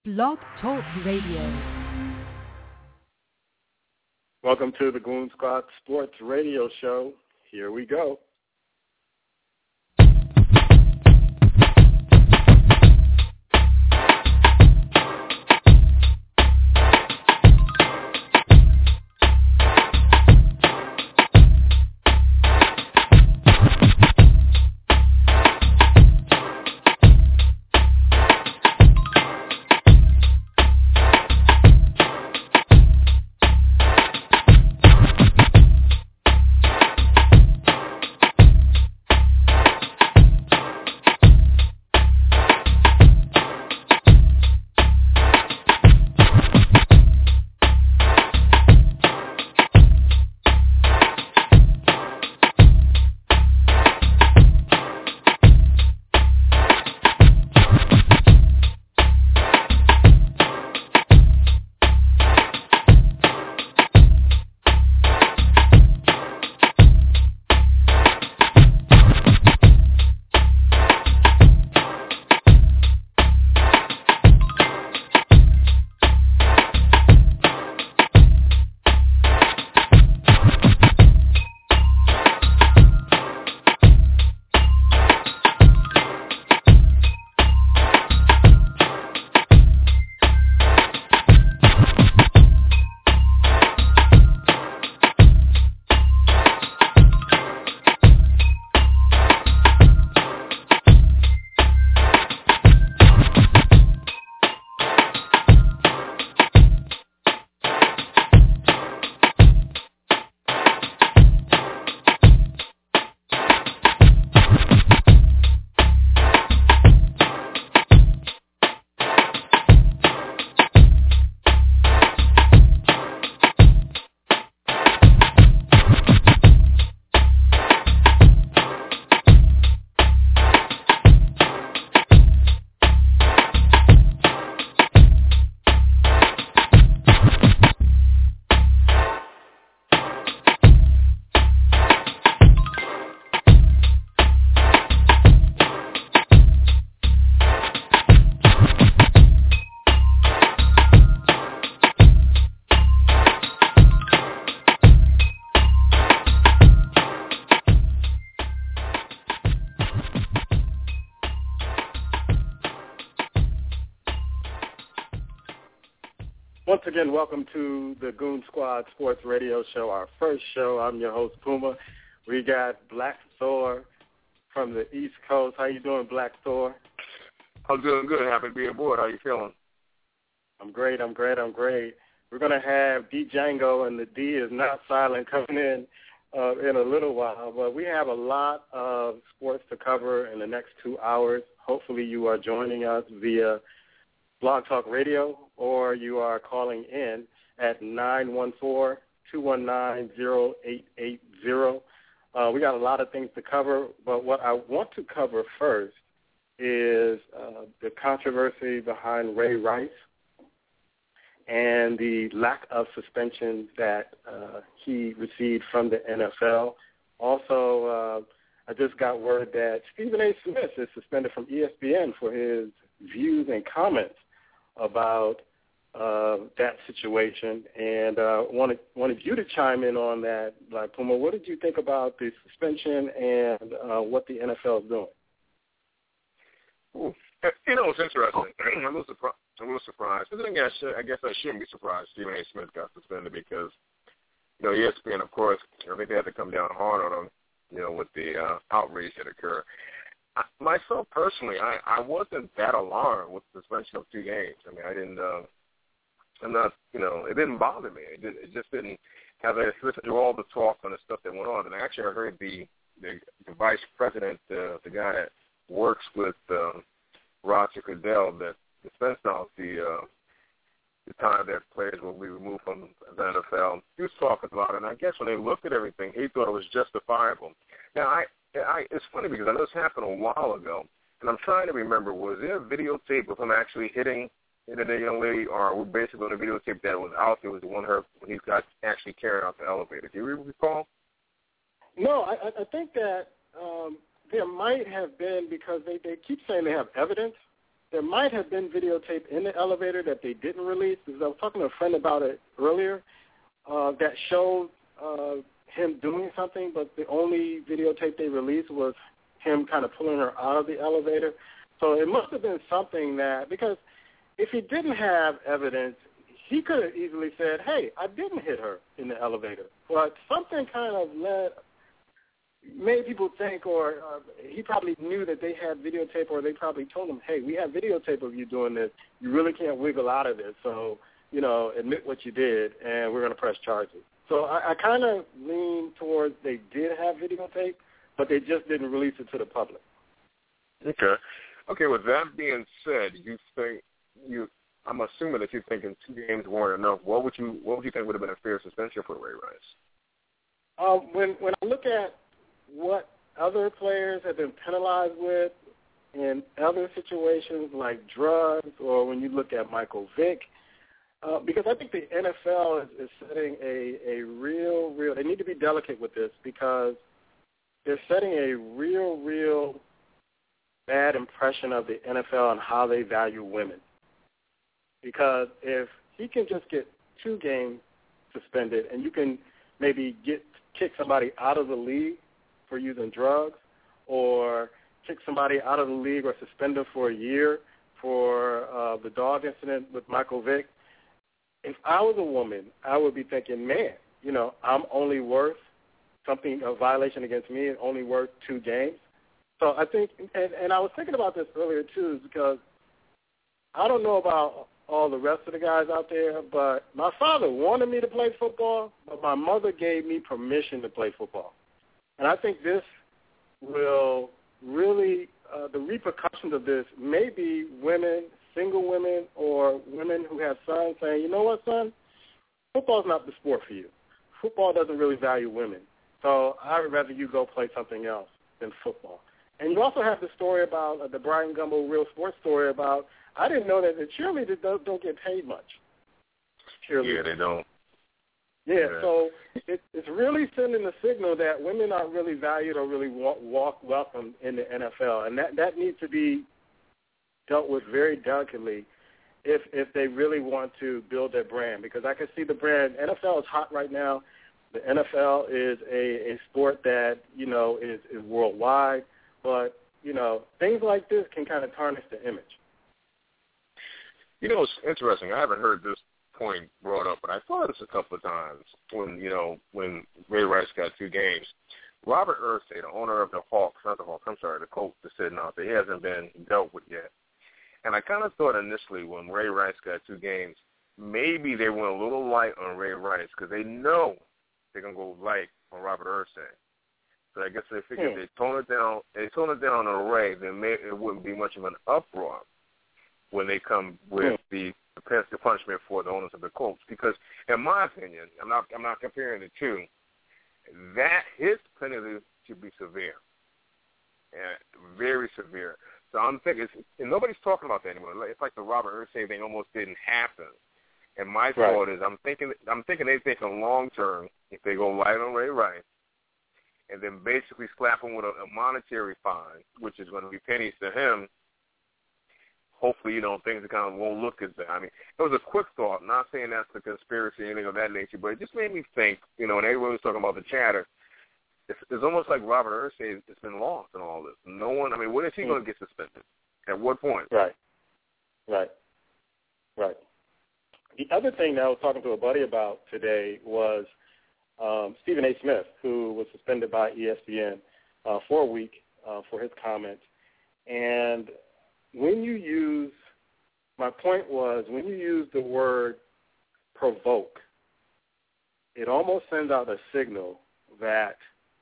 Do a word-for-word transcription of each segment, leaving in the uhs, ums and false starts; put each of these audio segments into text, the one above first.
Blog Talk Radio. Welcome to the Goon Squad Sports Radio Show. Here we go. Once again, welcome to the Goon Squad Sports Radio Show, our first show. I'm your host, Puma. We got Black Thor from the East Coast. How you doing, Black Thor? I'm doing good. Happy to be aboard. How you feeling? I'm great. I'm great. I'm great. We're going to have D Django, and the D is not silent, coming in uh, in a little while. But we have a lot of sports to cover in the next two hours. Hopefully you are joining us via Blog Talk Radio, or you are calling in at nine one four, two one nine, zero eight eight zero. Uh, we got a lot of things to cover, but what I want to cover first is uh, the controversy behind Ray Rice and the lack of suspension that uh, he received from the N F L. Also, uh, I just got word that Stephen A. Smith is suspended from E S P N for his views and comments about uh, that situation, and uh, wanted wanted you to chime in on that, Black Puma. What did you think about the suspension and uh, what the N F L is doing? Ooh. You know, it's interesting. I'm a little surprised. I'm a little surprised. But then I guess, I guess I shouldn't be surprised Stephen A. Smith got suspended because, you know, E S P N, of course, I think they had to come down hard on him, you know, with the uh, outrage that occurred. I, myself personally, I, I wasn't that alarmed with the suspension of two games. I mean, I didn't. Uh, I'm not. You know, it didn't bother me. It, did, it just didn't have a listen to all the talk and the stuff that went on. And actually, I heard the the, the vice president, uh, the guy that works with um, Roger Goodell, that dispense out the uh, the time that players will be removed from the N F L. He was talking about it, and I guess when they looked at everything, he thought it was justifiable. Now, I. I, it's funny because I know this happened a while ago, and I'm trying to remember, was there a videotape of him actually hitting hitting a young lady, or we're basically on a videotape that was out there was the one her when he got actually carried out the elevator? Do you recall? No, I, I think that um, there might have been, because they, they keep saying they have evidence, there might have been videotape in the elevator that they didn't release, because I was talking to a friend about it earlier, uh, that showed uh, him doing something, but the only videotape they released was him kind of pulling her out of the elevator. So it must have been something that, because if he didn't have evidence, he could have easily said, hey, I didn't hit her in the elevator. But something kind of led, made people think, or uh, he probably knew that they had videotape, or they probably told him, hey, we have videotape of you doing this. You really can't wiggle out of this. So, you know, admit what you did, and we're going to press charges. So I, I kind of lean towards they did have videotape, but they just didn't release it to the public. Okay. Okay, with that being said, you think you I'm assuming that you think in two games weren't enough. What would you what would you think would have been a fair suspension for Ray Rice? Um, when when I look at what other players have been penalized with in other situations like drugs, or when you look at Michael Vick, uh, because I think the N F L is, is setting a, a real, real – they need to be delicate with this, because they're setting a real, real bad impression of the N F L and how they value women. Because if he can just get two games suspended, and you can maybe get kick somebody out of the league for using drugs, or kick somebody out of the league or suspend them for a year for uh, the dog incident with Michael Vick, if I was a woman, I would be thinking, man, you know, I'm only worth something, a violation against me, and only worth two games. So I think, and, and I was thinking about this earlier too, because I don't know about all the rest of the guys out there, but my father wanted me to play football, but my mother gave me permission to play football. And I think this will really, uh, the repercussions of this may be women, single women, or women who have sons saying, you know what, son, football's not the sport for you. Football doesn't really value women. So I would rather you go play something else than football. And you also have the story about, uh, the Brian Gumbo Real Sports story about, I didn't know that the cheerleaders don't, don't get paid much. Cheerleaders. Yeah, they don't. Yeah, yeah. so it, it's really sending a signal that women aren't really valued or really walk, walk welcome in the N F L, and that, that needs to be dealt with very delicately if if they really want to build their brand, because I can see the brand. N F L is hot right now. The N F L is a, a sport that, you know, is, is worldwide, but, you know, things like this can kind of tarnish the image. You know, it's interesting. I haven't heard this point brought up, but I thought this a couple of times when, you know, when Ray Rice got two games. Robert Irsay, the owner of the Hawks, not the Hawks, I'm sorry, the Colts, is sitting out there. He hasn't been dealt with yet. And I kind of thought initially when Ray Rice got two games, maybe they went a little light on Ray Rice because they know they're going to go light on Robert Irsay. So I guess they figured hmm. they tone it down, they tone it down on Ray, then maybe it wouldn't be much of an uproar when they come with hmm. the the punishment for the owners of the Colts, because in my opinion, I'm not I'm not comparing the two, that his penalty should be severe, and very severe. So I'm thinking, it's, and nobody's talking about that anymore. It's like the Robert Irsay thing almost didn't happen. And my right. thought is, I'm thinking I'm thinking they think in long term, if they go light on Ray Rice, and then basically slap him with a, a monetary fine, which is going to be pennies to him. Hopefully, you know, things kind of won't look as bad. I mean, it was a quick thought. Not saying that's a conspiracy or anything of that nature, but it just made me think, you know, and everyone was talking about the chatter. It's, it's almost like Robert Irsay has been lost in all this. No one, I mean, when is he mm. going to get suspended? At what point? Right, right, right. The other thing that I was talking to a buddy about today was um, Stephen A. Smith, who was suspended by E S P N uh, for a week uh, for his comments. And when you use, my point was, when you use the word provoke, it almost sends out a signal that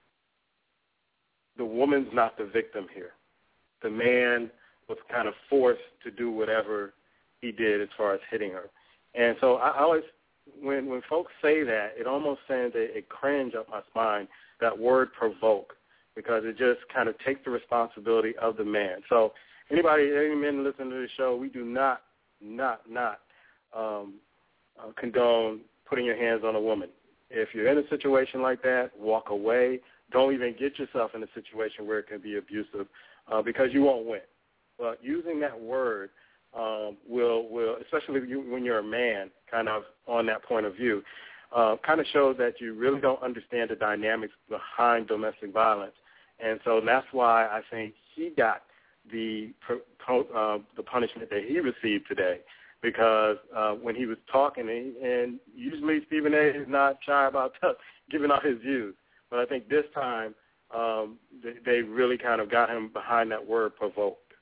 the woman's not the victim here. The man was kind of forced to do whatever he did as far as hitting her. And so I always, when when folks say that, it almost sends a, a cringe up my spine, that word provoke, because it just kind of takes the responsibility of the man. So anybody, any men listening to the show, we do not, not, not um, uh, condone putting your hands on a woman. If you're in a situation like that, walk away. Don't even get yourself in a situation where it can be abusive uh, because you won't win. but using that word um, will, will, especially you, when you're a man, kind of on that point of view, uh, kind of shows that you really don't understand the dynamics behind domestic violence. And so that's why I think he got the uh, the punishment that he received today, because uh, when he was talking, and, and usually Stephen A. is not shy about t- giving out his views, but I think this time um, they, they really kind of got him behind that word provoked.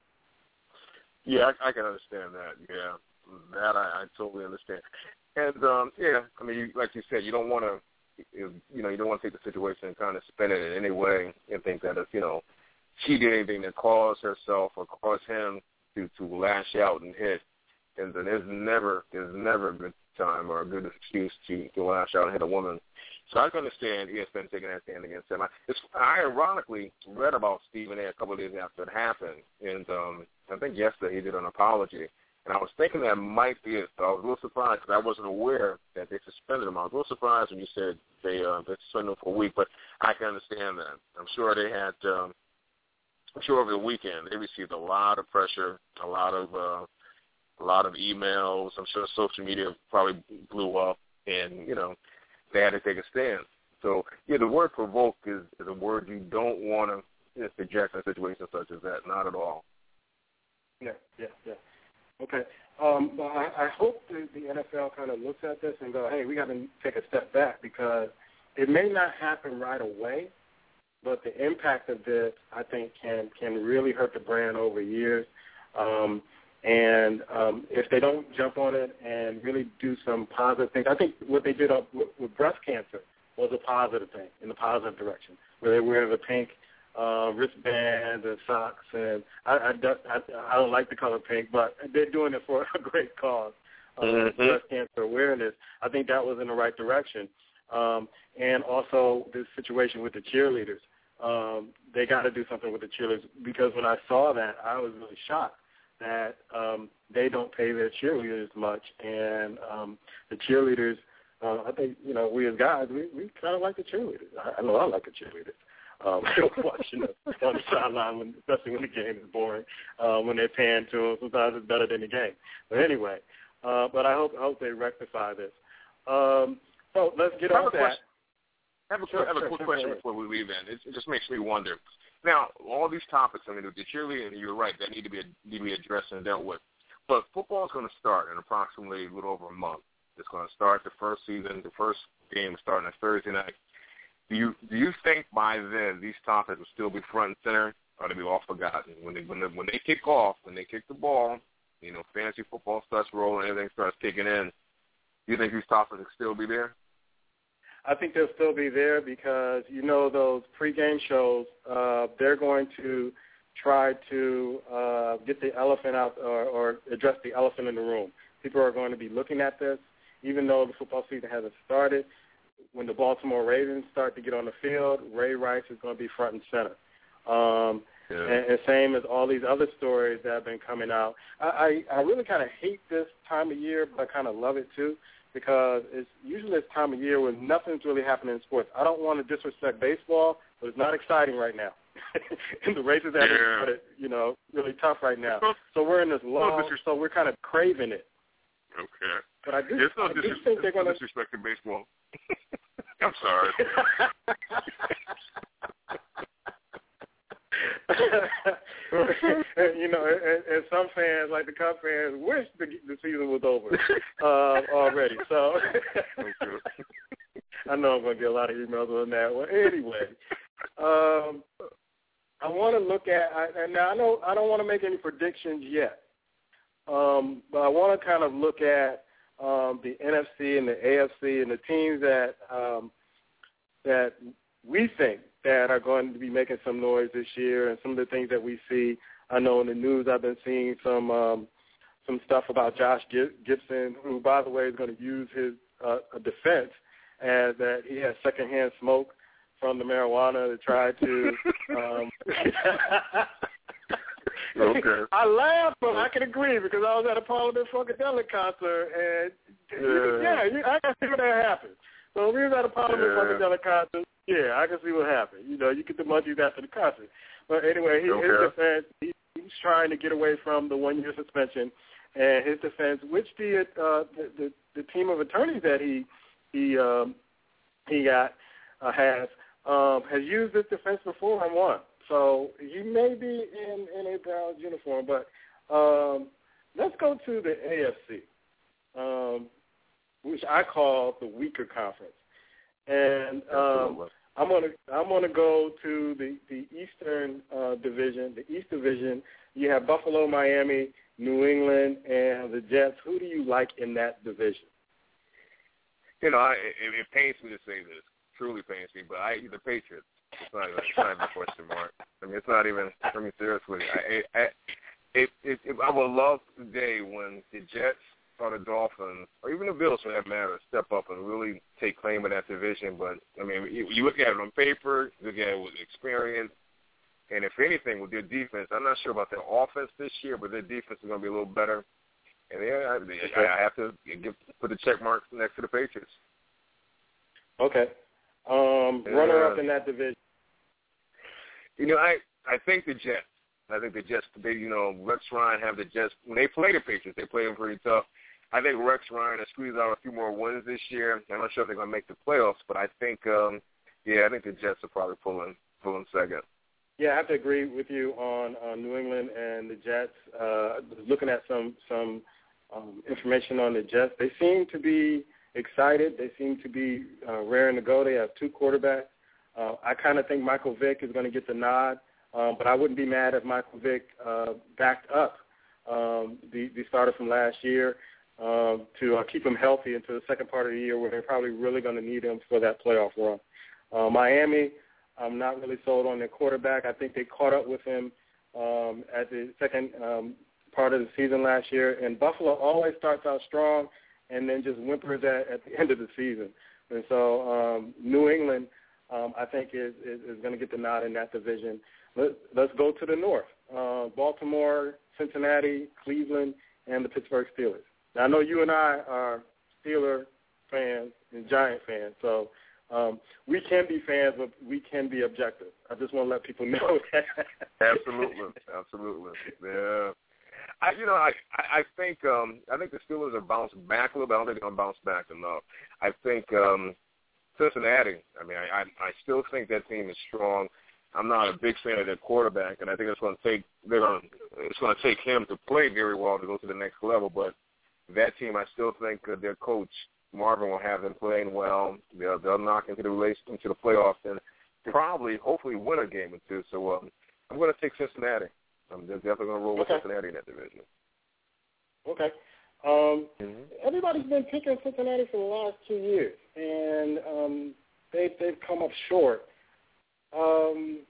Yeah, I, I can understand that. Yeah, that I, I totally understand. And um, yeah, I mean, you, like you said, you don't want to, you know, you don't want to take the situation and kind of spin it in any way and think that if, you know, she did anything that caused herself or caused him to, to lash out and hit. And then there's never, there's never a good time or a good excuse to, to lash out and hit a woman. So I can understand E S P N taking that stand against him. I, it's, I ironically read about Stephen A. a couple of days after it happened, and um, I think yesterday he did an apology. And I was thinking that might be it. So I was a little surprised because I wasn't aware that they suspended him. I was a little surprised when you said they uh, they suspended him for a week, but I can understand that. I'm sure they had, um, I'm sure over the weekend they received a lot of pressure, a lot of uh, a lot of emails. I'm sure social media probably blew up, and you know they had to take a stand. So yeah, the word provoke is, is a word you don't want to you know, suggest in a situation such as that. Not at all. Yeah, yeah, yeah. Okay. Um, but I, I hope the, the N F L kind of looks at this and go, hey, we got to take a step back, because it may not happen right away, but the impact of this, I think, can can really hurt the brand over years. Um, and um, if they don't jump on it and really do some positive things, I think what they did up with, with breast cancer was a positive thing, in the positive direction, where they wear the pink Uh, wristbands and socks, and I, I, I, I don't like the color pink, but they're doing it for a great cause, uh, mm-hmm. breast cancer awareness. I think that was in the right direction. Um, and also this situation with the cheerleaders. Um, they got to do something with the cheerleaders, because when I saw that, I was really shocked that um, they don't pay their cheerleaders much. And um, the cheerleaders, uh, I think, you know, we as guys, we, we kind of like the cheerleaders. I, I know I like the cheerleaders. Um, watching them on the sideline, when, especially when the game is boring, uh, when they're paying to them. Sometimes it's better than the game. But anyway, uh, but I hope I hope they rectify this. Um, so let's get on that. I have a, sure, I have a sure, quick sure, question sure. before we leave in. It, it just makes me wonder. Now, all these topics, I mean, the cheerleading, you're right, that need to be need to be addressed and dealt with. But football is going to start in approximately a little over a month. It's going to start the first season, the first game starting on Thursday night. Do you do you think by then these topics will still be front and center, or to be all forgotten when they when they, when they kick off, when they kick the ball, you know, fantasy football starts rolling, everything starts kicking in? Do you think these topics will still be there? I think they'll still be there, because you know those pregame shows, uh, they're going to try to uh, get the elephant out, or, or address the elephant in the room. People are going to be looking at this, even though the football season hasn't started. When the Baltimore Ravens start to get on the field, Ray Rice is going to be front and center. Um, yeah. and, and same as all these other stories that have been coming out. I, I, I really kind of hate this time of year, but I kind of love it too, because it's usually this time of year when nothing's really happening in sports. I don't want to disrespect baseball, but it's not exciting right now. And the races have been yeah. you know, really tough right now. So we're in this lull, so we're kind of craving it. Okay. But I do, it's no I do disres- think they're going to disrespect in baseball. I'm sorry. You know, and, and some fans, like the Cubs fans, wish the, the season was over uh, already. So I know I'm going to get a lot of emails on that one. Anyway, um, I want to look at, I, and now I know I don't want to make any predictions yet, um, but I want to kind of look at Um, the N F C and the A F C and the teams that um, that we think that are going to be making some noise this year, and some of the things that we see. I know in the news I've been seeing some um, some stuff about Josh Gibson, who, by the way, is going to use his uh, defense as that he has secondhand smoke from the marijuana to try to. Um, Okay. I laugh, but I can agree, because I was at a Parliament Funkadelic concert, and yeah, yeah I can see what that happened. So we was at a Parliament yeah. Funkadelic concert. Yeah, I can see what happened. You know, you get the munchies after the concert. But anyway, he, okay. his defense, he, trying to get away from the one-year suspension, and his defense, which the uh, the, the the team of attorneys that he he um, he got uh, has um, has used this defense before and won. So he may be in, in a Browns uniform, but um, let's go to the A F C, um, which I call the weaker conference, and um, I'm gonna I'm gonna go to the the Eastern uh, Division, the East Division. You have Buffalo, Miami, New England, and the Jets. Who do you like in that division? You know, I, it, it pains me to say this. Truly pains me, but I the Patriots. It's not even, it's not even a question mark. I mean, it's not even. I mean, seriously, I, I, it, it, it, I would love the day when the Jets or the Dolphins, or even the Bills, for that matter, step up and really take claim of that division. But I mean, you, you look at it on paper, you look at it with experience, and if anything, with their defense, I'm not sure about their offense this year, but their defense is going to be a little better. And yeah, I, I have to give, put the check marks next to the Patriots. Okay. Um, yeah. Runner-up in that division. You know, I, I think the Jets. I think the Jets, they, you know, Rex Ryan have the Jets. When they play the Patriots, they play them pretty tough. I think Rex Ryan has squeezed out a few more wins this year. I'm not sure if they're going to make the playoffs, but I think, um, yeah, I think the Jets are probably pulling, pulling second. Yeah, I have to agree with you on, on New England and the Jets. Uh, looking at some some um, information on the Jets, they seem to be excited. They seem to be uh, raring to go. They have two quarterbacks. Uh, I kind of think Michael Vick is going to get the nod, um, but I wouldn't be mad if Michael Vick uh, backed up um, the, the starter from last year um, to uh, keep him healthy into the second part of the year where they're probably really going to need him for that playoff run. Uh, Miami, I'm not really sold on their quarterback. I think they caught up with him um, at the second um, part of the season last year. And Buffalo always starts out strong and then just whimpers at, at the end of the season. And so um, New England, um, I think, is, is, is going to get the nod in that division. Let, let's go to the north. Uh, Baltimore, Cincinnati, Cleveland, and the Pittsburgh Steelers. Now, I know you and I are Steeler fans and Giant fans, so um, we can be fans, but we can be objective. I just want to let people know that. Absolutely, absolutely. Yeah. I, you know, I, I think um, I think the Steelers are bounced back a little bit. I don't think they're going to bounce back enough. I think um, Cincinnati. I mean, I, I, I still think that team is strong. I'm not a big fan of their quarterback, and I think it's going to take they're going it's going to take him to play very well to go to the next level. But that team, I still think uh, their coach Marvin will have them playing well. They'll, they'll knock into the race into the playoffs and probably, hopefully, win a game or two. So um, I'm going to take Cincinnati. I'm definitely going to roll with okay. Cincinnati in that division. Okay. Um, mm-hmm. Everybody's been picking Cincinnati for the last two years, and um, they, they've come up short. Um,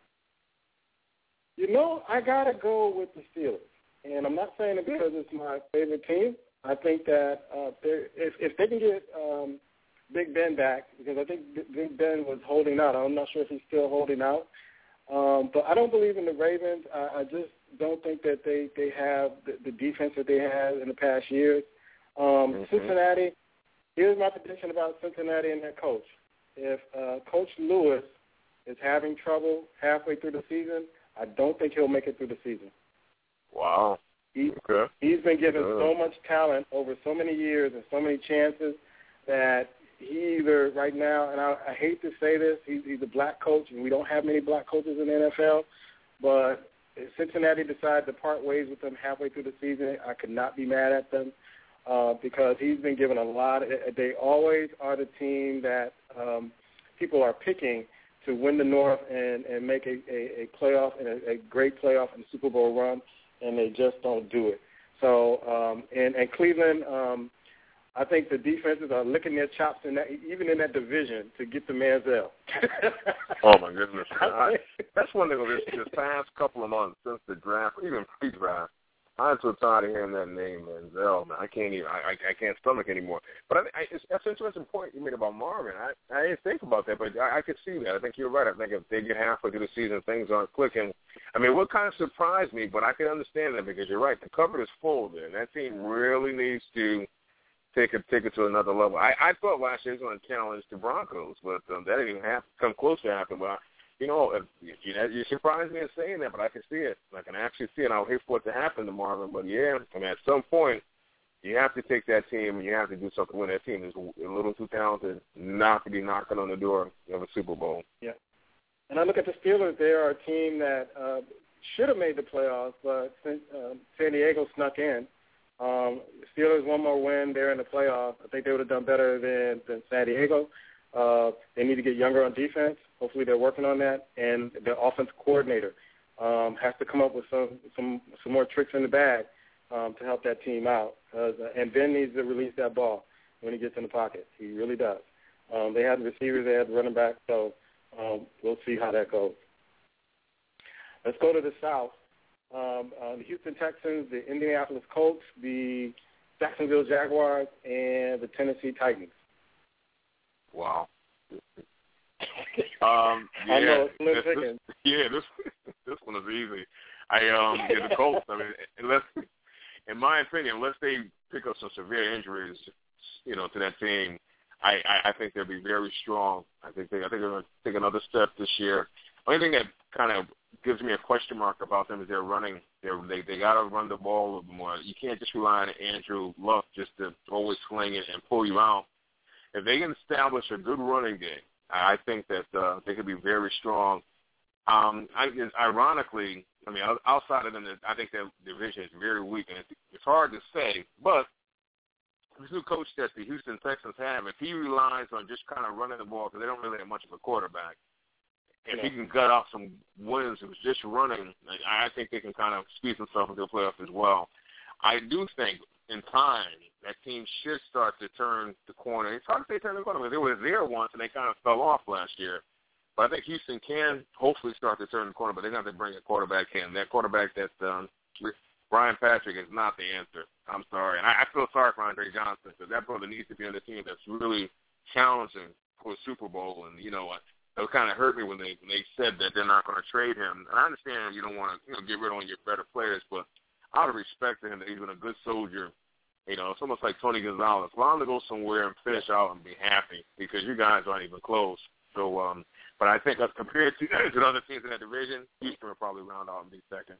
you know, I got to go with the Steelers, and I'm not saying it because it's my favorite team. I think that uh, if, if they can get um, Big Ben back, because I think Big Ben was holding out. I'm not sure if he's still holding out. Um, but I don't believe in the Ravens. I, I just don't think that they, they have the, the defense that they had in the past years. Um, mm-hmm. Cincinnati, here's my prediction about Cincinnati and their coach. If uh, Coach Lewis is having trouble halfway through the season, I don't think he'll make it through the season. Wow. He, okay. He's been given yeah. so much talent over so many years and so many chances that he either right now, and I, I hate to say this, he's, he's a black coach, and we don't have many black coaches in the N F L, but if Cincinnati decides to part ways with him halfway through the season, I could not be mad at them uh, because he's been given a lot. Of, they always are the team that um, people are picking to win the North and, and make a, a, a playoff and a, a great playoff and Super Bowl run, and they just don't do it. So, um, and, and Cleveland, um, I think the defenses are licking their chops in that, even in that division, to get the Manziel. Oh my goodness! I, that's one thing. This this past couple of months since the draft, even pre-draft, I'm so tired of hearing that name, Manziel. Man, I can't even. I, I can't stomach anymore. But I, I, it's, that's an interesting point you made about Marvin. I, I didn't think about that, but I, I could see that. I think you're right. I think if they get halfway through the season, things aren't clicking. I mean, what kind of surprised me, but I can understand that because you're right. The cupboard is full there, and that team really needs to take it, take it to another level. I, I thought last year he was going to challenge the Broncos, but um, that didn't even have, come close to happening. But you know, if, you know, you surprised me in saying that, but I can see it. I can actually see it. I'll hate for it to happen to Marvin, but yeah, I mean, at some point, you have to take that team and you have to do something to win. That team is a little too talented not to be knocking on the door of a Super Bowl. Yeah. And I look at the Steelers. They are a team that uh, should have made the playoffs, but uh, San Diego snuck in. Um, Steelers one more win. They're in the playoffs. I think they would have done better than, than San Diego. Uh, they need to get younger on defense. Hopefully they're working on that. And the offensive coordinator um, has to come up with some, some, some more tricks in the bag um, to help that team out. Uh, and Ben needs to release that ball when he gets in the pocket. He really does. Um, they had the receivers. They had the running back. So um, we'll see how that goes. Let's go to the South. Um, uh, the Houston Texans, the Indianapolis Colts, the Jacksonville Jaguars, and the Tennessee Titans. Wow. um, yeah, I know, it's this, this, yeah, this this one is easy. I um, yeah, the Colts. I mean, unless, in my opinion, unless they pick up some severe injuries, you know, to that team, I, I, I think they'll be very strong. I think they, I think they're going to take another step this year. Only thing that kind of gives me a question mark about them is they're running. They're, they they got to run the ball a little bit more. You can't just rely on Andrew Luck just to always sling it and pull you out. If they can establish a good running game, I think that uh, they could be very strong. Um, I, ironically, I mean, outside of them, I think their division is very weak, and it's, it's hard to say. But this new coach that the Houston Texans have, if he relies on just kind of running the ball, because they don't really have much of a quarterback, if yeah. he can gut out some wins with just running, I think they can kind of squeeze themselves into the playoffs as well. I do think in time that team should start to turn the corner. It's hard to say turn the corner because they were there once and they kind of fell off last year. But I think Houston can hopefully start to turn the corner, but they're going to have to bring a quarterback in. That quarterback that um, Brian Patrick is not the answer. I'm sorry. And I, I feel sorry for Andre Johnson because that brother needs to be on the team that's really challenging for a Super Bowl. And, you know, it kind of hurt me when they when they said that they're not going to trade him. And I understand you don't want to you know, get rid of one of your better players, but out of respect to him that he's been a good soldier, you know, it's almost like Tony Gonzalez. Allow him to go somewhere and finish out and be happy because you guys aren't even close. So, um, but I think as compared to, to other teams in that division, Houston will probably round out and be second.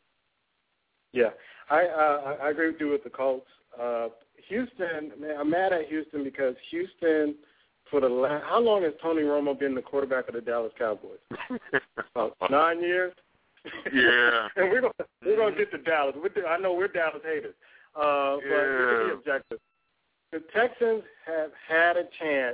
Yeah, I uh, I agree with you with the Colts. Uh, Houston, man, I'm mad at Houston because Houston, for the last, how long has Tony Romo been the quarterback of the Dallas Cowboys? About nine years. Yeah. And we're gonna we're gonna get to Dallas. We're, I know we're Dallas haters, uh, but yeah. we're the objective. The Texans have had a chance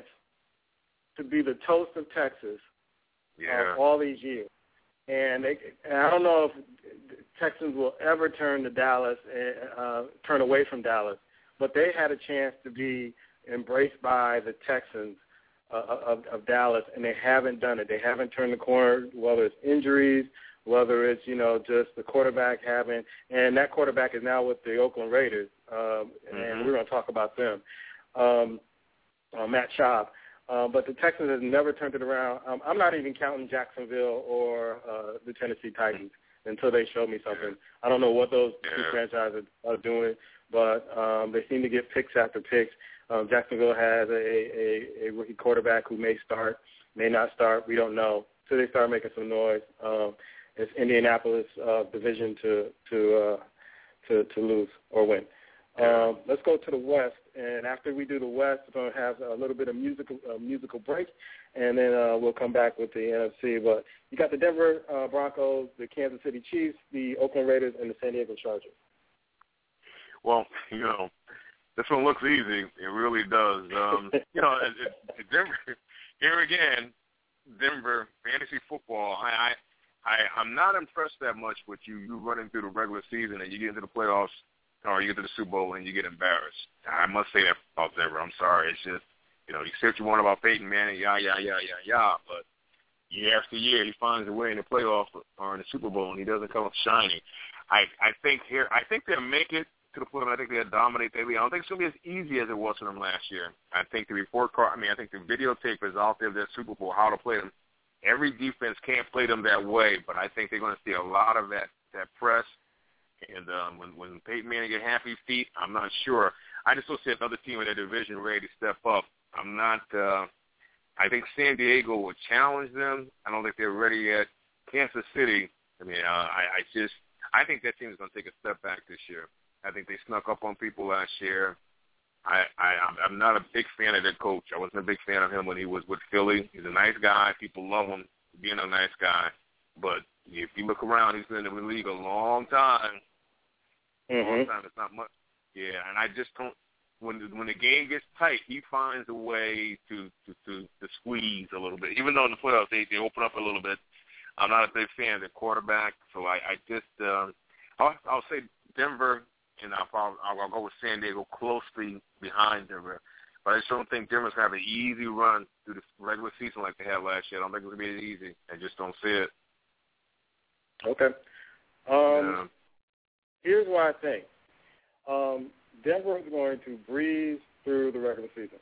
to be the toast of Texas yeah. uh, all these years, and, they, and I don't know if the Texans will ever turn to Dallas and uh, turn away from Dallas, but they had a chance to be embraced by the Texans uh, of, of Dallas, and they haven't done it. They haven't turned the corner, whether it's injuries, whether it's, you know, just the quarterback having, and that quarterback is now with the Oakland Raiders, um, and mm-hmm. we're going to talk about them, um, uh, Matt Schaub. Uh, but the Texans have never turned it around. Um, I'm not even counting Jacksonville or uh, the Tennessee Titans until they show me something. I don't know what those two franchises are doing, but um, they seem to get picks after picks. Um, Jacksonville has a, a, a rookie quarterback who may start, may not start. We don't know. So they start making some noise. Um, it's Indianapolis' uh, division to to, uh, to to lose or win. Um, let's go to the West, and after we do the West, we're going to have a little bit of musical uh, musical break, and then uh, we'll come back with the N F C. But you got the Denver uh, Broncos, the Kansas City Chiefs, the Oakland Raiders, and the San Diego Chargers. Well, you know, this one looks easy. It really does. Um, you know, it, it, Denver, here again, Denver fantasy football. I, I, I, I'm not impressed that much with you. You running through the regular season and you get into the playoffs, or you get to the Super Bowl and you get embarrassed. I must say that about Denver. I'm sorry. It's just, you know, you say what you want about Peyton Manning, yeah, yeah, yeah, yeah, yeah, but year after year he finds a way in the playoffs or in the Super Bowl and he doesn't come up shining. I, I think here, I think they'll make it to the playoffs. I think they'll dominate their league. I don't think it's going to be as easy as it was for them last year. I think the report card, I mean, I think the videotape is out there of their Super Bowl, how to play them. Every defense can't play them that way, but I think they're going to see a lot of that, that press. And um, when, when Peyton Manning get happy feet, I'm not sure. I just don't see another team in their division ready to step up. I'm not uh, – I think San Diego will challenge them. I don't think they're ready yet. Kansas City, I mean, uh, I, I just I think that team is going to take a step back this year. I think they snuck up on people last year. I, I, I'm not a big fan of their coach. I wasn't a big fan of him when he was with Philly. He's a nice guy. People love him for being a nice guy. But if you look around, he's been in the league a long time. Mm-hmm. Long time. It's not much. Yeah, and I just don't. When the, when the game gets tight, he finds a way to, to, to, to squeeze a little bit. Even though in the playoffs they, they open up a little bit, I'm not a big fan of the quarterback. So I, I just uh, I'll, I'll say Denver, and I'll, I'll, I'll go with San Diego closely behind Denver. But I just don't think Denver's going to have an easy run through the regular season like they had last year. I don't think it's going to be easy. I just don't see it. Okay. Um, yeah. Here's what I think. Um, Denver is going to breeze through the regular season.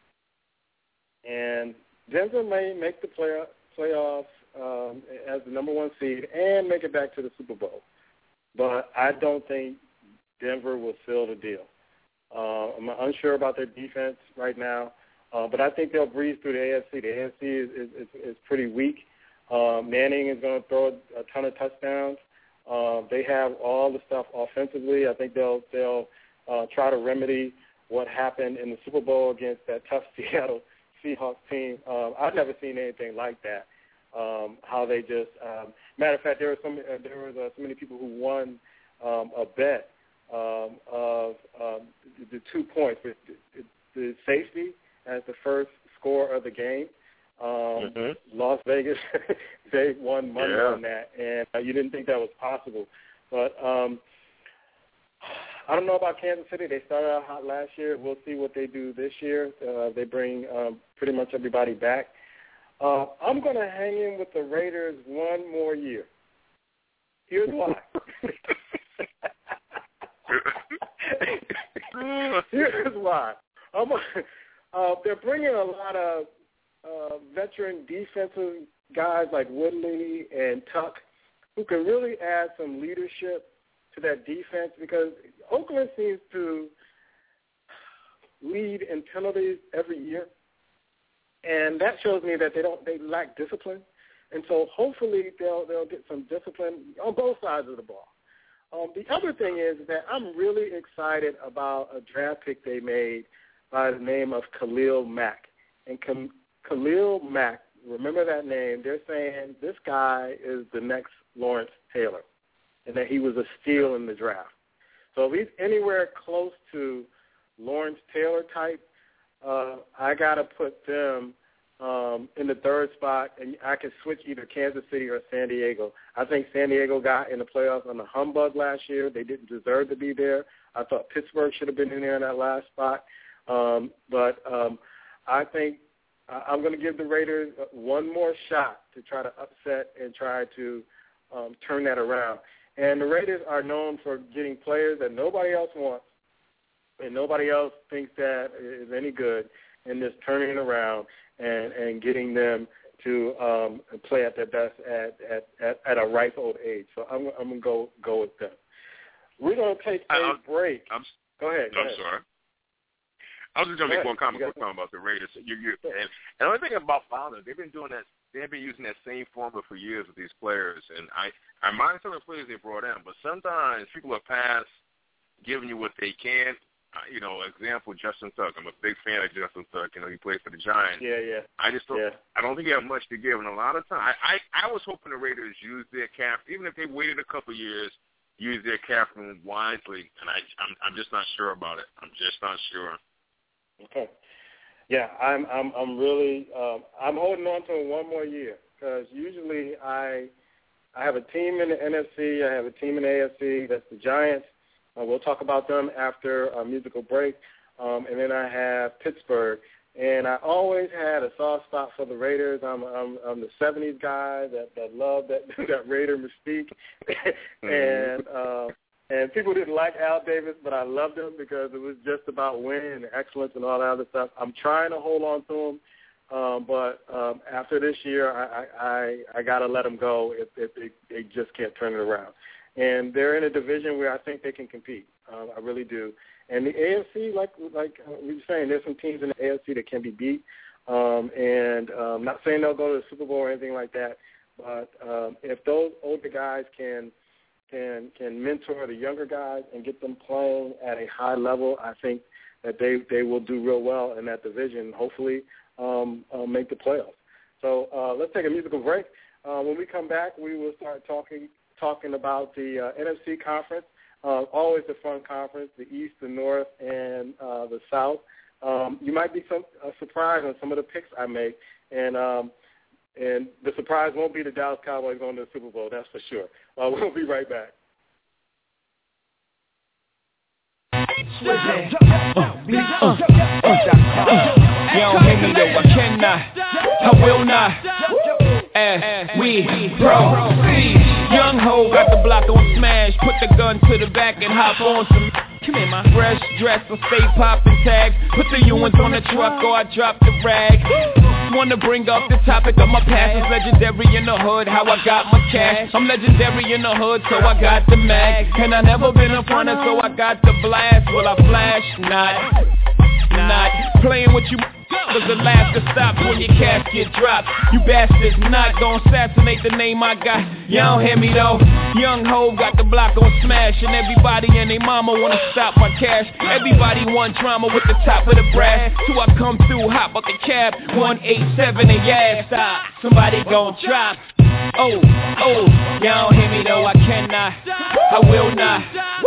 And Denver may make the play, playoffs um, as the number one seed and make it back to the Super Bowl. But I don't think Denver will seal the deal. Uh, I'm unsure about their defense right now, uh, but I think they'll breeze through the A F C. The A F C is, is, is, is pretty weak. Uh, Manning is going to throw a ton of touchdowns. Uh, they have all the stuff offensively. I think they'll they'll uh, try to remedy what happened in the Super Bowl against that tough Seattle Seahawks team. Um, I've never seen anything like that. Um, how they just um, matter of fact, there were some uh, there was uh, so many people who won um, a bet um, of um, the, the two points, the, the safety as the first score of the game. Um, mm-hmm. Las Vegas, they won money yeah. on that, and uh, you didn't think that was possible. But um, I don't know about Kansas City. They started out hot last year. We'll see what they do this year. Uh, they bring um, pretty much everybody back. Uh, I'm going to hang in with the Raiders one more year. Here's why. Here's why. I'm a, uh, they're bringing a lot of uh, veteran defensive guys like Woodley and Tuck who can really add some leadership to that defense, because Oakland seems to lead in penalties every year. And that shows me that they don't they lack discipline, and so hopefully they'll they'll get some discipline on both sides of the ball. Um, the other thing is that I'm really excited about a draft pick they made by the name of Khalil Mack. And K- Khalil Mack, remember that name? They're saying this guy is the next Lawrence Taylor, and that he was a steal in the draft. So if he's anywhere close to Lawrence Taylor type, Uh, I got to put them um, in the third spot, and I can switch either Kansas City or San Diego. I think San Diego got in the playoffs on the humbug last year. They didn't deserve to be there. I thought Pittsburgh should have been in there in that last spot. Um, but um, I think I'm going to give the Raiders one more shot to try to upset and try to um, turn that around. And the Raiders are known for getting players that nobody else wants, and nobody else thinks that is any good, in this turning it around and, and getting them to um, play at their best at, at, at, at a ripe old age. So I'm, I'm going to go go with them. We're going to take a I'm, break. I'm, go ahead. Go I'm ahead. sorry. I was just going to make one comment, quick comment about the Raiders. You, you, and, and the only thing about Fowler, they've been doing that. They've been using that same formula for years with these players. And I, I mind some of the players they brought in, but sometimes people are past giving you what they can. Uh, you know, example, Justin Tuck. I'm a big fan of Justin Tuck. You know, he plays for the Giants. Yeah, yeah. I just don't. Yeah. I don't think he have much to give, and a lot of time, I, I, I was hoping the Raiders use their cap, even if they waited a couple years, use their cap room wisely. And I, I'm, I'm just not sure about it. I'm just not sure. Okay. Yeah, I'm, I'm, I'm really, um, I'm holding on to it one more year, because usually I, I have a team in the N F C, I have a team in the A F C. That's the Giants. Uh, we'll talk about them after a musical break. Um, and then I have Pittsburgh. And I always had a soft spot for the Raiders. I'm I'm, I'm the seventies guy that, that loved that, that Raider mystique. and uh, and people didn't like Al Davis, but I loved him because it was just about winning and excellence and all that other stuff. I'm trying to hold on to him. Um, but um, after this year, I, I, I, I got to let him go if, if they, they just can't turn it around. And they're in a division where I think they can compete. Um, I really do. And the A F C, like like uh, we were saying, there's some teams in the A F C that can be beat. Um, and I'm um, not saying they'll go to the Super Bowl or anything like that, But um, if those older guys can can can mentor the younger guys and get them playing at a high level, I think that they, they will do real well in that division, hopefully um, uh, make the playoffs. So uh, let's take a musical break. Uh, when we come back, we will start talking talking about the uh, N F C conference. Uh, always a fun conference, the East, the North, and uh, the South. Um, you might be some, uh, surprised on some of the picks I make, and um, and the surprise won't be the Dallas Cowboys going to the Super Bowl, that's for sure. Uh, we'll be right back. Uh, uh, uh, uh, you don't hear me though, I cannot, I will not, as we proceed. Young ho got the block on smash, put the gun to the back and hop on some. Come in my fresh dress, so stay popping tags. Put the Ewans on the truck or I drop the rag. Wanna bring up the topic of my past. It's legendary in the hood, how I got my cash. I'm legendary in the hood, so I got the mag. And I never been a fronter, so I got the blast. Will I flash? Not, not playing with you. Cause the last to stop when your casket drops. You bastards not gon' assassinate the name I got. Y'all don't hear me though. Young ho got the block on smash, and everybody and they mama wanna stop my cash. Everybody want drama with the top of the brass. Till I come through, hop out the cab, one eight seven and yeah, stop. Somebody gon' drop. Oh, oh, y'all don't hear me though. I cannot, I will not.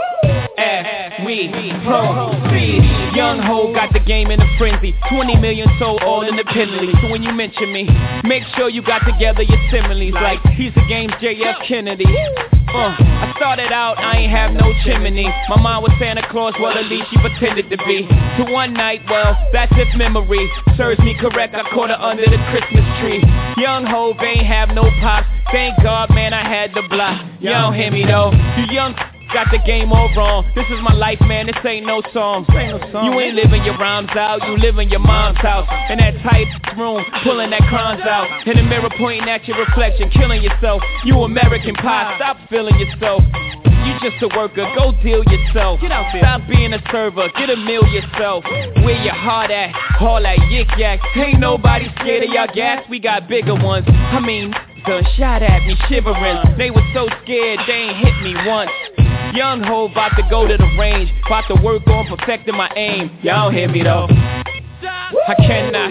As we proceed. Young ho got the game in a frenzy. twenty million sold all independently. So when you mention me, make sure you got together your similes. Like he's the game's J F Kennedy. Uh, I started out, I ain't have no chimney. My mom was Santa Claus, well at least she pretended to be. To one night, well, that's if memory serves me correct, I caught her under the Christmas tree. Young ho ain't have no pops. Thank God, man, I had the block. Y'all don't hear me though. You young got the game all wrong. This is my life, man, this ain't no song. You ain't living your rhymes out, you live in your mom's house. In that tight room, pulling that crimes out. In the mirror pointing at your reflection, killing yourself. You American pie, stop feeling yourself. You just a worker, go deal yourself. Get out there. Stop being a server, get a meal yourself. Where your heart at, all that yik yak. Ain't nobody scared of y'all gas, we got bigger ones. I mean, done shot at me shivering. They were so scared, they ain't hit me once. Young ho about to go to the range, about to work on perfecting my aim. Y'all don't hear me though. I cannot.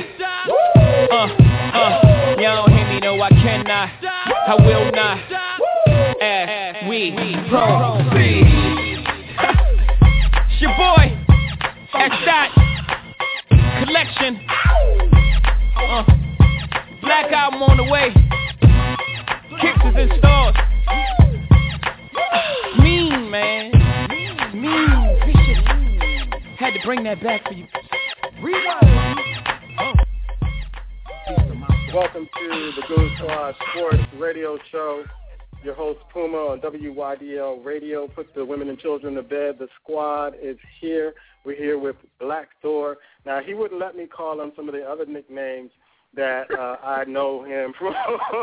Uh, uh, y'all don't hear me though. I cannot. I will not. As we proceed. It's your boy, X-Dot Collection. Uh, Black album on the way. Kicks is in stores. Mean, man. Mean, vicious. Had to bring that back for you. Rewind. Welcome to the Goon Squad Sports Radio Show. Your host, Puma, on W Y D L Radio. Put the women and children to bed. The squad is here. We're here with Black Thor. Now, he wouldn't let me call him some of the other nicknames that uh, I know him from.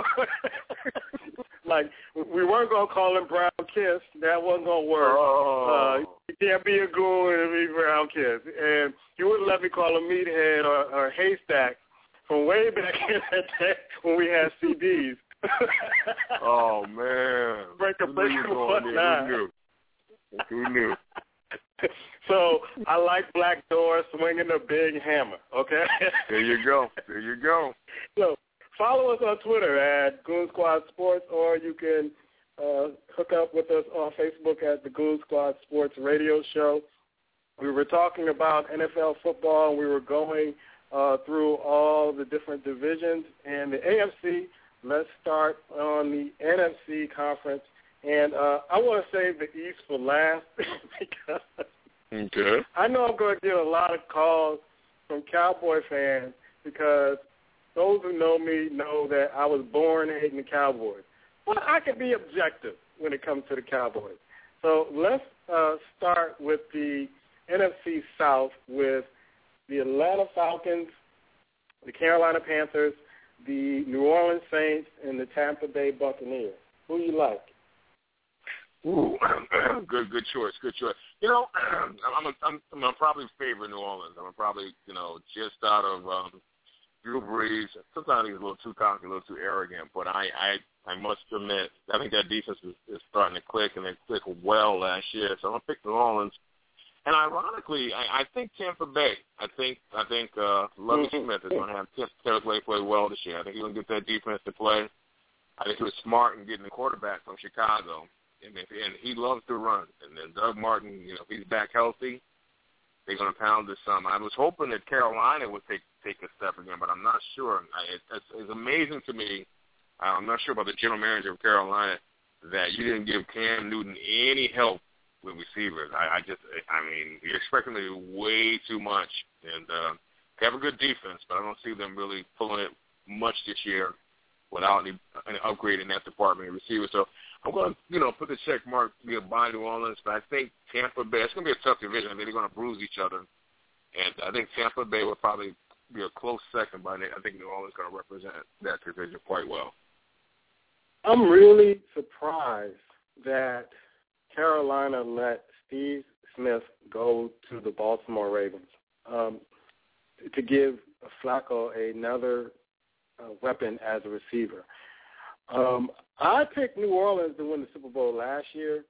Like, we weren't going to call him Brown Kiss. That wasn't going to work. Oh. Uh, you can't be a goon and be Brown Kiss. And he wouldn't let me call him Meathead or, or Haystack from way back in the day when we had C Ds. Oh, man. Breaker, breaker, what not? Who knew? Who knew? So I like Black Thor swinging a big hammer, okay? There you go. There you go. So follow us on Twitter at Goon Squad Sports, or you can uh, hook up with us on Facebook at the Goon Squad Sports Radio Show. We were talking about N F L football, and we were going uh, through all the different divisions. And the A F C, let's start on the N F C conference. And uh, I want to save the East for last because okay. I know I'm going to get a lot of calls from Cowboy fans because those who know me know that I was born hating the Cowboys. But I can be objective when it comes to the Cowboys. So let's uh, start with the N F C South with the Atlanta Falcons, the Carolina Panthers, the New Orleans Saints, and the Tampa Bay Buccaneers. Who you like? Ooh, good, good choice, good choice. You know, I'm, a, I'm, I'm probably favor New Orleans. I'm probably, you know, just out of um, Drew Brees, sometimes he's a little too cocky, a little too arrogant, but I, I, I must admit, I think that defense is, is starting to click, and they clicked well last year. So I'm going to pick New Orleans. And ironically, I, I think Tampa Bay. I think I think uh, Lovie mm-hmm. Smith is going to have Terrence Wade play well this year. I think he's going to get that defense to play. I think he was smart in getting the quarterback from Chicago, and, if, and he loves to run. And then Doug Martin, you know, if he's back healthy, they're going to pound this some. I was hoping that Carolina would take take a step again, but I'm not sure. I, it, it's, it's amazing to me. I'm not sure about the general manager of Carolina that you didn't give Cam Newton any help with receivers. I, I just, I mean, you're expecting to do way too much. And uh, they have a good defense, but I don't see them really pulling it much this year without any, any upgrade in that department of receivers. So I'm going to, you know, put the check mark by New Orleans, but I think Tampa Bay, it's going to be a tough division. I think they're going to bruise each other. And I think Tampa Bay will probably be a close second, but I think New Orleans is going to represent that division quite well. I'm really surprised that Carolina let Steve Smith go to the Baltimore Ravens um, to give Flacco another uh, weapon as a receiver. Um, I picked New Orleans to win the Super Bowl last year,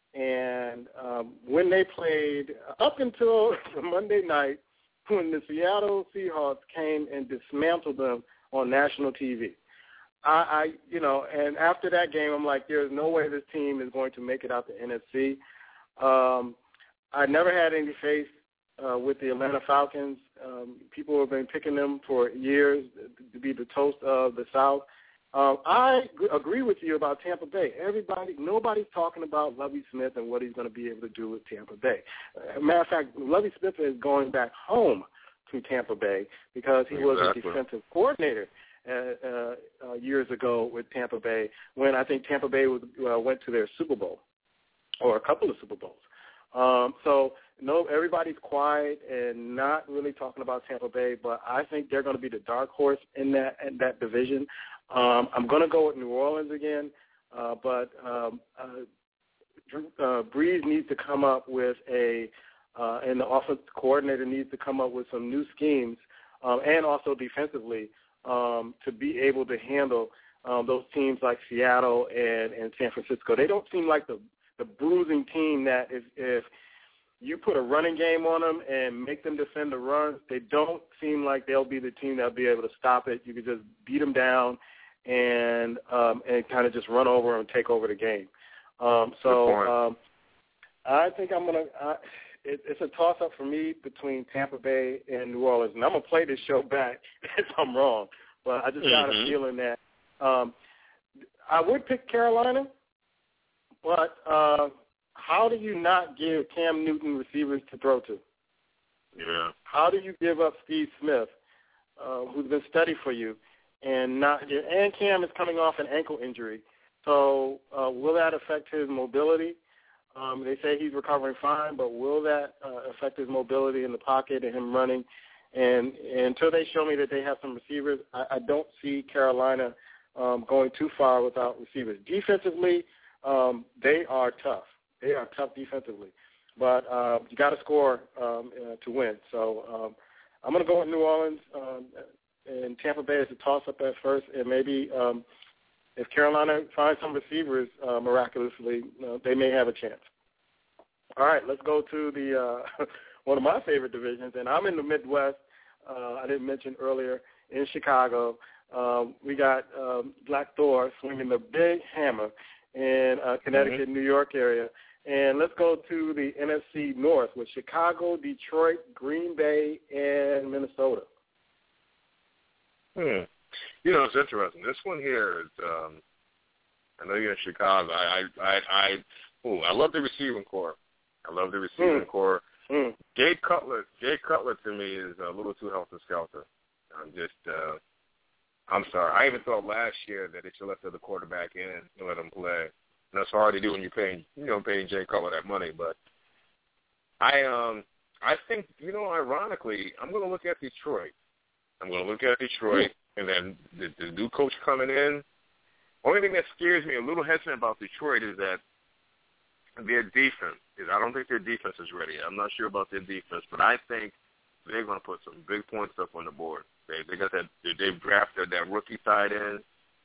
and um, when they played up until Monday night when the Seattle Seahawks came and dismantled them on national T V. I, I, you know, and after that game, I'm like, there's no way this team is going to make it out the N F C. Um, I never had any faith uh, with the Atlanta Falcons. Um, people have been picking them for years to be the toast of the South. Um, I g- agree with you about Tampa Bay. Everybody, nobody's talking about Lovie Smith and what he's going to be able to do with Tampa Bay. As a matter of fact, Lovie Smith is going back home to Tampa Bay because he exactly. was a defensive coordinator Uh, uh, uh, years ago with Tampa Bay when I think Tampa Bay was, uh, went to their Super Bowl or a couple of Super Bowls. Um, so, no, everybody's quiet and not really talking about Tampa Bay, but I think they're going to be the dark horse in that in that division. Um, I'm going to go with New Orleans again, uh, but um, uh, uh, Breeze needs to come up with a uh, – and the offensive coordinator needs to come up with some new schemes um, and also defensively Um, to be able to handle um, those teams like Seattle and, and San Francisco. They don't seem like the, the bruising team that if, if you put a running game on them and make them defend the run, they don't seem like they'll be the team that'll be able to stop it. You can just beat them down and um, and kind of just run over and take over the game. Um, so um, I think I'm going to – It, it's a toss-up for me between Tampa Bay and New Orleans. And I'm going to play this show back if I'm wrong. But I just got mm-hmm. a feeling that um, I would pick Carolina, but uh, how do you not give Cam Newton receivers to throw to? Yeah. How do you give up Steve Smith, uh, who's been steady for you, and not – and Cam is coming off an ankle injury. So uh, will that affect his mobility? Um, they say he's recovering fine, but will that uh, affect his mobility in the pocket and him running? And, and until they show me that they have some receivers, I, I don't see Carolina um, going too far without receivers. Defensively, um, they are tough. They are tough defensively. But uh, you got to score um, uh, to win. So um, I'm going to go with New Orleans, um, and Tampa Bay is a toss-up at first, and maybe um, – if Carolina finds some receivers uh, miraculously, uh, they may have a chance. All right, let's go to the uh, one of my favorite divisions, and I'm in the Midwest. Uh, I didn't mention earlier in Chicago. Um, we got um, Black Thor swinging the big hammer in uh, Connecticut, mm-hmm. New York area. And let's go to the N F C North with Chicago, Detroit, Green Bay, and Minnesota. Hmm. You know, it's interesting. This one here is, um, I know you're in Chicago. I, I, I, I, ooh, I love the receiving core. I love the receiving mm. core. Mm. Jay Cutler, Jay Cutler to me is a little too helter-skelter. I'm just, uh, I'm sorry. I even thought last year that they should let the quarterback in and let him play. And that's hard to do when you're paying, you know, paying Jay Cutler that money. But I, um, I think, you know, ironically, I'm going to look at Detroit. I'm going to look at Detroit. Mm. And then the, the new coach coming in. Only thing that scares me a little hesitant about Detroit is that their defense. I don't think their defense is ready. I'm not sure about their defense, but I think they're going to put some big points up on the board. They, they got that. They, they've drafted that rookie tight end,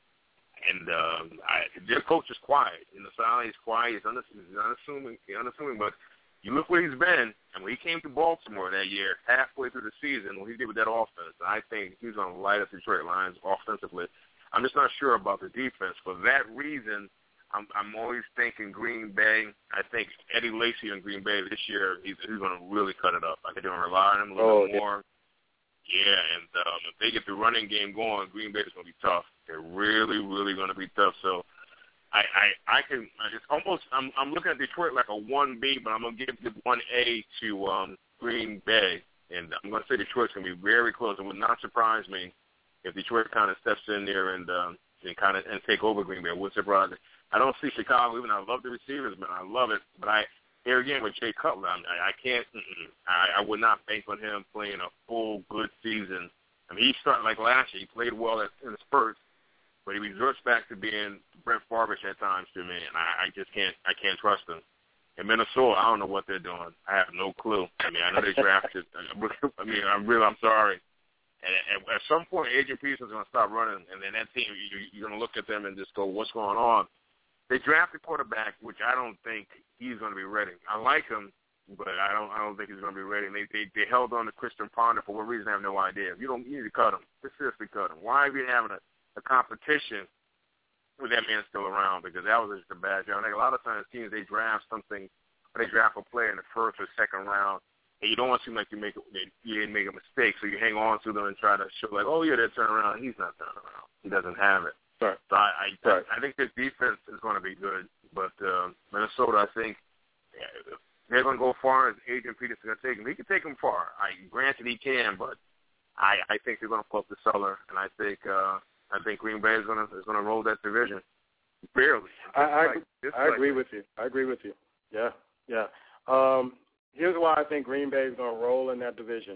and um, I, their coach is quiet. You know, Saleh is quiet. He's unassuming, unassuming, but you look where he's been, and when he came to Baltimore that year, halfway through the season, what he did with that offense, I think he's going to light up the Detroit Lions offensively. I'm just not sure about the defense. For that reason, I'm, I'm always thinking Green Bay. I think Eddie Lacy in Green Bay this year, he's, he's going to really cut it up. I think they're going to rely on him a little oh, bit more. Yeah, and um, if they get the running game going, Green Bay is going to be tough. They're really, really going to be tough. So I, I, I can it's almost I'm, I'm looking at Detroit like a one B, but I'm going to give the one A to um, Green Bay, and I'm going to say Detroit's going to be very close. It would not surprise me if Detroit kind of steps in there and um, and kind of and take over Green Bay. It would surprise me. I don't see Chicago. Even I love the receivers, man. I love it, but I. Here again with Jay Cutler, I, I can't. I, I would not bank on him playing a full good season. I mean, he started like last year. He played well at, in the spurts, but he resorts back to being Brett Favre-ish at times to me, and I, I just can't. I can't trust him. In Minnesota, I don't know what they're doing. I have no clue. I mean, I know they drafted. I mean, I'm really. I'm sorry. And at, at some point, Adrian Peterson's going to stop running, and then that team, you, you're going to look at them and just go, "What's going on?" They drafted quarterback, which I don't think he's going to be ready. I like him, but I don't. I don't think he's going to be ready. And they, they they held on to Christian Ponder for what reason? I have no idea. You don't you need to cut him. Just seriously cut him. Why are we having a, a competition with that man still around? Because that was just a bad job. Like a lot of times, teams they draft something, or they draft a player in the first or second round, and you don't want to seem like you make you didn't make a mistake, so you hang on to them and try to show like, oh yeah, they're turning around. He's not turning around. He doesn't have it. Right. So I, I, right. I think this defense is going to be good, but uh, Minnesota, I think yeah, they're going to go far as Adrian Peterson going to take him. He can take him far. I granted he can, but I, I think they're going to pull up the cellar, and I think uh, I think Green Bay is going to is going to roll that division barely. I I, like, I agree like, with you. I agree with you. Yeah, yeah. Um, here's why I think Green Bay is going to roll in that division.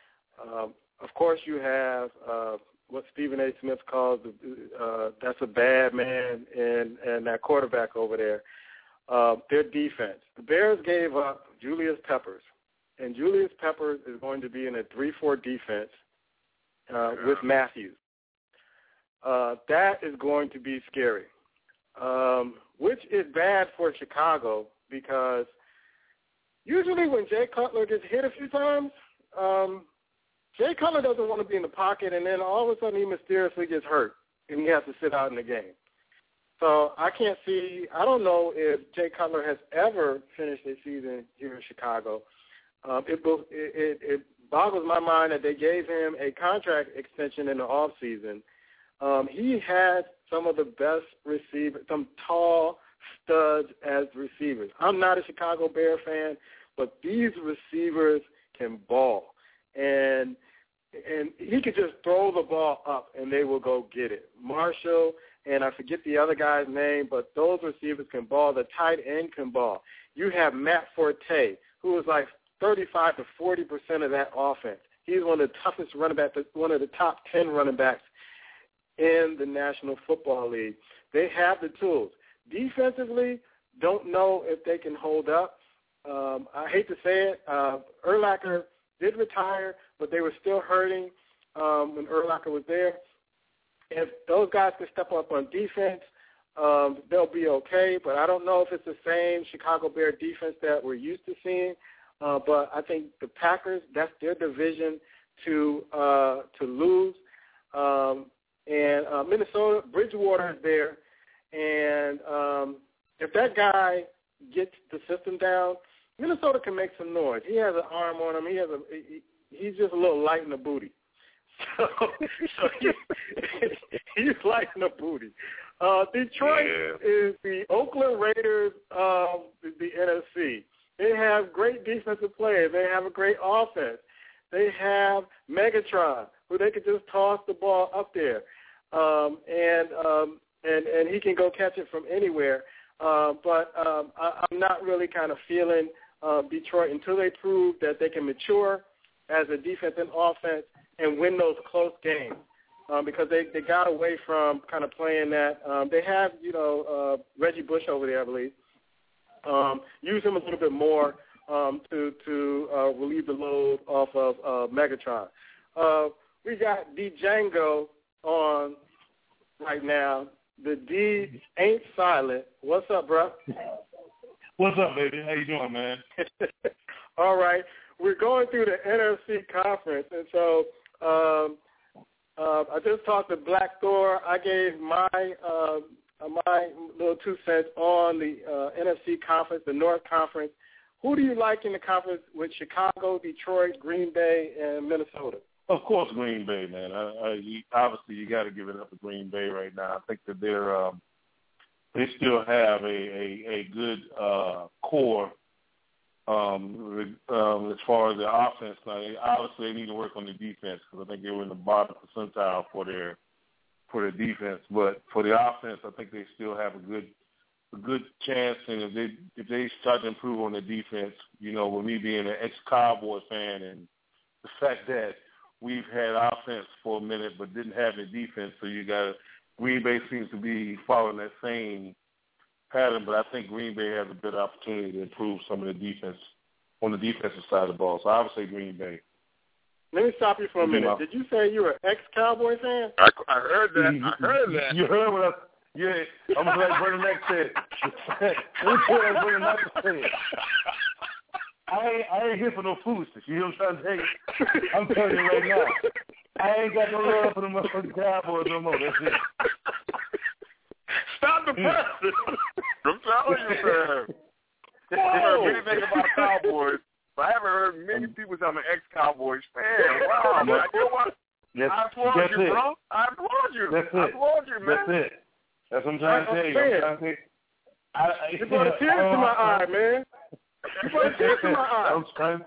Um, of course, you have. Uh, what Stephen A. Smith calls uh, that's a bad man and, and that quarterback over there, uh, their defense. The Bears gave up Julius Peppers, and Julius Peppers is going to be in a three four defense uh, yeah. with Matthews. Uh, that is going to be scary, um, which is bad for Chicago because usually when Jay Cutler gets hit a few times, um, Jay Cutler doesn't want to be in the pocket, and then all of a sudden he mysteriously gets hurt, and he has to sit out in the game. So I can't see – I don't know if Jay Cutler has ever finished a season here in Chicago. Um, it, it, it boggles my mind that they gave him a contract extension in the offseason. Um, he had some of the best receivers, some tall studs as receivers. I'm not a Chicago Bear fan, but these receivers can ball. And and he could just throw the ball up, and they will go get it. Marshall, and I forget the other guy's name, but those receivers can ball. The tight end can ball. You have Matt Forte, who is like thirty-five to forty percent of that offense. He's one of the toughest running backs, one of the top ten running backs in the National Football League. They have the tools. Defensively, don't know if they can hold up. Um, I hate to say it, uh, Urlacher did retire, but they were still hurting um, when Urlacher was there. If those guys can step up on defense, um, they'll be okay. But I don't know if it's the same Chicago Bear defense that we're used to seeing. Uh, but I think the Packers, that's their division to uh, to lose. Um, and uh, Minnesota, Bridgewater is there. And um, if that guy gets the system down, Minnesota can make some noise. He has an arm on him. He has a. He, he's just a little light in the booty. So, so he, he's light in the booty. Uh, Detroit yeah. is the Oakland Raiders of the, the N F C. They have great defensive players. They have a great offense. They have Megatron, who they could just toss the ball up there, um, and um, and and he can go catch it from anywhere. Uh, but um, I, I'm not really kind of feeling uh, Detroit until they prove that they can mature as a defense and offense and win those close games. Um, because they, they got away from kind of playing that. Um, they have, you know, uh, Reggie Bush over there, I believe. Um, use him a little bit more um, to to uh, relieve the load off of uh, Megatron. Uh, we got Django on right now. The D ain't silent. What's up, bro? What's up, baby? How you doing, man? All right. We're going through the N F C conference, and so um, uh, I just talked to Black Thor. I gave my uh, my little two cents on the uh, N F C conference, the North Conference. Who do you like in the conference with Chicago, Detroit, Green Bay, and Minnesota? Of course, Green Bay, man. I, I, you, obviously, you got to give it up to Green Bay right now. I think that they're um, they still have a a, a good uh, core. Um, um, as far as the offense, now, they, obviously they need to work on the defense because I think they were in the bottom percentile for their for their defense. But for the offense, I think they still have a good a good chance. And if they if they start to improve on the defense, you know, with me being an ex-Cowboy fan and the fact that we've had offense for a minute but didn't have any defense, so you got Green Bay seems to be following that same pattern, but I think Green Bay has a better opportunity to improve some of the defense on the defensive side of the ball. So I would say Green Bay. Let me stop you for a minute. Did you say you were an ex-Cowboy fan? I, I heard that. I heard that. You heard what I yeah, I'm going to let Brendan Mack say it. Let me tell you what Brendan Mack said. I ain't, I ain't here for no foolishness. You know what I'm trying to tell you? I'm telling you right now. I ain't got no love for the motherfucking Cowboys no more. That's it. Stop the press. I'm telling you, man. I haven't heard anything about Cowboys, but I haven't heard many people say I'm an ex-Cowboys fan. Wow, man. You know what? That's, I applaud that's you, it. bro. I applaud you. That's it. I applaud you, man. That's it. That's what I'm trying to tell you. I'm trying to say, I, I, you brought a tear to my eye, man. You brought a tear to my eye. I'm trying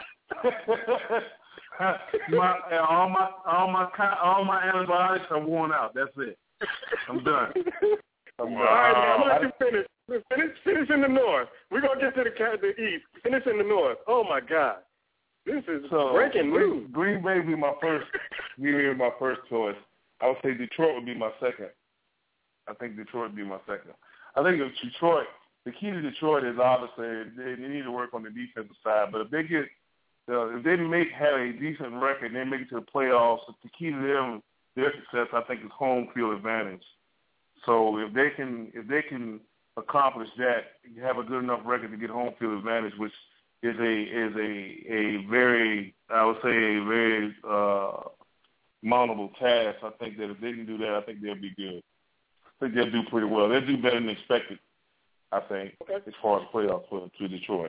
to my, all my all my all my antibiotics are worn out. That's it. I'm done. I'm done. All right, man. I'm gonna let you finish. Finish, finish in the north. We're gonna get to the, the east. Finish in the north. Oh my God, this is so, breaking news. Green Bay would be my first. Green Bay would be my first choice. I would say Detroit would be my second. I think Detroit would be my second. I think if Detroit, the key to Detroit is obviously they, they need to work on the defensive side. But if they get, uh, if they make have a decent record and they make it to the playoffs, the key to them their success, I think, is home field advantage. So if they can, if they can accomplish that, have a good enough record to get home field advantage, which is a is a a very, I would say, a very uh, mountable task. I think that if they can do that, I think they'll be good. I think they'll do pretty well. They'll do better than expected, I think, okay, as far as playoffs for to Detroit.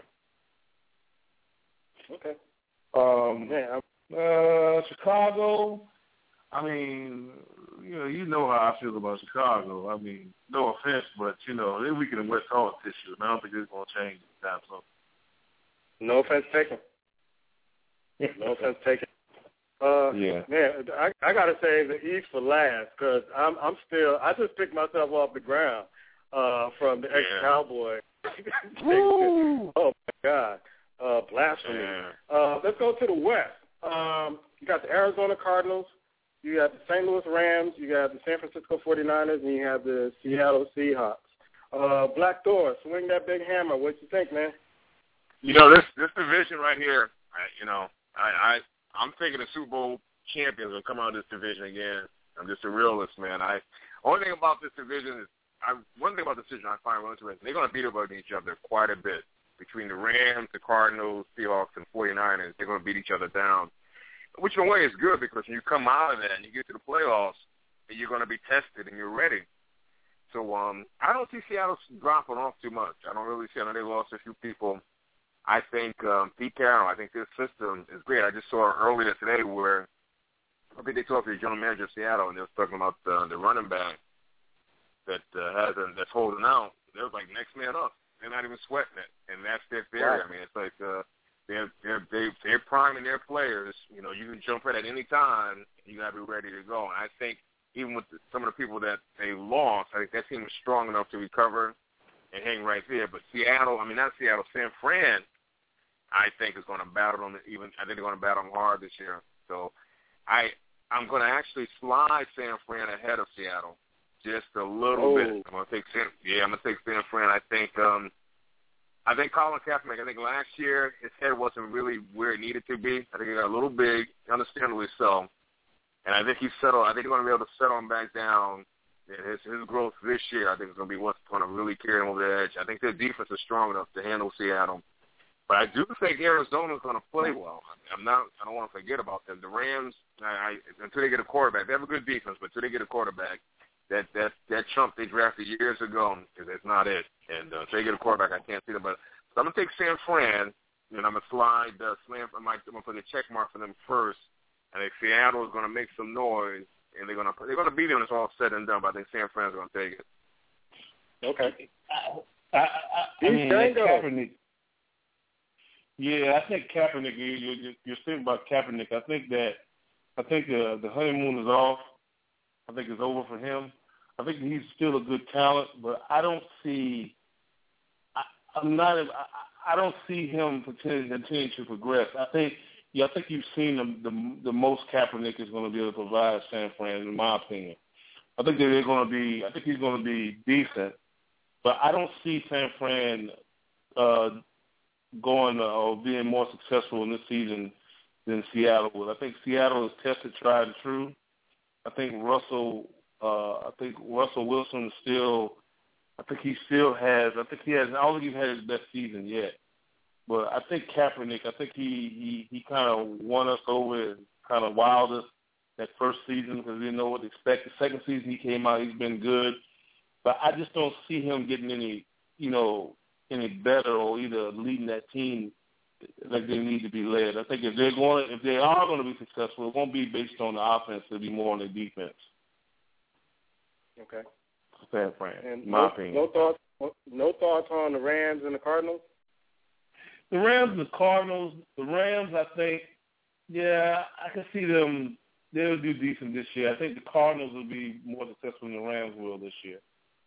Okay. Um, yeah. Uh, Chicago. I mean, you know, you know how I feel about Chicago. I mean, no offense, but you know, they're weaker than West Holland this year, and I don't think it's going to change anytime soon. No offense taken. No offense taken. Uh, yeah. Man, I, I got to say the East for last because I'm I'm still I just picked myself off the ground uh, from the ex-Cowboy. Oh my God, uh, blasphemy! Yeah. Uh, let's go to the West. Um, you got the Arizona Cardinals. You got the Saint Louis Rams, you got the San Francisco forty-niners, and you have the Seattle Seahawks. Uh, Black Thor, swing that big hammer. What you think, man? You know, this this division right here, I, you know, I, I, I'm thinking the Super Bowl champions will come out of this division again. I'm just a realist, man. I Only thing about this division is, I, one thing about this division I find really interesting, they're going to beat up on each other quite a bit. Between the Rams, the Cardinals, Seahawks, and forty-niners, they're going to beat each other down. Which in a way is good because when you come out of that and you get to the playoffs, you're going to be tested and you're ready. So um, I don't see Seattle dropping off too much. I don't really see. I know they lost a few people. I think um, Pete Carroll, I think their system is great. I just saw earlier today where I think they talked to the general manager of Seattle and they were talking about uh, the running back that uh, hasn't that's holding out. They was like next man up. They're not even sweating it, and that's their theory. Wow. I mean, it's like. Uh, They're they're they, they're priming their players. You know, you can jump in at any time. You gotta be ready to go. And I think even with the, some of the people that they lost, I think that team was strong enough to recover and hang right there. But Seattle, I mean not Seattle, San Fran, I think is going to battle them. Even I think they're going to battle them hard this year. So I I'm going to actually slide San Fran ahead of Seattle just a little oh. bit. I'm going to take San yeah I'm going to take San Fran. I think. um I think Colin Kaepernick, I think last year his head wasn't really where it needed to be. I think he got a little big, understandably so. And I think he settled. I think he's going to be able to settle him back down. And his his growth this year, I think, is going to be what's going to really carry him over the edge. I think their defense is strong enough to handle Seattle. But I do think Arizona is going to play well. I'm not. I don't want to forget about them. The Rams, I, I, until they get a quarterback, they have a good defense, but until they get a quarterback, that that that chump they drafted years ago, that's not it. And uh, until they get a quarterback, I can't see them. But so I'm going to take San Fran, and I'm going to slide the slam. I'm going to put a check mark for them first. I think Seattle is going to make some noise, and they're going to they're going to beat them when it's all said and done. But I think San Fran's going to take it. Okay. I, I, I, I mean, Kaepernick. Yeah, I think Kaepernick. You, you, you're saying about Kaepernick. I think that I think the the honeymoon is off. I think it's over for him. I think he's still a good talent, but I don't see. I, I'm not. I, I don't see him continue, continue to progress. I think. Yeah, I think you've seen the, the the most Kaepernick is going to be able to provide San Fran, in my opinion. I think that they're going to be. I think he's going to be decent, but I don't see San Fran uh, going uh, or being more successful in this season than Seattle will. I think Seattle is tested, tried, and true. I think Russell. Uh, I think Russell Wilson still. I think he still has. I think he has. I don't think he's had his best season yet. But I think Kaepernick, I think he, he, he kind of won us over and kind of wowed us that first season because we didn't know what to expect. The second season he came out, he's been good. But I just don't see him getting any, you know, any better or either leading that team like they need to be led. I think if they're going, if they are going to be successful, it won't be based on the offense. It'll be more on the defense. Okay. San Fran, and my no, opinion. No thoughts, no thoughts on the Rams and the Cardinals? The Rams and the Cardinals, the Rams, I think, yeah, I can see them. They'll do decent this year. I think the Cardinals will be more successful than the Rams will this year.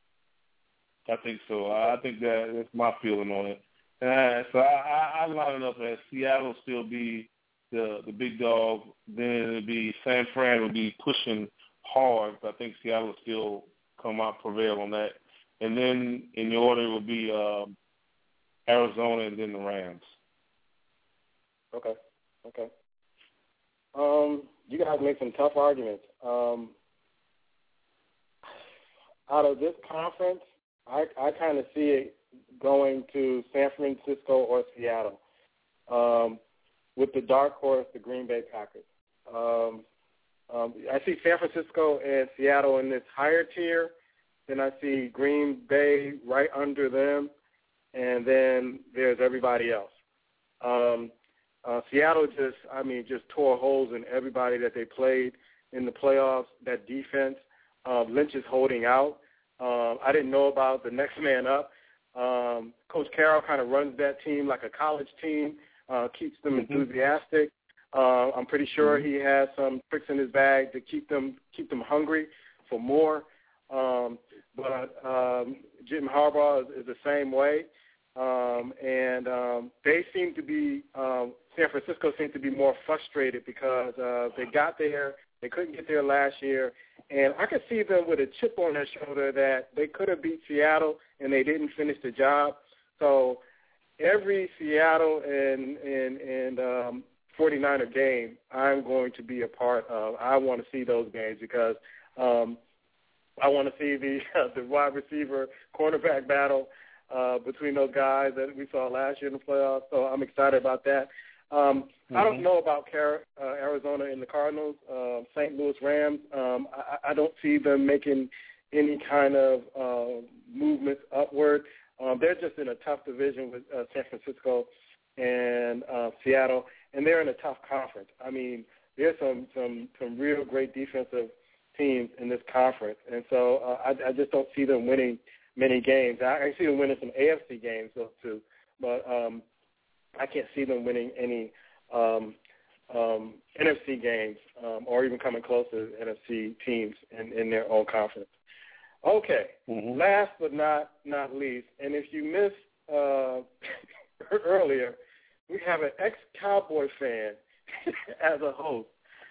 I think so. I think that that's my feeling on it. And I, so I, I, I line it up as Seattle will still be the the big dog. Then it'll be San Fran will be pushing hard. But I think Seattle will still come out prevail on that. And then in the order it will be um, Arizona and then the Rams. Okay. Okay. Um, you guys make some tough arguments. Um, out of this conference, I, I kind of see it going to San Francisco or Seattle, um, with the dark horse, the Green Bay Packers. Um, um, I see San Francisco and Seattle in this higher tier. Then I see Green Bay right under them, and then there's everybody else. Um, uh, Seattle just, I mean, just tore holes in everybody that they played in the playoffs. That defense, uh, Lynch is holding out. Um, I didn't know about the next man up. Um, Coach Carroll kind of runs that team like a college team, uh, keeps them mm-hmm. enthusiastic. Uh, I'm pretty sure mm-hmm. he has some tricks in his bag to keep them keep them hungry for more. Um, but um, Jim Harbaugh is, is the same way. Um, and um, they seem to be, um, San Francisco seemed to be more frustrated because uh, they got there, they couldn't get there last year, and I could see them with a chip on their shoulder that they could have beat Seattle and they didn't finish the job. So every Seattle and, and, and um, forty-niner game I'm going to be a part of. I want to see those games because um, I want to see the, uh, the wide receiver cornerback battle Uh, between those guys that we saw last year in the playoffs, so I'm excited about that. Um, mm-hmm. I don't know about Car- uh, Arizona and the Cardinals, uh, Saint Louis Rams. Um, I, I don't see them making any kind of uh, movements upward. Um, they're just in a tough division with uh, San Francisco and uh, Seattle, and they're in a tough conference. I mean, there's some some some real great defensive teams in this conference, and so uh, I, I just don't see them winning many games. I, I see them winning some A F C games though too, but um, I can't see them winning any um, um, N F C games um, or even coming close to N F C teams in, in their own conference. Okay, mm-hmm. Last but not not least, and if you missed uh, earlier, we have an ex-Cowboy fan as a host.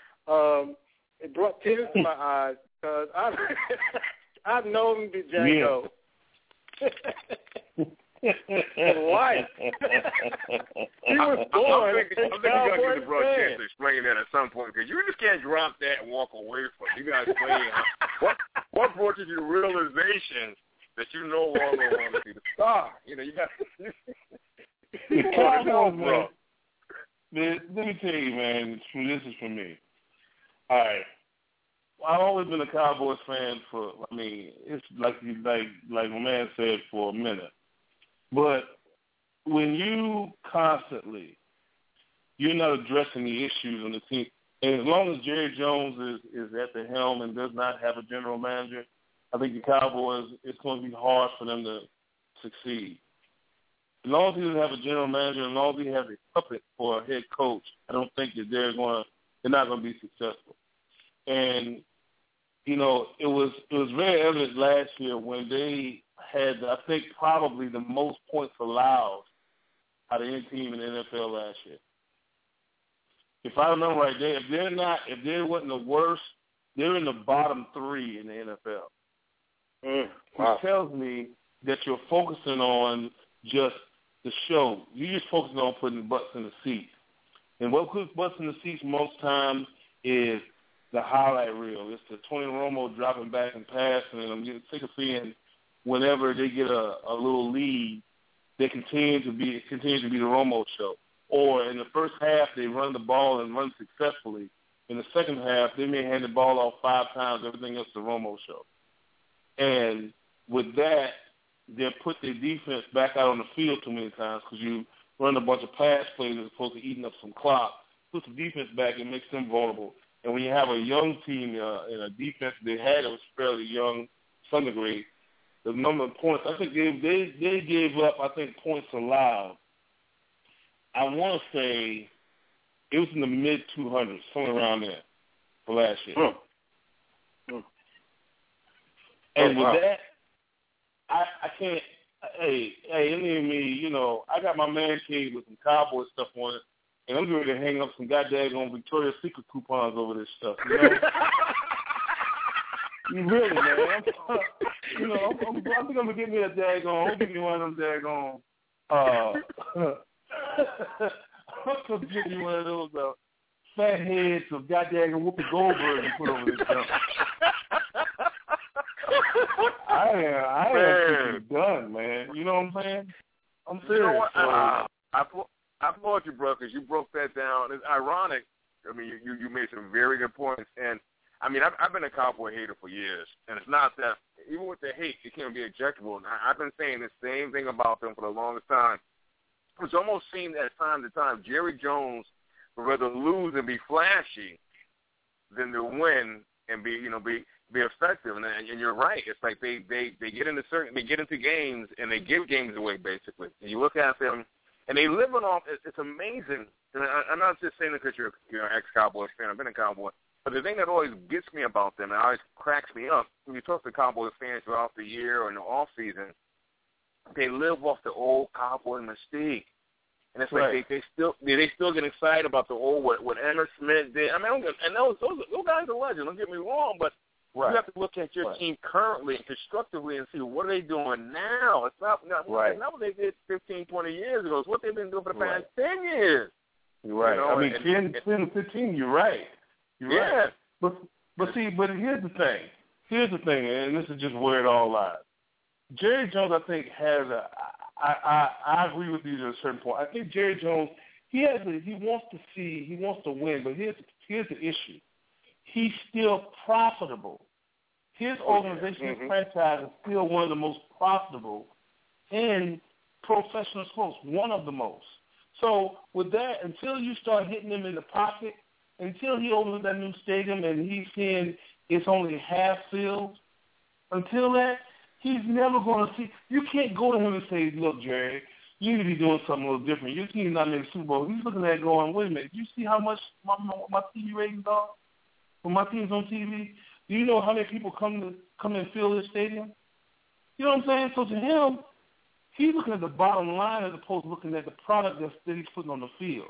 Um, it brought tears to my eyes because I've, I've known Django. Yeah. life. He was born. I'm thinking, I'm thinking you got to give the broadcast to explain that at some point, because you just can't drop that and walk away from it. You got to explain what what brought you to the realization that you no longer want to be the star. You know, you got to. Come on, bro. Man, let me tell you, man. This is for me. All right. I've always been a Cowboys fan for, I mean, it's like like like my man said, for a minute. But when you constantly, you're not addressing the issues on the team, and as long as Jerry Jones is, is at the helm and does not have a general manager, I think the Cowboys, it's going to be hard for them to succeed. As long as he doesn't have a general manager, as long as he has a puppet for a head coach, I don't think that they're going to, they're not going to be successful. And, you know, it was it was very evident last year when they had, I think, probably the most points allowed out of any team in the N F L last year. If I remember right, they, if they're not, if they wasn't the worst, they're in the bottom three in the N F L. Mm, wow. Which tells me that you're focusing on just the show. You're just focusing on putting butts in the seats. And what puts butts in the seats most times is the highlight reel. It's the Tony Romo dropping back and passing, and I'm getting sick of seeing whenever they get a, a little lead, they continue to be continue to be the Romo show. Or in the first half, they run the ball and run successfully. In the second half, they may hand the ball off five times, everything else the Romo show. And with that, they'll put their defense back out on the field too many times because you run a bunch of pass plays as opposed to eating up some clock. Put the defense back and makes them vulnerable. And when you have a young team uh, and a defense they had that was fairly young, some degree, the number of points, I think they, they, they gave up, I think, points allowed. I want to say it was in the mid two hundreds, somewhere around there for last year. Mm. Mm. And oh, with wow. that, I, I can't, hey, hey, any of me, you know, I got my man cave with some cowboy stuff on it, and I'm going to hang up some goddamn on Victoria's Secret coupons over this stuff, you know? You really, man. I'm, you know, I'm, I'm, I think I'm going to get me a daggone, I'll give me one of them daggone, uh, I'm going to give you one of those uh, fat heads of goddamn Whoopi Goldberg and put over this stuff. I am, I am done, man. You know what I'm saying? I'm serious. You know what? So, I, I, I applaud you, bro, because you broke that down. It's ironic. I mean, you, you made some very good points. And, I mean, I've, I've been a Cowboy hater for years. And it's not that, even with the hate, it can't be objectable. And I, I've been saying the same thing about them for the longest time. It's almost seemed at time to time Jerry Jones would rather lose and be flashy than to win and be, you know, be be effective. And, and you're right. It's like they, they, they get into certain they get into games and they give games away basically. And you look at them and they live it off. It's, it's amazing. And I, I'm not just saying it because you're you're an ex-Cowboys fan. I've been a Cowboy. But the thing that always gets me about them and always cracks me up when you talk to Cowboys fans throughout the year or in the off season, they live off the old Cowboy mystique. And it's right. like they, they still they, they still get excited about the old what what Emmitt Smith did. I mean, I don't get, and those those those guys are legends. Don't get me wrong, but right. you have to look at your right. team currently and constructively and see what are they doing now. It's not not, right. not what they did fifteen, twenty years ago. It's what they've been doing for the past right. ten years. You're right. You know, I mean, and, ten, ten, fifteen. You're right. You're yeah. right. But but see, but here's the thing. Here's the thing, and this is just where it all lies. Jerry Jones, I think, has a. I, I, I agree with you to a certain point. I think Jerry Jones, he has a, he wants to see, he wants to win, but here's here's the issue. He's still profitable. His organization, mm-hmm. his franchise is still one of the most profitable in professional sports, one of the most. So with that, until you start hitting him in the pocket, until he opens that new stadium and he's seeing it's only half filled, until that, he's never going to see. You can't go to him and say, look, Jerry, you need to be doing something a little different. Your team's not in the Super Bowl. He's looking at it going, wait a minute, do you see how much my, my, my T V ratings are when my team's on T V? Do you know how many people come to come and fill this stadium? You know what I'm saying? So to him, he's looking at the bottom line as opposed to looking at the product that's, that he's putting on the field.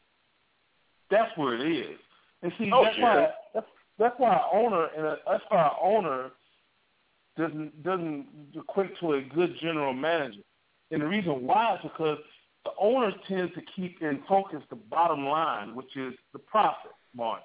That's where it is. And see, oh, that's yeah. why that's, that's why our owner and a, that's why our owner doesn't doesn't equate to a good general manager. And the reason why is because the owners tend to keep in focus the bottom line, which is the profit margin.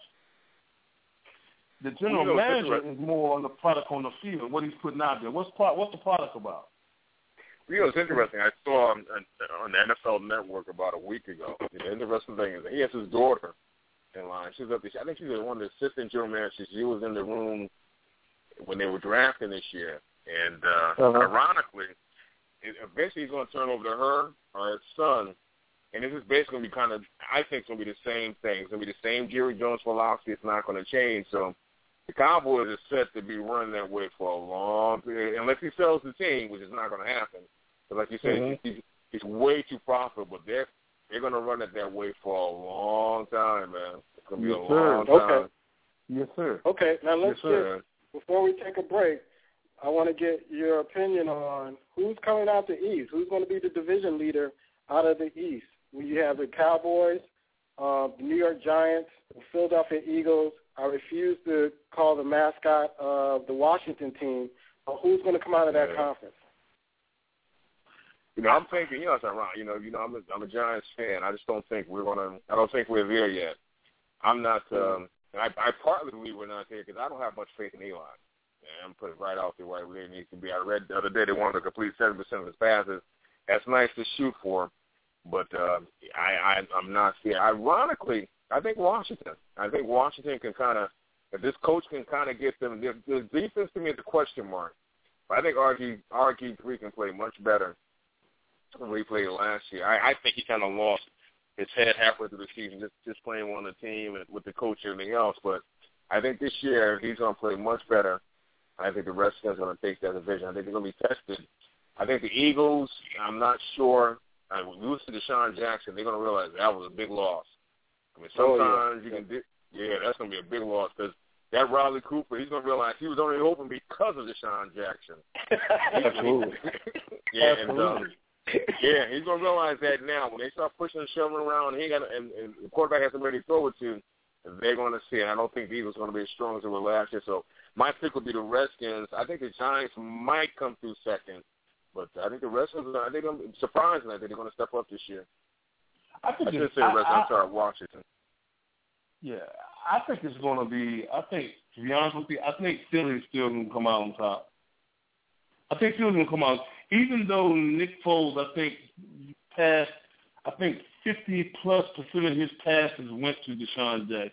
The general you know, manager is more on the product on the field, what he's putting out there. What's pro- what's the product about? You know, it's interesting. I saw on, on the N F L Network about a week ago. The interesting thing is that he has his daughter in line. She's up. I think she's one of the assistant general managers. She was in the room when they were drafting this year. And uh, uh-huh. ironically, it, eventually he's going to turn over to her or his son. And this is basically going to be kind of, I think it's going to be the same thing. It's going to be the same Jerry Jones philosophy. It's not going to change. So the Cowboys are set to be running that way for a long period, unless he sells the team, which is not going to happen. But like you said, mm-hmm. he's, he's way too profitable. They're, they're going to run it that way for a long time, man. It's going to be yes, a sir. long okay. time. Yes, sir. Okay, now let's yes, get, before we take a break, I want to get your opinion on who's coming out the East. Who's going to be the division leader out of the East? You have the Cowboys, uh, the New York Giants, the Philadelphia Eagles. I refuse to call the mascot of the Washington team. But who's going to come out of that yeah. conference? You know, I'm thinking, you know, it's ironic. You know, you know, I'm a, I'm a Giants fan. I just don't think we're going to – I don't think we're there yet. I'm not um, – I, I partly believe we're not there because I don't have much faith in Eli. I'm putting it right out there where he needs to be. I read the other day they wanted to complete seventy percent of his passes. That's nice to shoot for, but uh, I, I, I'm not seeing. Ironically, I think Washington. I think Washington can kind of, if this coach can kind of get them. The, the defense to me is a question mark. But I think R G R G three can play much better than we played last year. I, I think he kind of lost his head halfway through the season, just just playing on the team and with the coach and everything else. But I think this year he's going to play much better. I think the Redskins are going to take that division. I think they're going to be tested. I think the Eagles, I'm not sure. I mean, losing to Deshaun Jackson, they're going to realize that was a big loss. I mean, sometimes oh, yeah. you can do, yeah, that's going to be a big loss because that Riley Cooper, he's going to realize he was only open because of Deshaun Jackson. Absolutely. yeah, Absolutely. And, um, yeah, he's going to realize that now. When they start pushing and shoving around, he ain't got, and, and the quarterback has somebody to throw it to, they're going to see it. I don't think the Eagles are going to be as strong as they were last year. So my pick would be the Redskins. I think the Giants might come through second, but I think the Redskins, I think I'm surprising. I think they're going to step up this year. I think I should it's, say the Redskins. I, I'm sorry, Washington. Yeah, I think it's going to be, I think, to be honest with you, I think Philly's still going to come out on top. I think Philly's going to come out, even though Nick Foles, I think, passed, I think fifty plus percent of his passes went to Deshaun Jackson,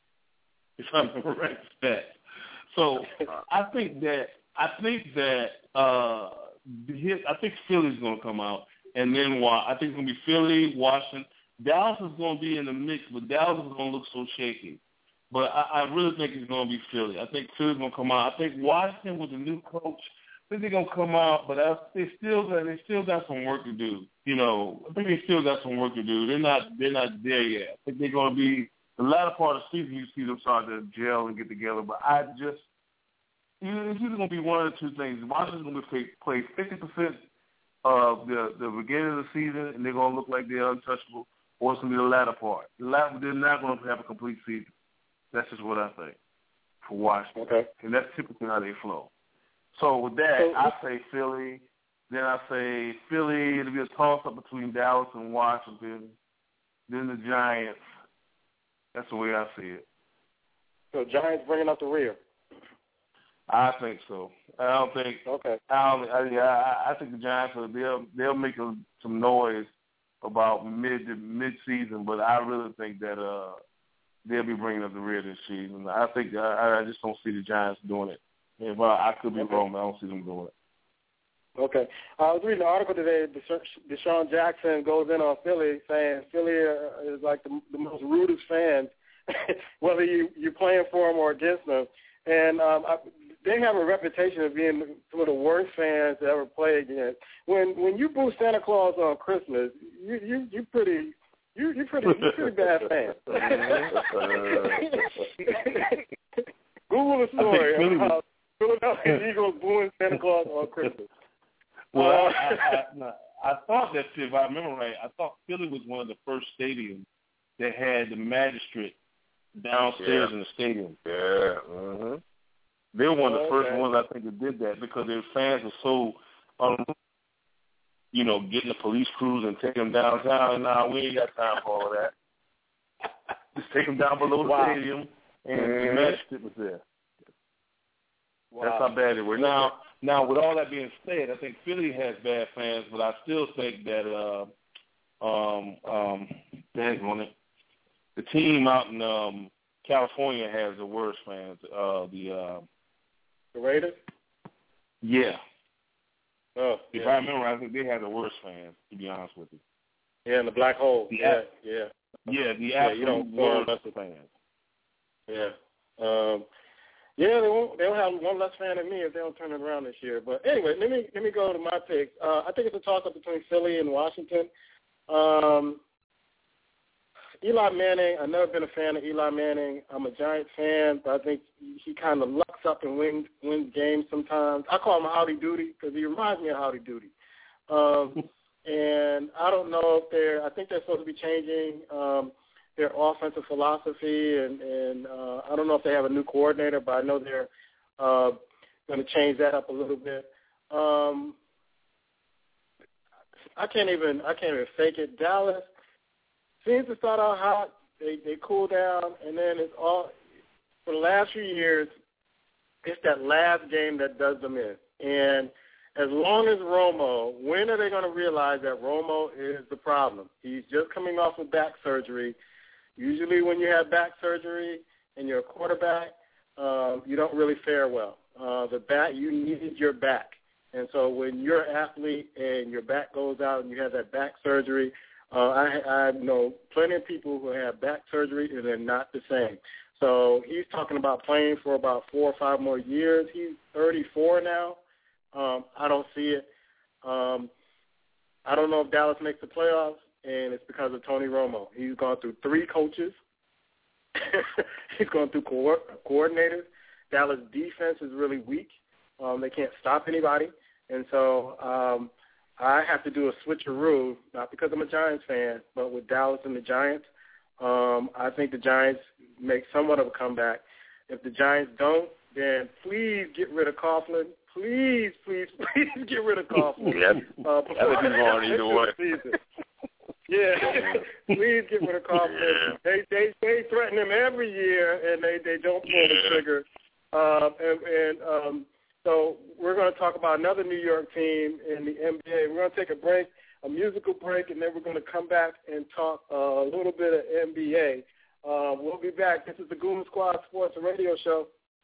if I remember right, stats. So I think that I think that uh, his, I think Philly's going to come out, and then I think it's going to be Philly, Washington. Dallas is going to be in the mix, but Dallas is going to look so shaky. But I, I really think it's going to be Philly. I think Philly's going to come out. I think Washington with the new coach, I think they're going to come out, but I, they still got they still got some work to do. You know, I think they still got some work to do. They're not they're not there yet. I think they're going to be the latter part of the season. You see them start to gel and get together. But I just it's either going to be one of the two things. Washington's going to play play fifty percent of the the beginning of the season, and they're going to look like they're untouchable, or it's going to be the latter part. The latter, they're not going to have a complete season. That's just what I think for Washington. Okay. And that's typically how they flow. So with that, so, I say Philly. Then I say Philly. It'll be a toss-up between Dallas and Washington. Then the Giants. That's the way I see it. So Giants bringing up the rear. I think so. I don't think. Okay. I don't. I, I, I think the Giants will they'll they'll make a, some noise about mid mid season, but I really think that uh they'll be bringing up the rear this season. I think I, I just don't see the Giants doing it. If I, I could be okay. wrong, but I don't see them doing it. Okay. I was reading an article today. Deshaun Jackson goes in on Philly, saying Philly is like the, the most rudest fans, whether you you're playing for them or against them. And um, I, they have a reputation of being some of the worst fans to ever play against. When when you boo Santa Claus on Christmas, you you you pretty you you pretty you pretty bad fan. Google the story about Philadelphia Eagles booing Santa Claus on Christmas. Well, uh, I, I, no, I thought that if I remember right, I thought Philly was one of the first stadiums that had the magistrate downstairs yeah. in the stadium. Yeah. Mm-hmm. They were one of the oh, first okay. ones I think that did that because their fans were so um, you know, getting the police crews and taking them downtown. Nah, we ain't got time for all of that. Just take them down below the wow. stadium, and mm-hmm. the magistrate was there. Wow. That's how bad they were. Now, now, with all that being said, I think Philly has bad fans, but I still think that uh, um, um, dang on it, the team out in um, California has the worst fans. Uh, the uh, the Raiders. Yeah. Oh, if yeah. I remember, I think they had the worst fans. To be honest with you. Yeah, in the black hole. The yeah, ab- yeah. Yeah, the yeah, absolute you don't worst fans. Yeah. Um, yeah, they won't. They'll have one less fan than me if they don't turn it around this year. But anyway, let me let me go to my pick. Uh, I think it's a toss-up between Philly and Washington. Um, Eli Manning. I've never been a fan of Eli Manning. I'm a Giants fan, but I think he kind of lucks up and wins wins games sometimes. I call him Howdy Doody because he reminds me of Howdy Doody. Um, and I don't know if they're. I think they're supposed to be changing um, their offensive philosophy, and, and uh, I don't know if they have a new coordinator, but I know they're uh, going to change that up a little bit. Um, I can't even. I can't even fake it. Dallas seems to start out hot. They they cool down, and then it's all for the last few years. It's that last game that does them in. And as long as Romo, when are they going to realize that Romo is the problem? He's just coming off of back surgery. Usually, when you have back surgery and you're a quarterback, um, you don't really fare well. Uh, the back, you need your back, and so when you're an athlete and your back goes out and you have that back surgery. Uh, I, I know plenty of people who have back surgery and they're not the same. So he's talking about playing for about four or five more years. He's thirty-four now. Um, I don't see it. Um, I don't know if Dallas makes the playoffs, and it's because of Tony Romo. He's gone through three coaches. He's gone through co- coordinators. Dallas' defense is really weak. Um, they can't stop anybody. And so um, I have to do a switcheroo, not because I'm a Giants fan, but with Dallas and the Giants. Um, I think the Giants make somewhat of a comeback. If the Giants don't, then please get rid of Coughlin. Please, please, please get rid of Coughlin. Yeah, uh, that would be going either way. Yeah, please get rid of Coughlin. Yeah. They, they they threaten him every year, and they, they don't pull the trigger. Um, and and um, so we're going to talk about another New York team in the N B A. We're going to take a break, a musical break, and then we're going to come back and talk uh, a little bit of N B A. Uh, we'll be back. This is the Goon Squad Sports Radio Show.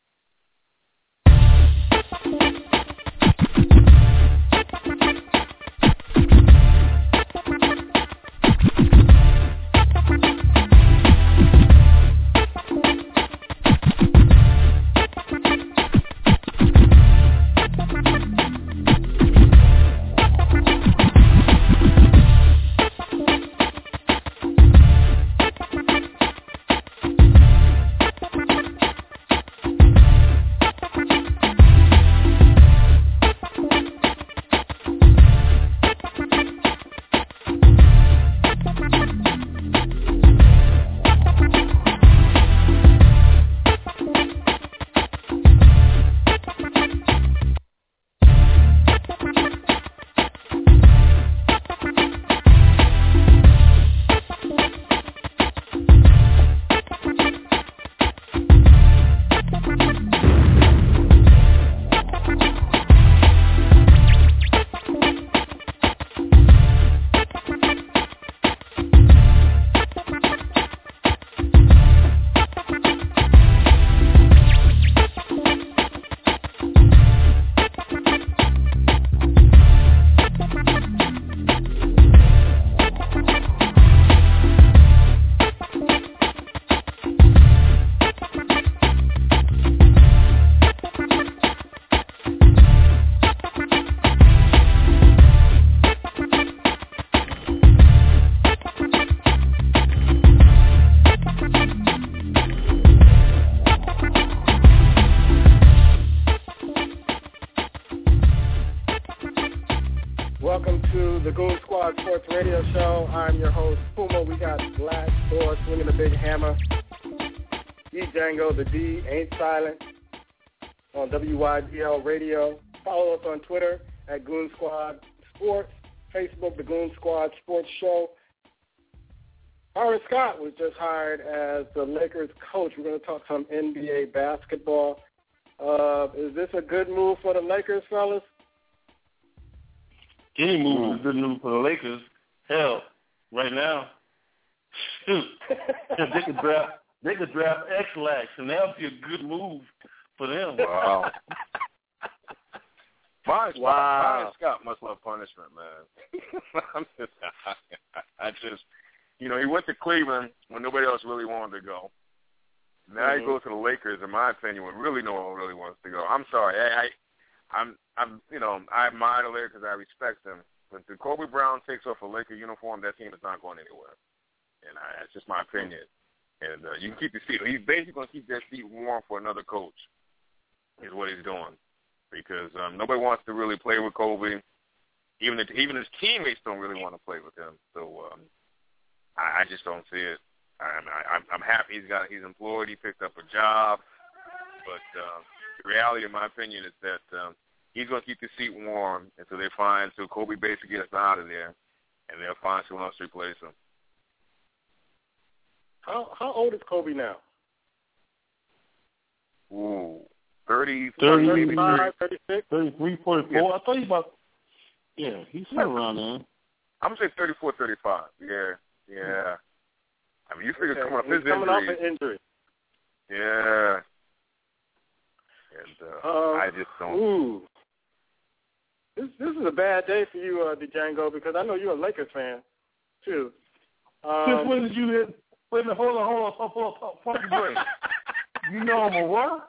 Welcome to the Goon Squad Sports Radio Show. I'm your host, Puma. We got Black Thor swinging the big hammer. D Django, the D ain't silent on W Y D L Radio. Follow us on Twitter at Goon Squad Sports, Facebook, the Goon Squad Sports Show. Byron Scott was just hired as the Lakers coach. We're going to talk some N B A basketball. Uh, is this a good move for the Lakers, fellas? Any move is a good move for the Lakers. Hell, right now, shoot, they could draft they could draft X-Lax, and that would be a good move for them. Wow. Byron Scott, wow. Byron Scott must love punishment, man. I'm just, I, I just, you know, he went to Cleveland when nobody else really wanted to go. Now mm-hmm. he goes to the Lakers, in my opinion, when really no one really wants to go. I'm sorry, I, I I'm, I'm, you know, I admire the Lakers, I respect them. But if Kobe Brown takes off a Laker uniform, that team is not going anywhere. And I, that's just my opinion. And uh, you can keep your seat. He's basically going to keep that seat warm for another coach, is what he's doing. Because um, nobody wants to really play with Kobe. Even the, even his teammates don't really want to play with him. So um, I, I just don't see it. I'm, I, I'm happy he's got he's employed. He picked up a job. But uh, the reality, in my opinion, is that um, he's going to keep the seat warm until they find, until Kobe basically gets out of there, and they'll find someone else to replace him. How how old is Kobe now? Ooh, thirty, thirty, maybe thirty-five, thirty-six? thirty-three, forty-four. Yeah. I thought you about, yeah, he's still around there. I'm going to say thirty-four, thirty-five. Yeah, yeah. I mean, you figure okay. coming off He's his coming injury. off an injury. Yeah. And uh, uh, I just don't. Ooh. This this is a bad day for you, uh, Django, because I know you're a Lakers fan, too. Um, Since when did you hit? Wait a minute, hold on, hold on, hold on, hold on, hold on. You know I'm a what?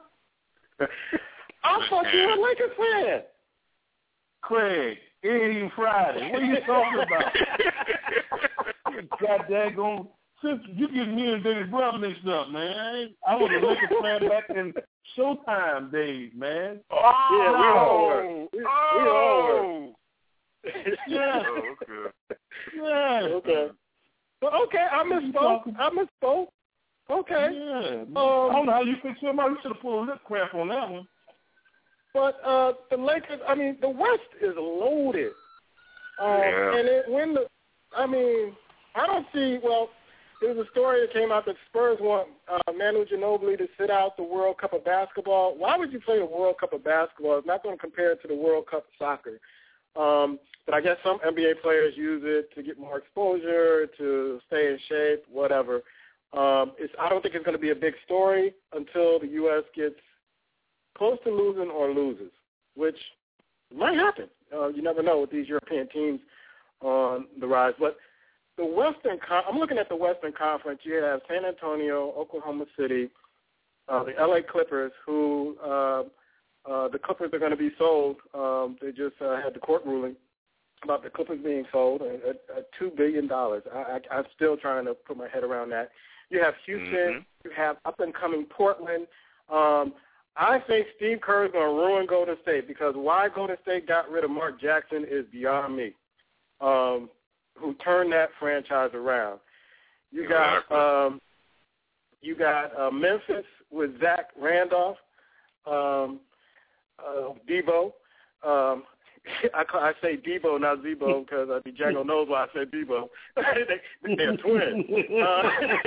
I thought you were a Lakers fan. Craig, it ain't even Friday. What are you talking about? God daggone. Since you get me and Dennis Brown mixed up, man. I was a Lakers fan back in Showtime days, man. Oh, yeah, we all were. We, oh. we all were. Yeah. Oh, okay. Yeah. Okay. Well, okay, I misspoke. I misspoke. Okay. Yeah. Um, I don't know how you fix him out. You should have pulled a lip cramp on that one. But uh, the Lakers, I mean, the West is loaded. Um, yeah. And it, when the, I mean, I don't see, well, there was a story that came out that Spurs want uh, Manu Ginobili to sit out the World Cup of basketball. Why would you play the World Cup of basketball? It's not going to compare it to the World Cup of soccer. Um, but I guess some N B A players use it to get more exposure, to stay in shape, whatever. Um, it's, I don't think it's going to be a big story until the U S gets close to losing or loses, which might happen. Uh, you never know with these European teams on the rise. But the Western, I'm looking at the Western Conference. You have San Antonio, Oklahoma City, uh, the L A Clippers, who uh, uh, the Clippers are going to be sold. Um, they just uh, had the court ruling about the Clippers being sold at, at two billion dollars. I, I, I'm still trying to put my head around that. You have Houston. Mm-hmm. You have up-and-coming Portland. Um, I think Steve Kerr is going to ruin Golden State because why Golden State got rid of Mark Jackson is beyond me. Um, who turned that franchise around? You got um, you got uh, Memphis with Zach Randolph, um, uh, Debo. Um, I, I say Debo, not Zebo, because uh, Django knows why I said Debo. they, they're twins. Uh,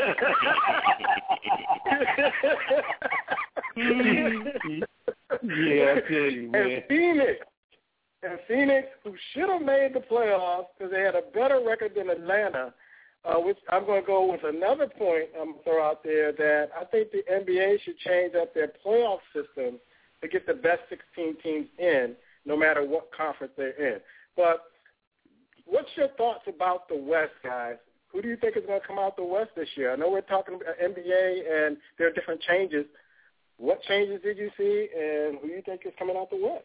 yeah, I tell you, man. And Phoenix, and Phoenix, who should have made the playoffs because they had a better record than Atlanta, uh, which I'm going to go with another point I'm going to throw out there that I think the N B A should change up their playoff system to get the best sixteen teams in, no matter what conference they're in. But what's your thoughts about the West, guys? Who do you think is going to come out the West this year? I know we're talking about N B A and there are different changes. What changes did you see, and who do you think is coming out the West?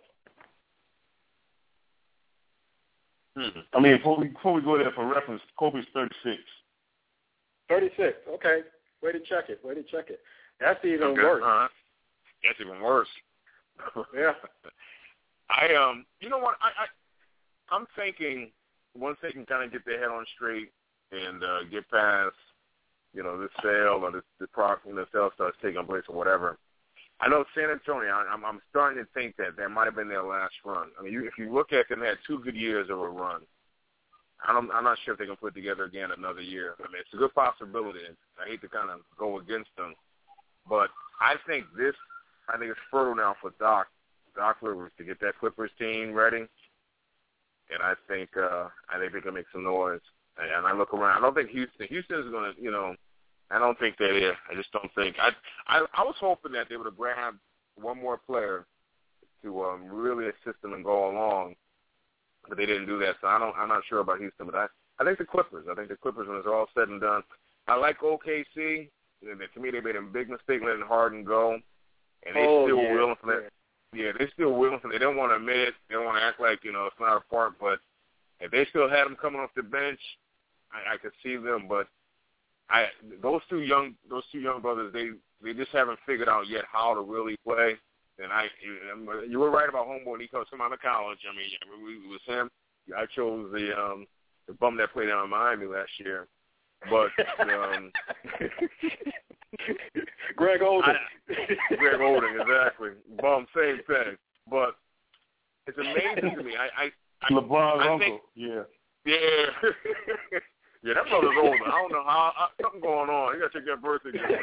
Hmm. I mean, before we, before we go there for reference, Kobe's thirty-six. thirty-six, okay. Way to check it, way to check it. That's even okay. worse. Uh-huh. That's even worse. Yeah. I um, you know what? I, I I'm thinking once they can kind of get their head on straight and uh, get past, you know, this sale or this the product, you know, sale starts taking place or whatever. I know San Antonio. I'm I'm starting to think that that might have been their last run. I mean, you, if you look at them, they had two good years of a run, I don't, I'm not sure if they can put it together again another year. I mean, it's a good possibility. I hate to kind of go against them, but I think this, I think it's fertile now for Doc, Doc Rivers to get that Clippers team ready, and I think uh, I think they can make some noise. And, and I look around. I don't think Houston. Houston's going to, you know, I don't think they're there. I just don't think. I, I I was hoping that they would have grabbed one more player to um, really assist them and go along, but they didn't do that. So I don't. I'm not sure about Houston, but I, I think the Clippers. I think the Clippers, when it's all said and done. I like O K C. To me, they made a big mistake letting Harden go, and they oh, still yeah, willing for that. Yeah, they still willing for. They don't want to admit it. They don't want to act like, you know, it's not a part. But if they still had him coming off the bench, I, I could see them. But I those two young those two young brothers, they they just haven't figured out yet how to really play. And I you were right about Homeboy. He comes from out of college. I mean, it was him. I chose the um the bum that played down in Miami last year. But um, Greg Oden. I, Greg Oden, exactly. Bum, same thing. But it's amazing to me. I, I, I LeBron's I uncle. Think, yeah. Yeah. Yeah, that brother's older. I don't know how I, something going on. You got to check that birth again.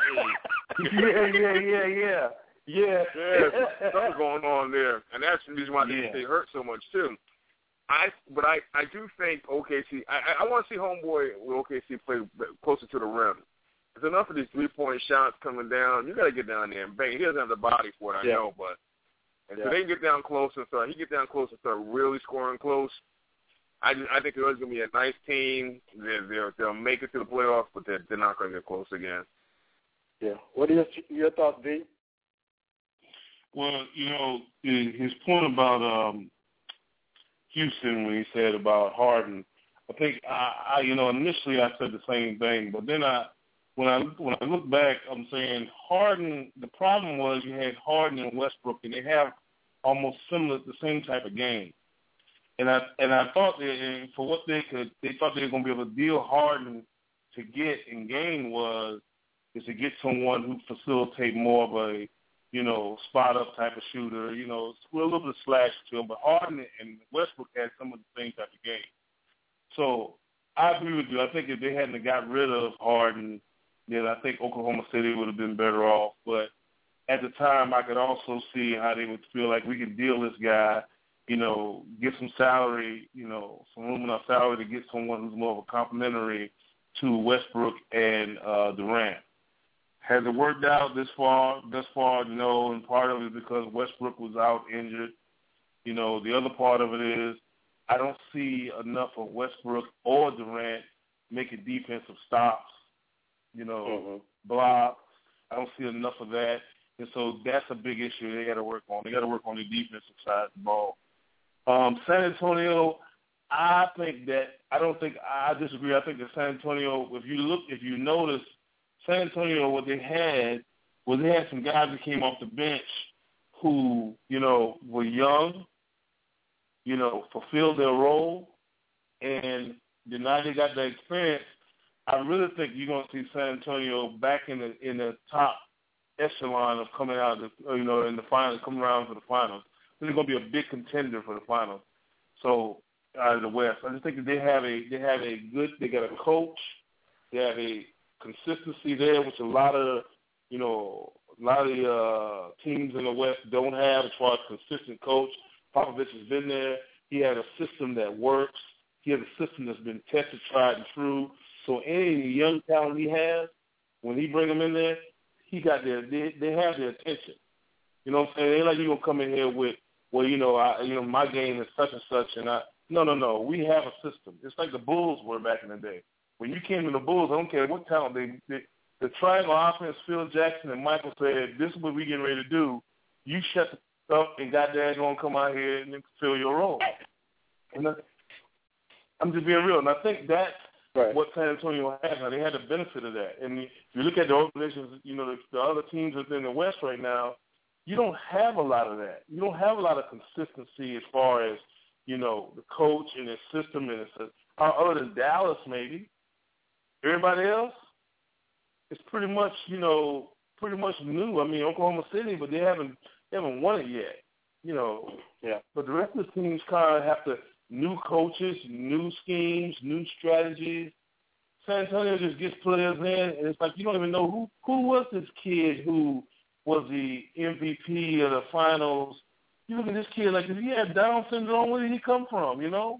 yeah, yeah, yeah, yeah, yeah. Yeah, something's going on there, and that's the reason why yeah. they, they hurt so much too. I, but I, I do think O K C. I, I want to see Homeboy with O K C play closer to the rim. There's enough of these three-point shots coming down. You got to get down there and bang. He doesn't have the body for it, I yeah. know, but and yeah. so they can get down close and start. He get down close and start really scoring close. I, I think there's going to be a nice team. They're, they're, they'll make it to the playoffs, but they're, they're not going to get close again. Yeah. What are your, your thoughts, D? Well, you know, his point about um, Houston when he said about Harden, I think I, I, you know, initially I said the same thing, but then I, when I when I look back, I'm saying Harden. The problem was you had Harden and Westbrook, and they have almost similar, the same type of game. And I and I thought that for what they could, they thought they were going to be able to deal Harden to get and gain was is to get someone who facilitate more of a, you know, spot up type of shooter, you know, with a little bit of slash to him. But Harden and Westbrook had some of the same type of game. So I agree with you. I think if they hadn't got rid of Harden, then I think Oklahoma City would have been better off. But at the time, I could also see how they would feel like we could deal this guy, you know, get some salary, you know, some room in our salary to get someone who's more of a complementary to Westbrook and uh, Durant. Has it worked out this far? This far, no, and part of it is because Westbrook was out injured. You know, the other part of it is I don't see enough of Westbrook or Durant making defensive stops, you know, mm-hmm. blocks. I don't see enough of that. And so that's a big issue they got to work on. They got to work on the defensive side of the ball. Um, San Antonio, I think that I don't think I disagree. I think that San Antonio, if you look, if you notice, San Antonio, what they had was they had some guys that came off the bench who, you know, were young, you know, fulfilled their role, and then now they got that experience. I really think you're going to see San Antonio back in the in the top echelon of coming out, of the, you know, in the finals, coming around for the finals. They're going to be a big contender for the finals. So out of the West, I just think that they have a they have a good. They got a coach. They have a consistency there, which a lot of you know a lot of the uh, teams in the West don't have as far as consistent coach. Popovich has been there. He had a system that works. He has a system that's been tested, tried, and true. So any young talent he has, when he bring them in there, he got their they, they have their attention. You know what I'm saying? They ain't like you gonna come in here with, well, you know, I, you know, my game is such and such, and I no, no, no. We have a system. It's like the Bulls were back in the day. When you came to the Bulls, I don't care what talent they, they the triangle offense, Phil Jackson and Michael said, this is what we getting ready to do. You shut the up and goddamn gonna come out here and fulfill your role. And I, I'm just being real, and I think that's right. What San Antonio has now. They had the benefit of that. And if you look at the organizations, you know, the, the other teams within the West right now, you don't have a lot of that. You don't have a lot of consistency as far as, you know, the coach and his system and his, uh, other than Dallas maybe. Everybody else, it's pretty much, you know, pretty much new. I mean, Oklahoma City, but they haven't they haven't won it yet, you know. Yeah. But the rest of the teams kind of have to new coaches, new schemes, new strategies. San Antonio just gets players in, and it's like you don't even know who who was this kid who was the M V P of the finals. You look at this kid, like, if he had Down syndrome, where did he come from, you know?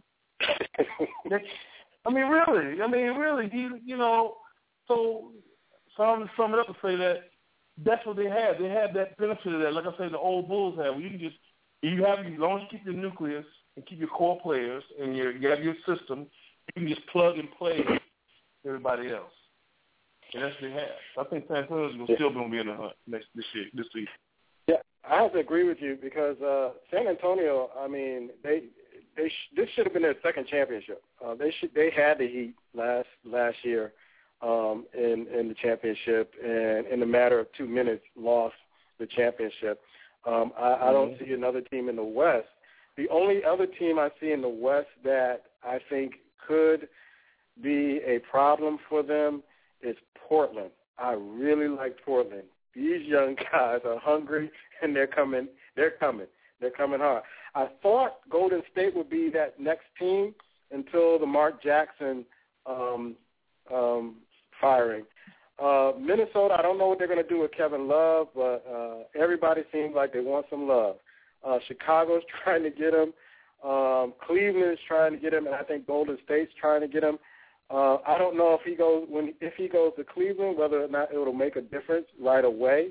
I mean, really. I mean, really, he, you know, so, so I'm going to sum it up and say that that's what they had. They had that benefit of that. Like I say, the old Bulls had. You can just, you have, as long as you keep your nucleus and keep your core players and your, you have your system, you can just plug and play everybody else. And that's what they have. I think San Antonio is still going to be in the hunt next this year, this season. Yeah, I have to agree with you because uh, San Antonio, I mean, they they sh- this should have been their second championship. Uh, they should they had the Heat last last year um, in in the championship, and in a matter of two minutes lost the championship. Um, I, mm-hmm. I don't see another team in the West. The only other team I see in the West that I think could be a problem for them is Portland. I really like Portland. These young guys are hungry, and they're coming. They're coming. They're coming hard. I thought Golden State would be that next team until the Mark Jackson um, um, firing. Uh, Minnesota, I don't know what they're going to do with Kevin Love, but uh, everybody seems like they want some love. Uh, Chicago's trying to get him. Um, Cleveland is trying to get him, and I think Golden State's trying to get him. Uh, I don't know if he goes when if he goes to Cleveland, whether or not it will make a difference right away.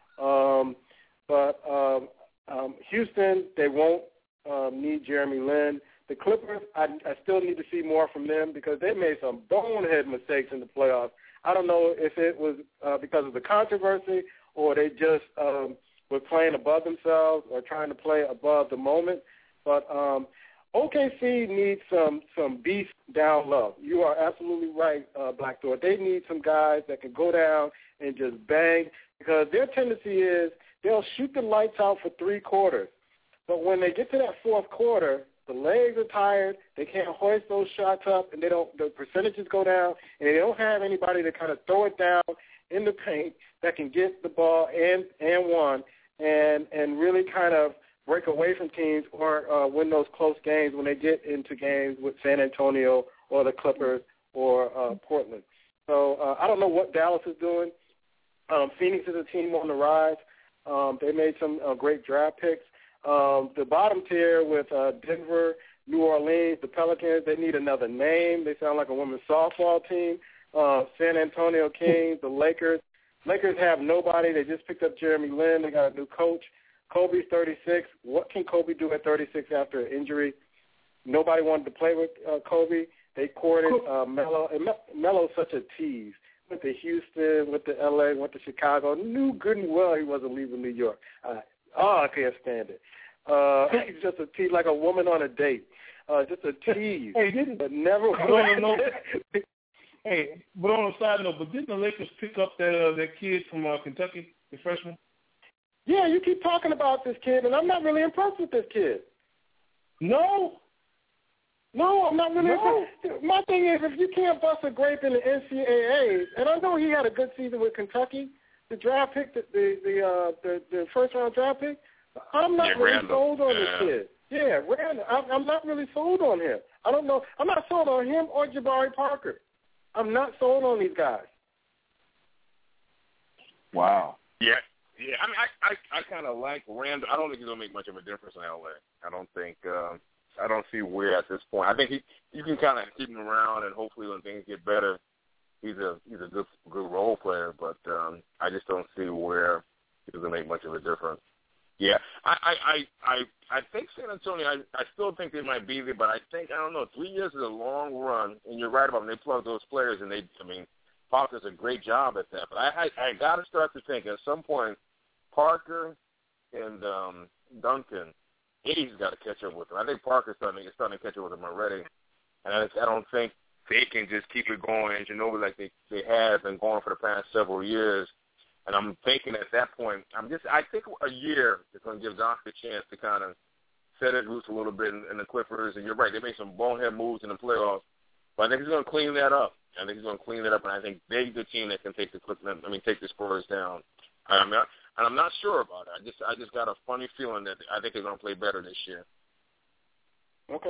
Um, but um, um, Houston, they won't um, need Jeremy Lin. The Clippers, I, I still need to see more from them because they made some bonehead mistakes in the playoffs. I don't know if it was uh, because of the controversy or they just um, were playing above themselves or trying to play above the moment. But um, O K C needs some some beast down low. You are absolutely right, uh, Blackthorn. They need some guys that can go down and just bang because their tendency is they'll shoot the lights out for three quarters. But when they get to that fourth quarter, the legs are tired, they can't hoist those shots up, and they don't. The percentages go down, and they don't have anybody to kind of throw it down in the paint that can get the ball and and one and and really kind of break away from teams or uh, win those close games when they get into games with San Antonio or the Clippers or uh, Portland. So uh, I don't know what Dallas is doing. Um, Phoenix is a team on the rise. Um, they made some uh, great draft picks. Um, the bottom tier with uh, Denver, New Orleans, the Pelicans, they need another name. They sound like a women's softball team. Uh, San Antonio Kings, the Lakers. Lakers have nobody. They just picked up Jeremy Lin. They got a new coach. Kobe's thirty-six. What can Kobe do at thirty-six after an injury? Nobody wanted to play with uh, Kobe. They courted uh, Melo. And Melo's such a tease. Went to Houston, went to L A, went to Chicago. Knew good and well he wasn't leaving New York. Uh, oh, I can't stand it. Uh, he's just a tease, like a woman on a date. Uh, just a tease. Hey, didn't, but never. No, no, no. Hey, but on a side note, but didn't the Lakers pick up that uh, that kid from uh, Kentucky, the freshman? Yeah, you keep talking about this kid, and I'm not really impressed with this kid. No. No, I'm not really no. impressed. My thing is, if you can't bust a grape in the N C double A, and I know he had a good season with Kentucky, the draft pick, the the the, uh, the, the first round draft pick, I'm not yeah, really Randall. sold on yeah. this kid. Yeah, Randall. I'm, I'm not really sold on him. I don't know. I'm not sold on him or Jabari Parker. I'm not sold on these guys. Wow. Yeah. Yeah, I mean, I I, I kind of like Randall. I don't think he's gonna make much of a difference in L A. I don't think uh, I don't see where at this point. I think he you can kind of keep him around, and hopefully when things get better, he's a he's a good good role player. But um, I just don't see where he's gonna make much of a difference. Yeah, I I I I, I think San Antonio. I, I still think they might be there, but I think I don't know. Three years is a long run, and you're right about them. They plug those players, and they I mean Parker does a great job at that. But I I, I got to start to think at some point. Parker and um, Duncan, he's got to catch up with him. I think Parker's starting to, starting to catch up with him already. And I, I don't think they can just keep it going, as you know, like they, they have been going for the past several years. And I'm thinking at that point, I'm just, I think a year is going to give Duncan a chance to kind of set his roots a little bit in, in the Clippers. And you're right, they made some bonehead moves in the playoffs. But I think he's going to clean that up. I think he's going to clean that up, and I think they're the team that can take the I mean, take the Spurs down. I mean, and I'm not sure about it. I just I just got a funny feeling that I think they're going to play better this year. Okay.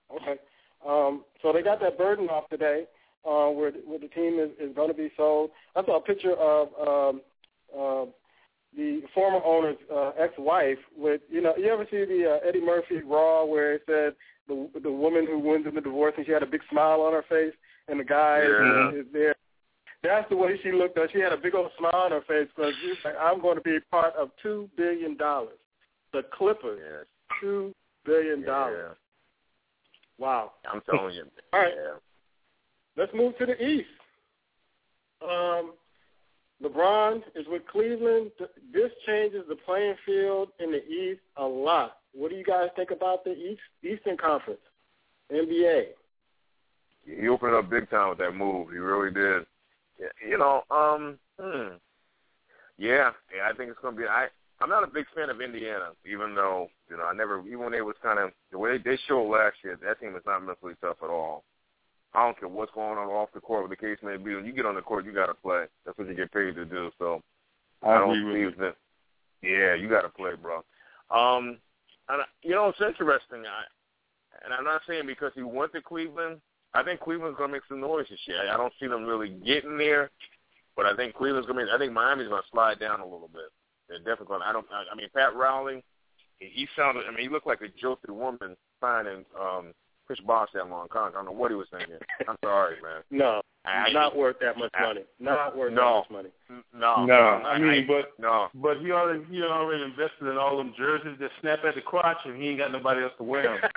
Okay. Um, so they got that burden off today, uh, where where the team is, is going to be sold. I saw a picture of um, uh, the former owner's uh, ex-wife with, you know, you ever see the uh, Eddie Murphy Raw where it said the the woman who wins in the divorce and she had a big smile on her face and the guy yeah. is, is there. That's the way she looked. At. She had a big old smile on her face because she was like, I'm going to be part of two billion dollars. The Clippers, Yes. two billion dollars. Yeah. Wow. I'm telling you. All right. Yeah. Let's move to the East. Um, LeBron is with Cleveland. This changes the playing field in the East a lot. What do you guys think about the East Eastern Conference, N B A? He opened up big time with that move. He really did. You know, um, hmm. yeah, yeah, I think it's going to be. I I'm not a big fan of Indiana, even though you know I never even when they was kind of the way they showed last year. That team is not mentally tough at all. I don't care what's going on off the court, what the case may be. When you get on the court, you got to play. That's what you get paid to do. So I, I don't believe that. Yeah, you got to play, bro. Um, and you know it's interesting. I and I'm not saying because he went to Cleveland. I think Cleveland's going to make some noise this year. I don't see them really getting there, but I think Cleveland's going to make. I think Miami's going to slide down a little bit. They're definitely going. I don't. I mean, Pat Riley, he, he sounded. I mean, he looked like a jilted woman signing um, Chris Bosh that long contract. I don't know what he was thinking. I'm sorry, man. No, I, not worth that much money. Not worth no, that much money. No, no. I, I mean, but no. But he already he already invested in all them jerseys that snap at the crotch, and he ain't got nobody else to wear them.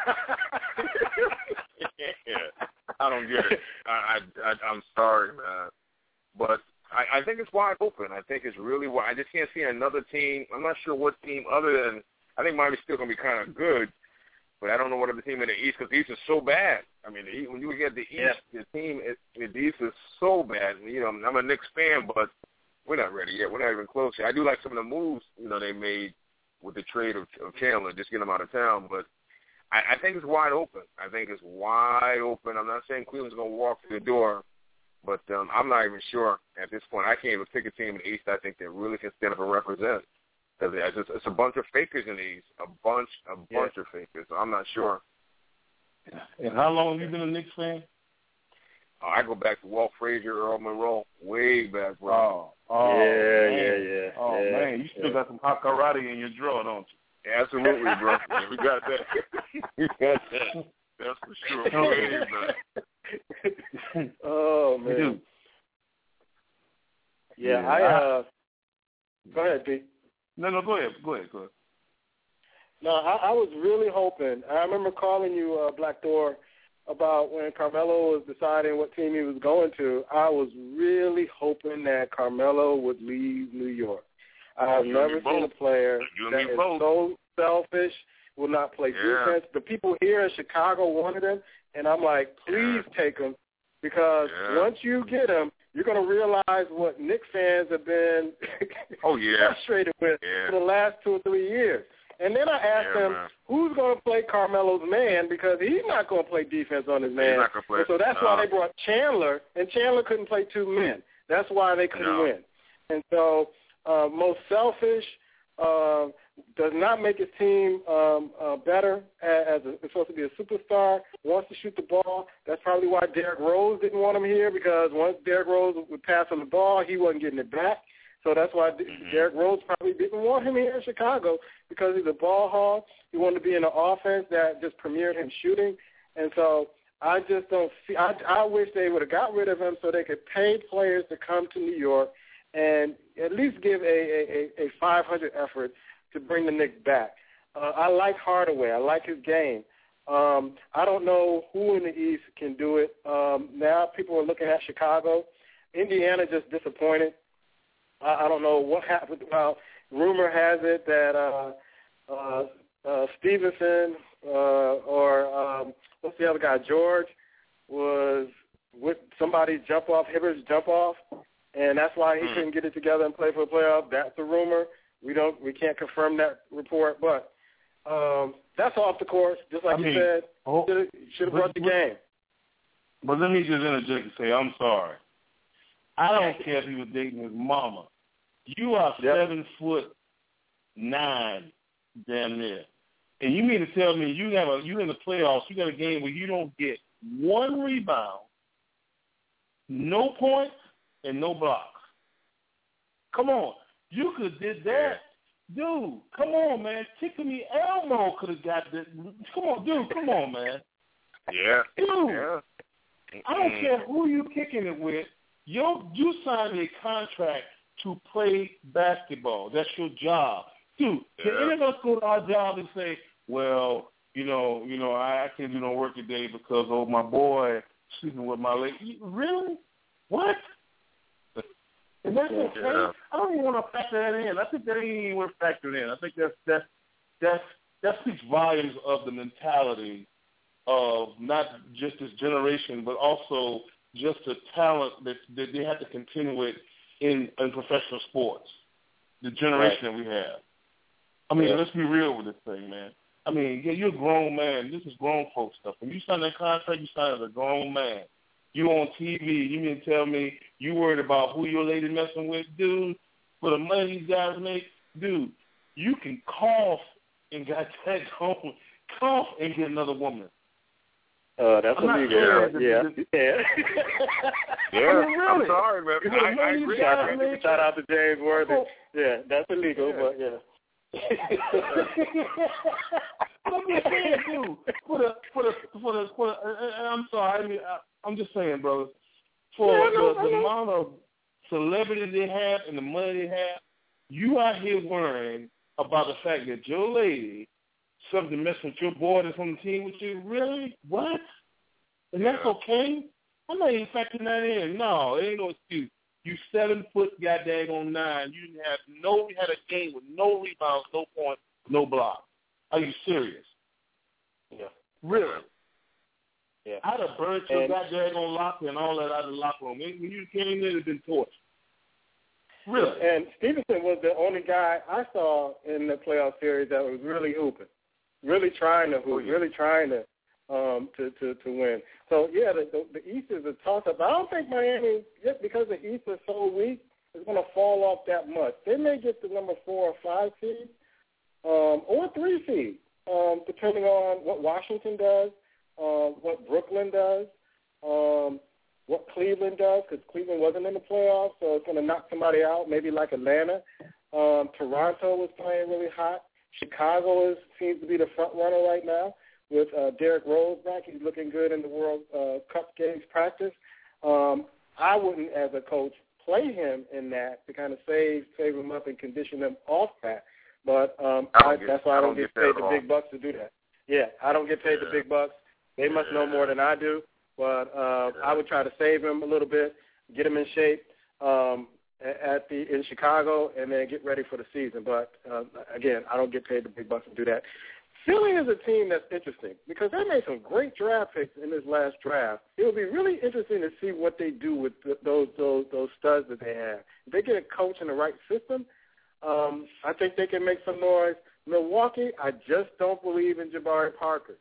Yeah. I don't get it. I, I, I, I'm sorry, man. But I, I think it's wide open. I think it's really wide. I just can't see another team. I'm not sure what team other than – I think Miami's still going to be kind of good, but I don't know what other team in the East because the East is so bad. I mean, the, when you get the East, yeah. the team – the East is so bad. You know, I'm a Knicks fan, but we're not ready yet. We're not even close yet. I do like some of the moves, you know, they made with the trade of, of Chandler, just get him out of town, but – I think it's wide open. I think it's wide open. I'm not saying Cleveland's going to walk through the door, but um, I'm not even sure at this point. I can't even pick a team in the East I think that really can stand up and represent. It's, just, it's a bunch of fakers in the East, a bunch, a bunch yeah. of fakers. So I'm not sure. And how long have you been a Knicks fan? Oh, I go back to Walt Frazier, Earl Monroe, way back, bro. Oh, oh yeah, man. yeah, yeah. Oh, yeah, man, you still yeah. got some hot karate in your drawer, don't you? Absolutely, bro. Yeah, we got that. We got that. That's for sure. Way back. Oh, man. Yeah, yeah, I, uh, go ahead, Pete. No, no, go ahead. Go ahead, go ahead. No, I, I was really hoping. I remember calling you, uh, Black Door, about when Carmelo was deciding what team he was going to. I was really hoping that Carmelo would leave New York. I've you never seen a player that is both. so selfish, will not play yeah. defense. The people here in Chicago wanted him, and I'm like, please yeah. take him, because yeah. once you get him, you're going to realize what Knicks fans have been oh, yeah. frustrated with yeah. for the last two or three years. And then I asked yeah, him, man. who's going to play Carmelo's man, because he's not going to play defense on his man. He's not gonna play. And so that's no. why they brought Chandler, and Chandler couldn't play two men. That's why they couldn't no. win. And so uh, most selfish, uh, does not make his team um, uh, better as a, supposed to be a superstar, wants to shoot the ball. That's probably why Derrick Rose didn't want him here, because once Derrick Rose would pass on the ball, he wasn't getting it back. So that's why mm-hmm. Derrick Rose probably didn't want him here in Chicago, because he's a ball hog. He wanted to be in an offense that just premiered him shooting. And so I just don't see – I, I wish they would have got rid of him so they could pay players to come to New York and at least give a, a, a five hundred effort to bring the Knicks back. Uh, I like Hardaway. I like his game. Um, I don't know who in the East can do it. Um, now people are looking at Chicago. Indiana just disappointed. I, I don't know what happened. Well, rumor has it that uh, uh, uh, Stevenson uh, or um, what's the other guy, George, was with somebody's jump off, Hibbert's jump off, and that's why he couldn't get it together and play for the playoff. That's the rumor. We don't, we can't confirm that report, but um, that's off the course. Just like I you mean, said, oh, should have brought the but, game. But let me just interject and say, I'm sorry. I don't care if he was dating his mama. You are yep. seven foot nine, damn near, And you mean to tell me you have a you in the playoffs, you got a game where you don't get one rebound, no points, and no blocks. Come on. You could have did that. Dude, come on, man. Tiffany Elmo could have got this. Come on, dude, come on, man. Yeah. Dude, yeah. I don't care who you kicking it with. You you signed a contract to play basketball. That's your job. Dude, yeah. can any of us go to our job and say, well, you know, you know, I can't do no work today because of my boy sleeping with my lady? Really? What? And that's okay. Yeah. I don't even want to factor that in. I think that ain't even worth factoring in. I think that's that's that's that speaks volumes of the mentality of not just this generation, but also just the talent that, that they have to continue it in, in professional sports. The generation right. that we have. I mean, yeah. let's be real with this thing, man. I mean, yeah, you're a grown man. This is grown folk stuff. When you sign that contract, you sign as a grown man. You on T V, you mean to tell me you worried about who your lady messing with, dude? For the money these guys make, dude, you can cough and got that home, cough and get another woman. Uh, that's I'm a legal. Yeah, yeah, yeah. yeah. I mean, really. I'm sorry, man. I, I agree. I agree. Shout out to James Worthy. Yeah, that's illegal, yeah. but yeah. I'm just saying, dude. For the, for the, for the, for the, uh, I'm sorry. I mean, I, I'm just saying, brother. For yeah, no, the, the amount of celebrity they have and the money they have, you out here worrying about the fact that your lady, something messing with your boy that's on the team with you. Really? What? And that's okay? I'm not even factoring that in. No, it ain't no excuse. You seven foot goddamn on nine. You didn't have no. You had a game with no rebounds, no points, no blocks. Are you serious? Yeah. Really? Yeah. I'd have burnt your goddamn on locker and all that out of the locker room. When you came in, it'd been torched. Really? And Stevenson was the only guy I saw in the playoff series that was really hooping, really trying to hoop, really trying to um, to, to, to win. So, yeah, the, the, the East is a toss-up. I don't think Miami, just because the East is so weak, is going to fall off that much. They may get the number four or five seed um, or three seed, um, depending on what Washington does, uh, what Brooklyn does, um, what Cleveland does, because Cleveland wasn't in the playoffs, so it's going to knock somebody out, maybe like Atlanta. Um, Toronto was playing really hot. Chicago is, seems to be the front runner right now with uh, Derrick Rose back. He's looking good in the World uh, Cup games practice. Um, I wouldn't, as a coach, play him in that to kind of save save him up and condition him off that. But um, I I, get, that's why I don't, I don't get, get paid the big bucks to do that. Yeah, I don't get paid yeah. the big bucks. They must know more than I do. But uh, yeah. I would try to save him a little bit, get him in shape um, at the in Chicago, and then get ready for the season. But, uh, again, I don't get paid the big bucks to do that. Philly is a team that's interesting because they made some great draft picks in this last draft. It will be really interesting to see what they do with the, those those those studs that they have. If they get a coach in the right system, um, I think they can make some noise. Milwaukee, I just don't believe in Jabari Parker.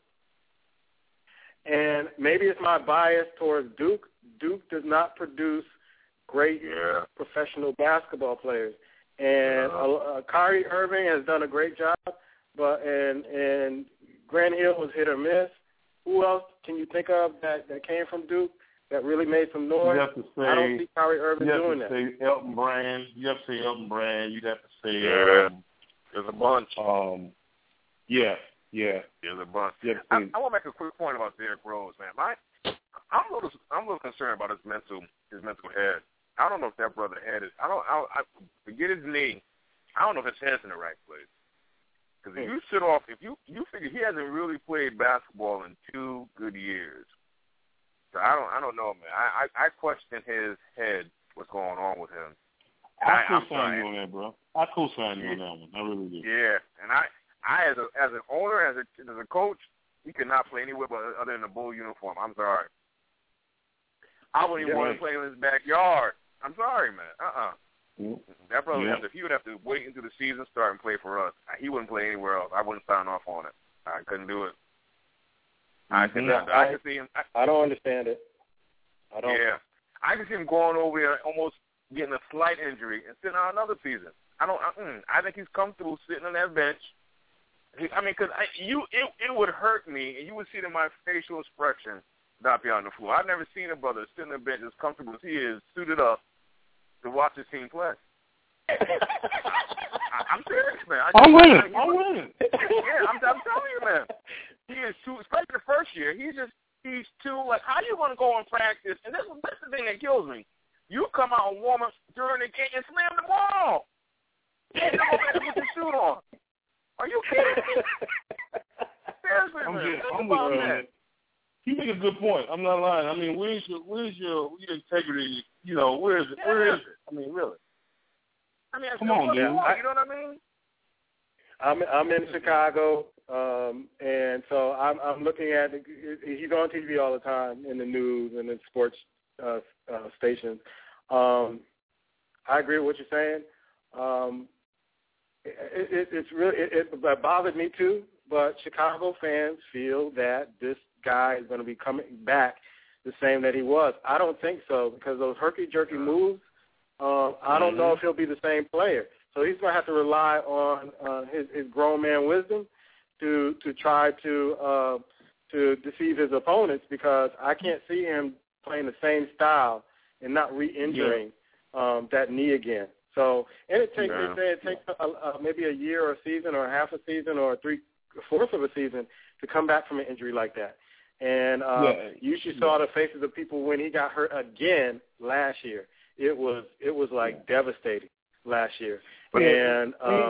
And maybe it's my bias towards Duke. Duke does not produce great yeah. professional basketball players. And uh, uh, Kyrie Irving has done a great job, but and and Grant Hill was hit or miss. Who else can you think of that, that came from Duke that really made some noise? You have to say, I don't see Kyrie Irving you have doing to that. Say Elton Brand. You have to say Elton Brand. You'd have to say yeah. um, there's a bunch. Um, yeah. Yeah, there's a bunch. Yeah, I, I want to make a quick point about Derrick Rose, man. My, I'm a little, I'm a little concerned about his mental, his mental head. I don't know if that brother head is. I don't. I, I forget his knee. I don't know if his head's in the right place. Because if you sit off, if you you figure he hasn't really played basketball in two good years. So I don't, I don't know, man. I, I, I question his head. What's going on with him? I co-sign you on that, bro. I co-sign you on that one. I really do. Yeah, and I. I, as a as an owner, as a as a coach, he could not play anywhere but other than a Bull uniform. I'm sorry. I wouldn't even yeah, want to play in his backyard. I'm sorry, man. Uh-uh. Mm-hmm. That brother yeah. would have to, he would have to wait until the season start and play for us. He wouldn't play anywhere else. I wouldn't sign off on it. I couldn't do it. I could not. I, I could see him. I, I don't understand it. I don't. Yeah. I could see him going over there almost getting a slight injury and sitting out another season. I don't. I, I think he's comfortable sitting on that bench. I mean, because you it it would hurt me, and you would see it in my facial expression not be on the floor. I've never seen a brother sit on the bench as comfortable as he is, suited up to watch his team play. I, I'm serious, man. I I'm winning. Like, I'm winning. Yeah, I'm, I'm telling you, man. He is too, especially the first year. He's just he's too like. How you going to go and practice? And this that's the thing that kills me. You come out and warm up during the game and slam the ball. And then go back and put your suit on. Are you kidding me? Seriously, I'm man. good. Think I'm about with that. You make a good point. I'm not lying. I mean, where's your where's your, your integrity? You know, where is it? Yeah. Where is it? I mean, really. I mean, I Come feel on, what dude. you want, you know what I mean? I'm I'm in Chicago, um, and so I'm I'm looking at. He's on T V all the time in the news and in sports uh, uh, stations. Um, I agree with what you're saying. Um, it, it, it's really it, it bothered me too. But Chicago fans feel that this guy is going to be coming back the same that he was. I don't think so because those herky-jerky moves, uh, I don't know if he'll be the same player. So he's going to have to rely on uh, his, his grown man wisdom to to try to uh, to deceive his opponents because I can't see him playing the same style and not re-injuring yeah. um, that knee again. So and it takes yeah. they say it takes a, a, maybe a year or a season or half a season or three fourth of a season to come back from an injury like that. And uh, yeah. you should saw the faces of people when he got hurt again last year. It was it was like yeah. devastating last year. But and uh,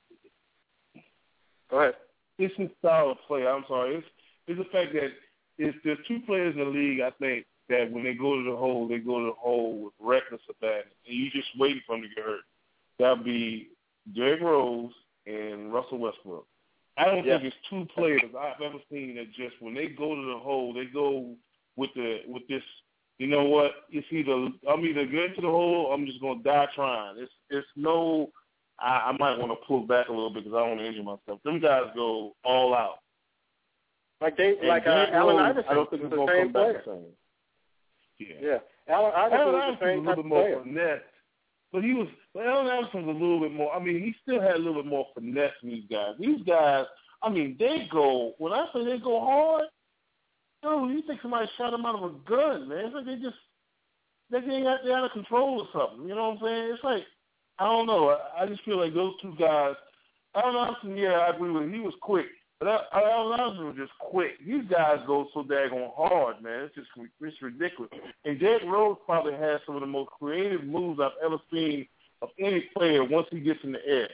go ahead. It's his style of play. I'm sorry. It's it's the fact that it's there's two players in the league. I think that when they go to the hole, they go to the hole with reckless abandon, and you just waiting for them to get hurt. That'd be Derrick Rose and Russell Westbrook. I don't yeah. think it's two players I've ever seen that just when they go to the hole, they go with the with this. You know what? It's either I'm either going to the hole, or I'm just gonna die trying. It's it's no. I, I might want to pull back a little bit because I don't want to injure myself. Them guys go all out. Like they and like uh, Allen Iverson. I don't think it's the gonna same come player. back the same. Yeah. Yeah. Allen Iverson Allen was the same was a type little of bit more player. finesse. But he was, but Allen Iverson was a little bit more, I mean, he still had a little bit more finesse than these guys. These guys, I mean, they go, when I say they go hard, yo, you think somebody shot them out of a gun, man. It's like they just, they ain't got, they're out of control or something. You know what I'm saying? It's like, I don't know. I, I just feel like those two guys, Allen Iverson, yeah, I agree with him. He was quick. But Allen Iverson was just quick. These guys go so daggone hard, man. It's just it's ridiculous. And Derrick Rose probably has some of the most creative moves I've ever seen of any player once he gets in the air.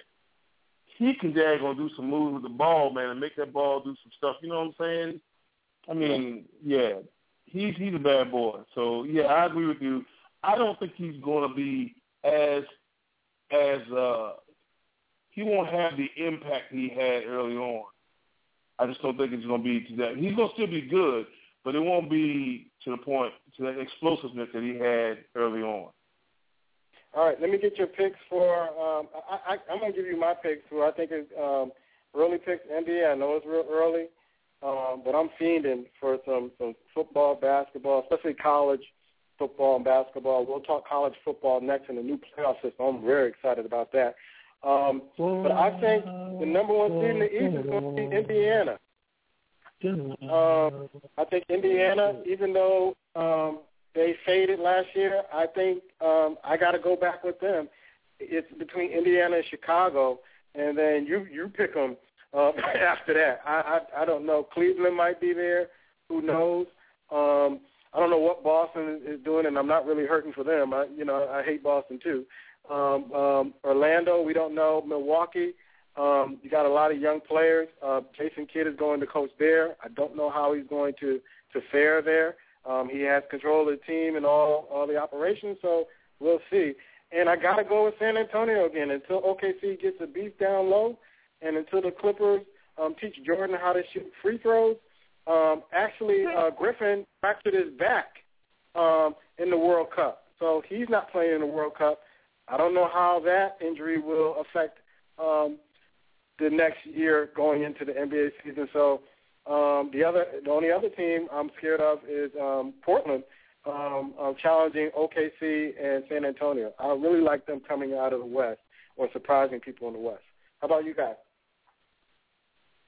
He can daggone do some moves with the ball, man, and make that ball do some stuff. You know what I'm saying? I mean, yeah, he's he's a bad boy. So, yeah, I agree with you. I don't think he's going to be as, as uh, he won't have the impact he had early on. I just don't think it's going to be to that. He's going to still be good, but it won't be to the point, to that explosiveness that he had early on. All right, let me get your picks for um, – I, I, I'm going to give you my picks for I think it's um, early picks N B A. I know it's real early, um, but I'm fiending for some, some football, basketball, especially college football and basketball. We'll talk college football next in the new playoff system. I'm very excited about that. Um, but I think the number one seed in the East is going to be Indiana. Um, I think Indiana, even though um, they faded last year, I think um, I got to go back with them. It's between Indiana and Chicago, and then you you pick them uh, after that. I, I I don't know. Cleveland might be there. Who knows? Um, I don't know what Boston is doing, and I'm not really hurting for them. I you know I hate Boston too. Um, um, Orlando, we don't know. Milwaukee, um, you got a lot of young players. Uh, Jason Kidd is going to coach there. I don't know how he's going to, to fare there. Um, he has control of the team and all, all the operations, so we'll see. And I got to go with San Antonio again until O K C gets the beef down low and until the Clippers um, teach Jordan how to shoot free throws. Um, actually, uh, Griffin fractured his back um, in the World Cup, so he's not playing in the World Cup. I don't know how that injury will affect um, the next year going into the N B A season. So um, the other, the only other team I'm scared of is um, Portland, um, uh, challenging O K C and San Antonio. I really like them coming out of the West or surprising people in the West. How about you guys?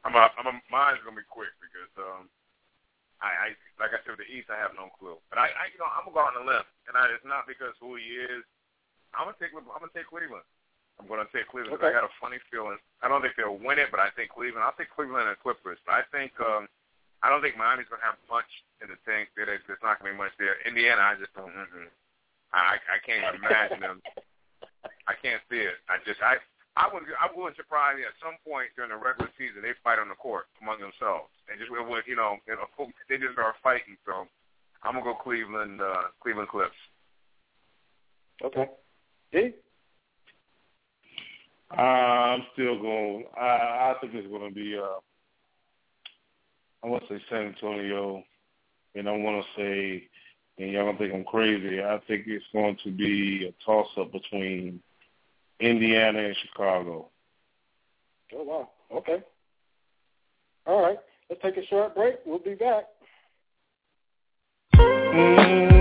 I'm a, I'm a, mine's gonna be quick because um, I, I like I said with the East, I have no clue. But I, I you know, I'm gonna go on the limb, and I, it's not because who he is. I'm gonna take I'm gonna take Cleveland. I'm gonna take Cleveland because okay. I got a funny feeling. I don't think they'll win it, but I think Cleveland. I'll take Cleveland and Clippers. But I think um, I don't think Miami's gonna have much in the tank. There's not gonna be much there. Indiana, I just don't. Mm-mm. I I can't even imagine them. I can't see it. I just I I would I wouldn't surprise me at some point during the regular season they fight on the court among themselves. They just you know you know they just are fighting. So I'm gonna go Cleveland uh, Cleveland Clips. Okay. Hey. Uh, I'm still going. I, I think it's going to be. Uh, I want to say San Antonio, and I want to say, and y'all gonna think I'm crazy. I think it's going to be a toss-up between Indiana and Chicago. Oh wow. Okay. All right. Let's take a short break. We'll be back. Mm.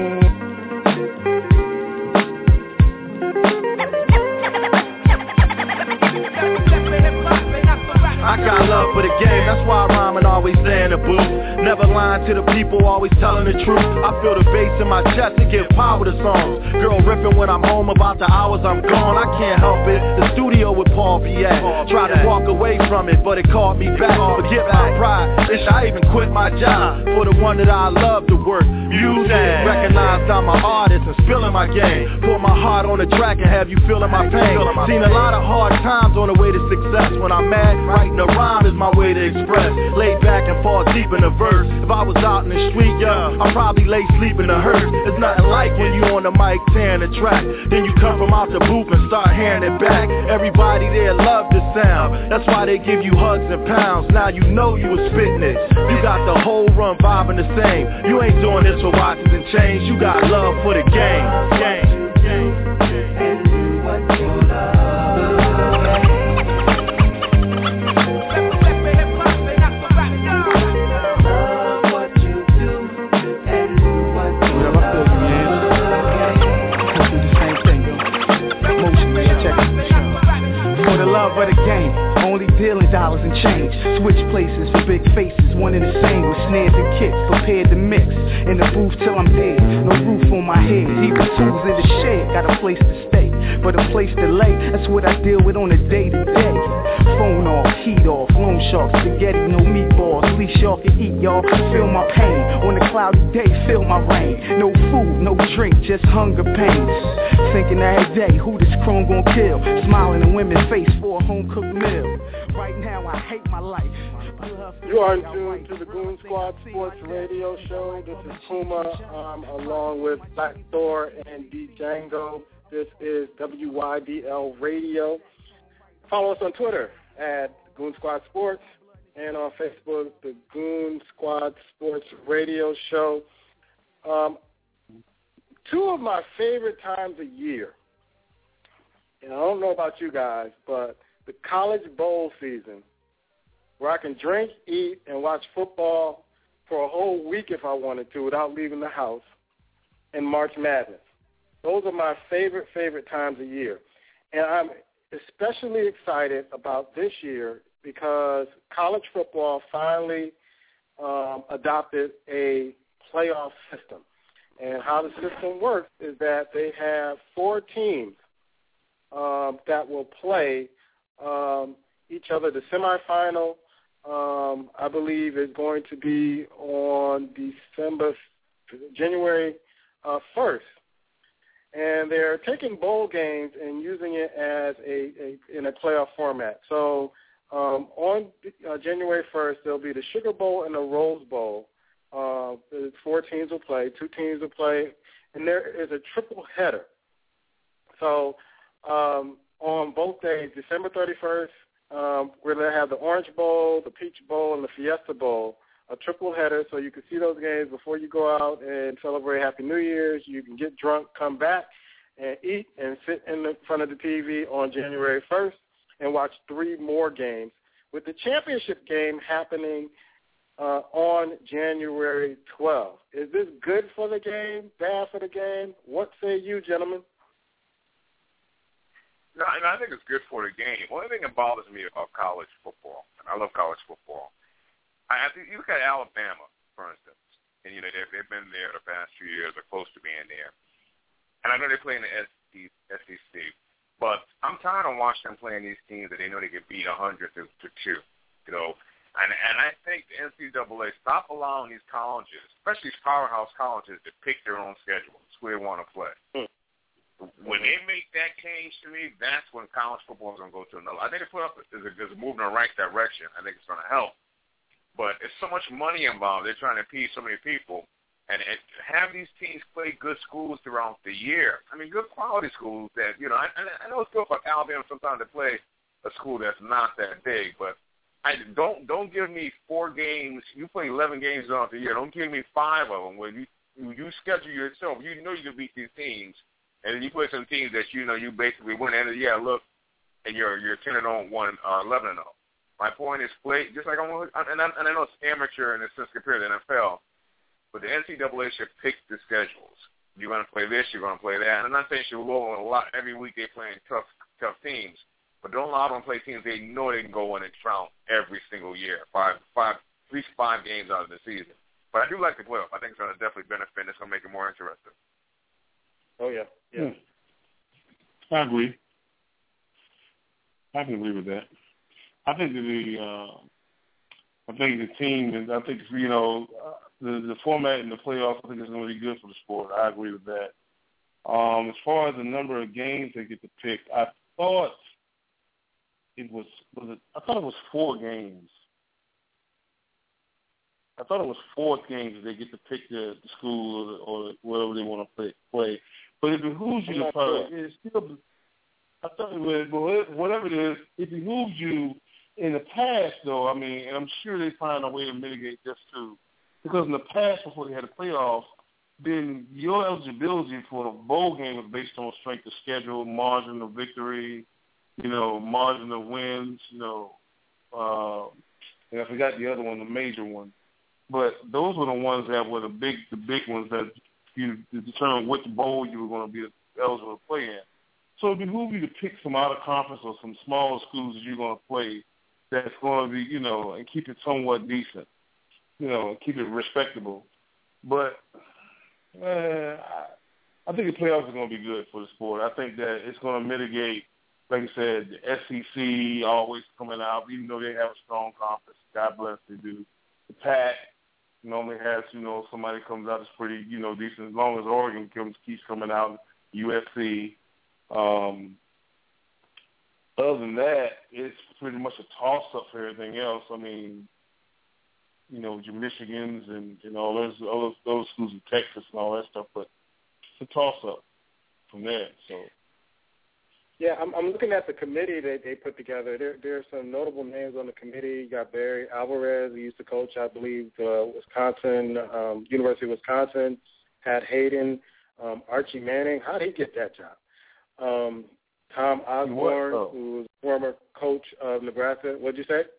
I got love for the game, that's why I rhyme and always stay in the booth. Never lying to the people, always telling the truth. I feel the bass in my chest to give power to songs. Girl ripping when I'm home about the hours I'm gone. I can't help it, the studio with Paul P A. Tried to walk away from it, but it called me back. Forget my pride, bitch, I even quit my job for the one that I love to work. Music, recognized I'm an artist and spilling my game. Put my heart on the track and have you feeling my pain. Seen a lot of hard times on the way to success. When I'm mad, writing a rhyme is my way to express. Lay back and fall deep in the verse. If I was out in the street, yeah, I'd probably lay sleep in the hearse. It's nothing like when you on the mic tearing the track. Then you come from out the booth and start hearing it back. Everybody there love the sound. That's why they give you hugs and pounds. Now you know you was spitting it. You got the whole run vibing the same. You ain't doing this for watches and chains. You got love for the game. Game. And do what you love. Love of the game, only dealing dollars and change. Switch places for big faces, one and the same with snares and kicks, prepared to mix. In the booth till I'm dead, no roof on my head. Even tools in the shed, got a place to stay, but a place to lay. That's what I deal with on a day to day. Phone off, heat off, loan shark, spaghetti, no meatballs. Least y'all can eat, y'all. Feel my pain on a cloudy day, feel my rain. No food, no drink, just hunger pains. Thinking every day, who this chrome gon' kill? Smiling in women's face for a home-cooked meal. Right now, I hate my life. You are tuned to the Goon Squad Sports Radio Show. This is Puma, um, along with Black Thor and D Django. This is W Y D L Radio. Follow us on Twitter at Goon Squad Sports and on Facebook, the Goon Squad Sports Radio Show. Um, two of my favorite times of year, and I don't know about you guys, but the college bowl season, where I can drink, eat, and watch football for a whole week if I wanted to without leaving the house, and March Madness. Those are my favorite, favorite times of year. And I'm especially excited about this year because college football finally um, adopted a playoff system. And how the system works is that they have four teams um, that will play um, each other. The semifinal, um, I believe, is going to be on December, January uh, first. And they're taking bowl games and using it as a, a in a playoff format. So um, on uh, January first, there'll be the Sugar Bowl and the Rose Bowl. Uh, the four teams will play, two teams will play, and there is a triple header. So um, on both days, December thirty-first, um, we're going to have the Orange Bowl, the Peach Bowl, and the Fiesta Bowl, a triple header, so you can see those games before you go out and celebrate Happy New Year's. You can get drunk, come back, and eat and sit in the front of the T V on January first and watch three more games, with the championship game happening uh, on January twelfth. Is this good for the game, bad for the game? What say you, gentlemen? No, and I think it's good for the game. One thing that bothers me about college football, and I love college football, I think you look at Alabama, for instance, and, you know, they've, they've been there the past few years or close to being there. And I know they play in the S E C, but I'm tired of watching them playing these teams that they know they can beat one hundred to two, you know. And, and I think the N C double A, stop allowing these colleges, especially these powerhouse colleges, to pick their own schedules where they want to play. Hmm. When they make that change to me, that's when college football is going to go to another. I think the put up is a, is a move in the right direction. I think it's going to help. But it's so much money involved. They're trying to appease so many people. And, and have these teams play good schools throughout the year. I mean, good quality schools that, you know, I, I know it's good for Alabama sometimes to play a school that's not that big, but I don't don't give me four games. You play eleven games throughout the year. Don't give me five of them where you, you schedule yourself. You know you can beat these teams. And then you play some teams that you know you basically win. And yeah, look, and you're you're ten and oh, one, uh, eleven and oh. My point is, play just like I'm, and I, and I know it's amateur in a sense compared to the N F L, but the N C double A should pick the schedules. You're going to play this, you're going to play that. And I'm not saying she'll roll a lot every week. They're playing tough tough teams, but don't allow them to play teams they know they can go in and trout every single year, five five at least five games out of the season. But I do like the playoff. I think it's going to definitely benefit. It's going to make it more interesting. Oh, yeah. Yeah. Hmm. I agree. I can agree with that. I think that the, uh, I think the team, and I think, you know, uh, the, the format in the playoffs, I think is going to be good for the sport. I agree with that. Um, as far as the number of games they get to pick, I thought it was, was it, I thought it was four games. I thought it was four games that they get to pick the, the school or, or whatever they want to play. play. But it behooves you to probably, it's still, I thought it was, whatever it is, it behooves you in the past, though. I mean, and I'm sure they find a way to mitigate this too. Because in the past, before they had the playoffs, then your eligibility for a bowl game was based on strength of schedule, margin of victory, you know, margin of wins, you know, uh, and I forgot the other one, the major one. But those were the ones that were the big, the big ones that you determine which bowl you were going to be eligible to play in. So it behooves you to pick some out of conference or some smaller schools that you're going to play that's going to be, you know, and keep it somewhat decent, you know, keep it respectable. But uh, I think the playoffs are going to be good for the sport. I think that it's going to mitigate, like I said, the S E C always coming out, even though they have a strong conference. God bless, they do. The Pac normally has, you know, somebody comes out that's pretty, you know, decent. As long as Oregon comes, keeps coming out, U S C. Um, other than that, it's pretty much a toss-up for everything else. I mean, you know, your Michigans and, you know, those, those, those schools in Texas and all that stuff, but it's a toss-up from there, so. Yeah, I'm, I'm looking at the committee that they put together. There, there are some notable names on the committee. You got Barry Alvarez, who used to coach, I believe, uh, Wisconsin, um, University of Wisconsin, Pat Hayden, um, Archie Manning. How did he get that job? Um, Tom Osborne, oh. who was former coach of Nebraska. What did you say?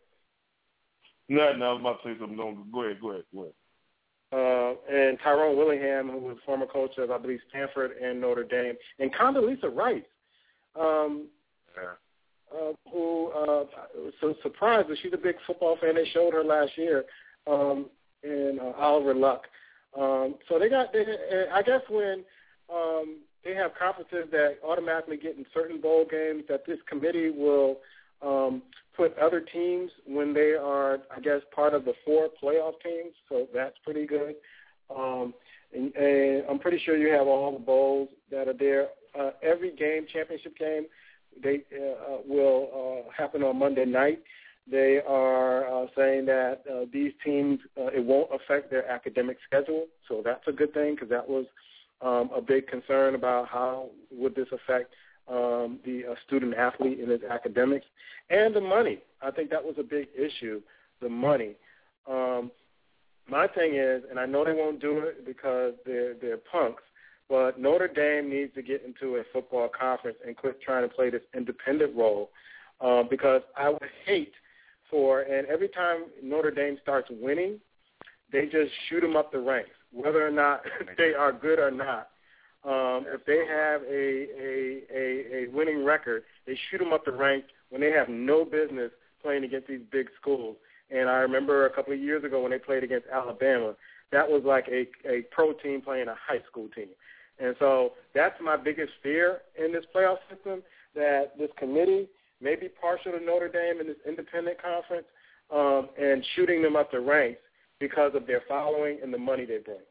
No, no, I was about to say something. No, go ahead, go ahead, go ahead. Uh, and Tyrone Willingham, who was former coach of, I believe, Stanford and Notre Dame. And Condoleezza Rice. Um, yeah. uh, who uh, was so surprised that she's a big football fan. They showed her last year, um, and uh, Oliver Luck. Um, so they got, they, I guess when um, they have conferences that automatically get in certain bowl games, that this committee will um, put other teams when they are, I guess, part of the four playoff teams. So that's pretty good. Um, and, and I'm pretty sure you have all the bowls that are there. Uh, every game, championship game, they uh, will uh, happen on Monday night. They are uh, saying that uh, these teams, uh, it won't affect their academic schedule, so that's a good thing because that was um, a big concern about how would this affect um, the uh, student-athlete in his academics. And the money. I think that was a big issue, the money. Um, my thing is, and I know they won't do it because they're, they're punks, but Notre Dame needs to get into a football conference and quit trying to play this independent role uh, because I would hate for, and every time Notre Dame starts winning, they just shoot them up the ranks, whether or not they are good or not. Um, if they have a, a, a, a winning record, they shoot them up the ranks when they have no business playing against these big schools. And I remember a couple of years ago when they played against Alabama, that was like a, a pro team playing a high school team. And so that's my biggest fear in this playoff system, that this committee may be partial to Notre Dame in this independent conference um, and shooting them up the ranks because of their following and the money they bring.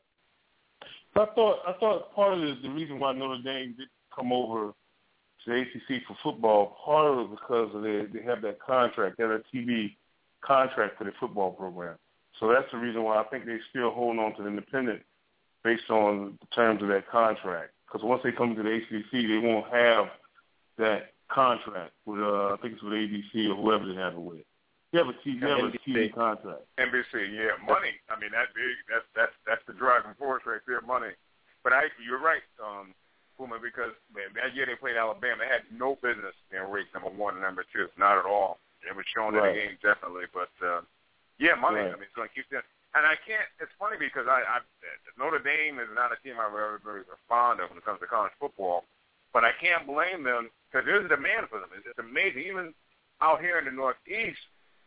I thought I thought part of the, the reason why Notre Dame didn't come over to the A C C for football, part of it because of they they have that contract, they have a T V contract for the football program. So that's the reason why I think they still hold on to the independent based on the terms of that contract. Because once they come to the A C C, they won't have that contract with uh, I think it's with A B C or whoever they have it with. You have a T V, you have a T V contract. N B C, yeah, money. I mean, that big. That's that's that's the driving force right there, money. But I, you're right, um, Puma, because man, that year they played Alabama, they had no business in ranked number one and number two, not at all. It was shown right. in the game definitely, but uh, yeah, money. Right. I mean, it's going to keep them. And I can't. It's funny because I, I Notre Dame is not a team I'm very, very fond of when it comes to college football, but I can't blame them because there's a demand for them. It's, it's amazing, even out here in the Northeast.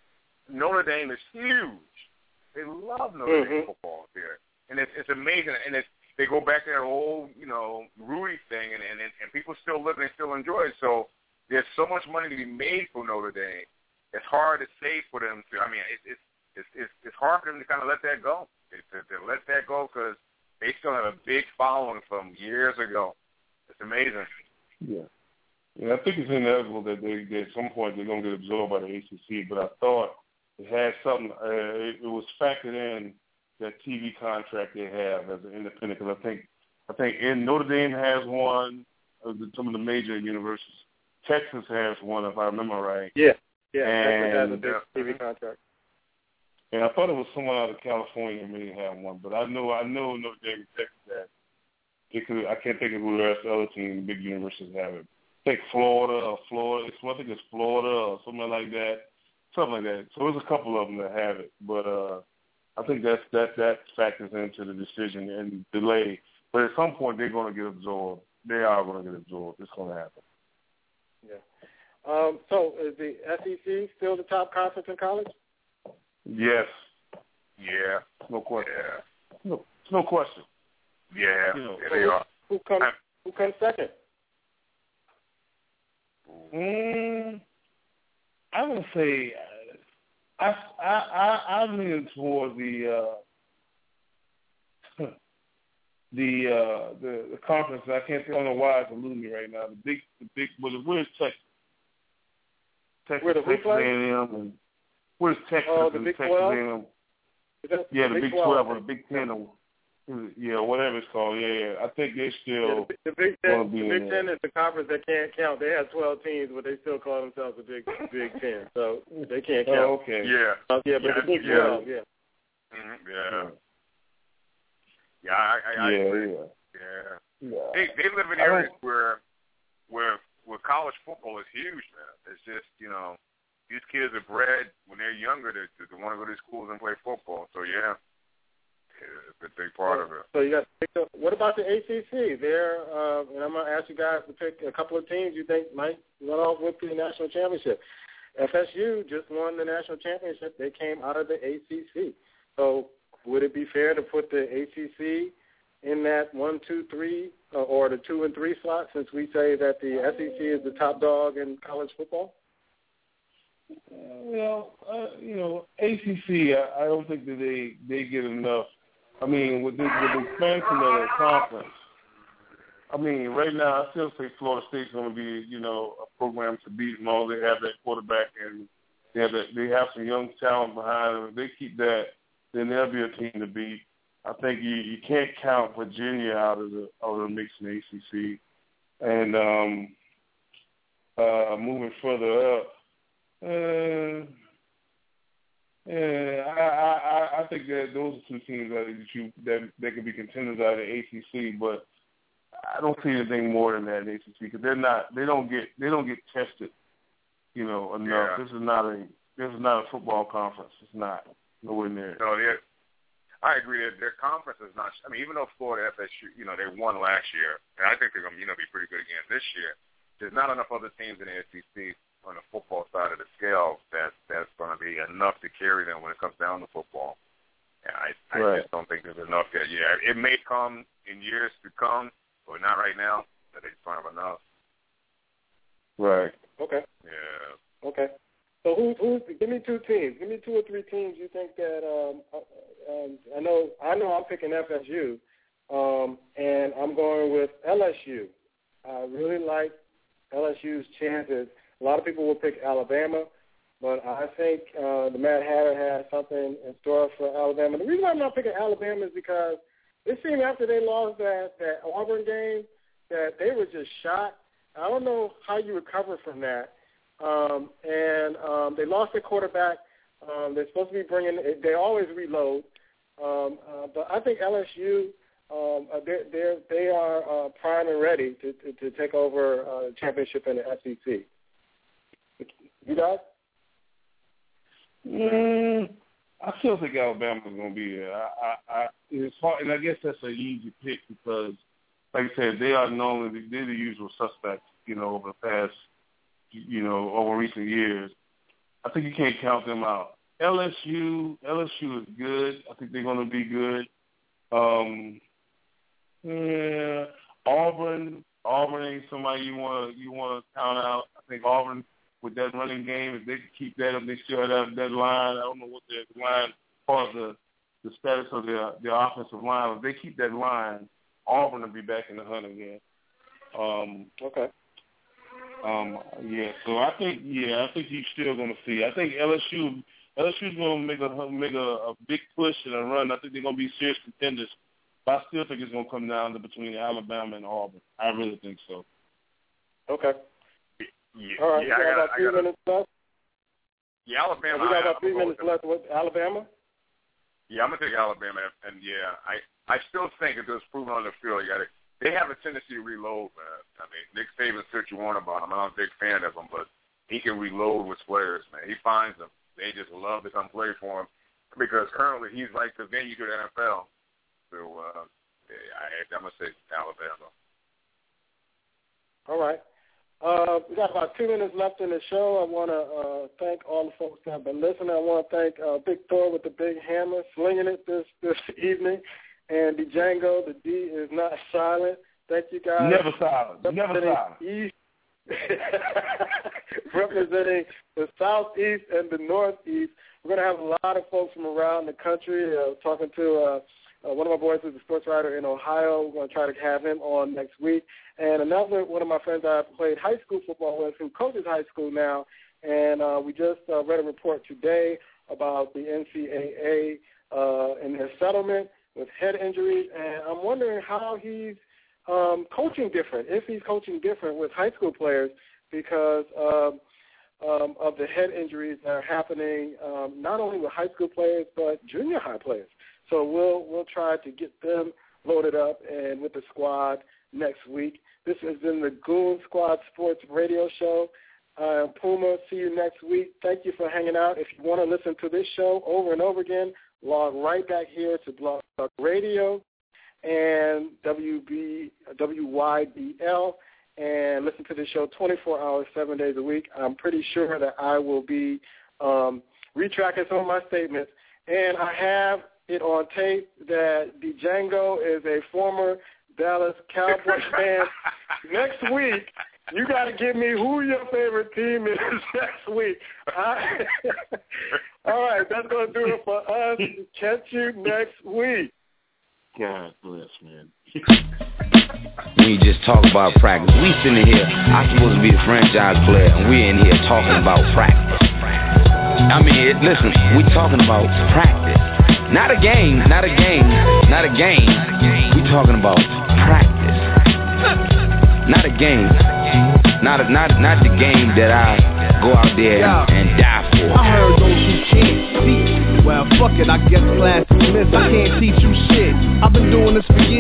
Notre Dame is huge. They love Notre mm-hmm. Dame football here, and it's it's amazing. And it's they go back to that old you know Rudy thing, and and and people still live and they still enjoy it. So there's so much money to be made for Notre Dame. It's hard to save for them to. I mean, it, it's it's it's it's hard for them to kind of let that go. They, to, to let that go because they still have a big following from years ago. It's amazing. Yeah. Yeah, I think it's inevitable that they, they at some point they're going to get absorbed by the A C C, but I thought it had something, uh, it, it was factored in that T V contract they have as an independent, because I think, I think in Notre Dame has one, of the, some of the major universities. Texas has one, if I remember right. Yeah, yeah, and, Texas has a big T V contract. And I thought it was someone out of California may have one, but I know, I know Notre Dame and Texas has. It could, I can't think of who the rest of the other teams, big universities have it. I think Florida or Florida, it's, I think it's Florida or something like that, something like that. So there's a couple of them that have it, but uh, I think that's, that that factors into the decision and delay. But at some point they're going to get absorbed. They are going to get absorbed. It's going to happen. Yeah. Um, so is the S E C still the top conference in college? Yes. Yeah. No question. Yeah. No, no question. Yeah. You know, yeah they are. Who comes? Who comes second? Mm, I would say I I I I'm leaning toward the uh, the, uh, the the conference. I can't I don't know why it's eluding me right now. The big the big was it where's Texas? Texas, Where the Texas A and M, and where's Texas Oh, the and Big Texas twelve? A and M? the Yeah, the Big Big twelve, twelve or the Big ten or yeah, whatever it's called. Yeah, yeah. I think they still yeah, the, the Big gonna Ten. be The in Big there. Ten is the conference that can't count. They have twelve teams, but they still call themselves the Big Big Ten. So they can't count. Oh, okay. Yeah. Uh, yeah, but yeah, the Big yeah. twelve, yeah. Mm-hmm. Yeah. Yeah, I, I, I yeah, agree. yeah. Yeah. Yeah. They they live in I areas don't- where where where college football is huge, man. It's just, you know, these kids are bred when they're younger to, to, to want to go to schools and play football. So yeah, it's a big part of it. So you got. What about the A C C? There, uh, and I'm gonna ask you guys to pick a couple of teams you think might run off with the national championship. F S U just won the national championship. They came out of the A C C. So would it be fair to put the A C C in that one, two, three, uh, or the two and three slot, since we say that the S E C is the top dog in college football? Uh, well, uh, you know, A C C, I, I don't think that they, they get enough. I mean, with the, with the expansion of the conference, I mean, right now I still say Florida State's going to be, you know, a program to beat and all. They have that quarterback and they have, that, they have some young talent behind them. If they keep that, then they'll be a team to beat. I think you, you can't count Virginia out of the out of the mix in the A C C. And um, uh, moving further up, uh, yeah, I, I, I think that those are two teams that you that that could be contenders out of the A C C. But I don't see anything more than that in the A C C because they're not they don't get they don't get tested, you know, enough. Yeah. This is not a this is not a football conference. It's not nowhere near. No, yeah. I agree that their conference is not. I mean, even though Florida F S U, you know, they won last year, and I think they're going to, you know, be pretty good again this year. There's not enough other teams in the S E C on the football side of the scale that that's going to be enough to carry them when it comes down to football. And I, I right. just don't think there's enough yet. Yeah, it may come in years to come, but not right now. But they just don't have enough. Right. Okay. Yeah. Okay. So who, who's? Give me two teams. Give me two or three teams you think that. Um, um, I know. I know. I'm picking F S U, um, and I'm going with L S U. I really like L S U's chances. A lot of people will pick Alabama, but I think uh, the Mad Hatter has something in store for Alabama. The reason I'm not picking Alabama is because it seemed after they lost that that Auburn game that they were just shot. I don't know how you recover from that. Um, and um, they lost their quarterback. Um, they're supposed to be bringing – they always reload. Um, uh, but I think L S U, um, they're, they're, they are uh, prime and ready to, to, to take over uh, the championship in the S E C. You guys? Mm, I still think Alabama's going to be there. I, I, I, it's hard, and I guess that's an easy pick because, like I said, they are known – they're the usual suspects, you know, over the past – you know, over recent years. I think you can't count them out. L S U, L S U is good. I think they're going to be good. Um, yeah, Auburn, Auburn ain't somebody you want to you want to count out. I think Auburn with that running game, if they can keep that up, they still have that line. I don't know what their line, part of the the status of their their offensive line. If they keep that line, Auburn will be back in the hunt again. Um, okay. Um, yeah, so I think yeah, I think you're still going to see. I think L S U L S U's going to make a make a, a big push and a run. I think they're going to be serious contenders, but I still think it's going to come down to between Alabama and Auburn. I really think so. Okay. Yeah, All right. Yeah, we got about three minutes left. Yeah, Alabama. We got about I, three minutes left with Alabama. Yeah, I'm gonna take Alabama, and yeah, I I still think if it was proven on the field, you got it. They have a tendency to reload, man. I mean, Nick Saban said you want about him. I'm not a big fan of him, but he can reload with players, man. He finds them. They just love to come play for him because currently he's like the venue to the N F L. So uh, yeah, I, I'm going to say Alabama. All right. Uh, we got about two minutes left in the show. I want to uh, thank all the folks that have been listening. I want to thank uh, Big Thor with the big hammer, slinging it this, this evening. And Django, the D is not silent. Thank you guys. Never silent. Never silent. East, representing the Southeast and the Northeast. We're going to have a lot of folks from around the country. Uh, talking to uh, uh, one of my boys who's a sports writer in Ohio. We're going to try to have him on next week. And another one of my friends I played high school football with who coaches high school now. And uh, we just uh, read a report today about the N C double A uh, and their settlement with head injuries, and I'm wondering how he's um, coaching different, if he's coaching different with high school players because um, um, of the head injuries that are happening um, not only with high school players but junior high players. So we'll we'll try to get them loaded up and with the squad next week. This has been the Goon Squad Sports Radio Show. Uh, Puma, see you next week. Thank you for hanging out. If you want to listen to this show over and over again, log right back here to Blog Talk Radio and W B W Y B L and listen to the show twenty-four hours, seven days a week. I'm pretty sure that I will be um, retracting some of my statements. And I have it on tape that Django is a former Dallas Cowboys fan. Next week, you got to give me who your favorite team is next week. I, all right, that's going to do it for us. Catch you next week. God bless, man. We just talk about practice. We sitting here, I'm supposed to be the franchise player, and we're in here talking about practice. I mean, it, listen, we talking about practice. Not a game, not a game, not a game. We talking about practice. Not a game. Not a, not not the game that I go out there and, and die for. I heard those who can't see. Well, fuck it, I guess class is missed. I can't teach you shit. I've been doing this for years, man. My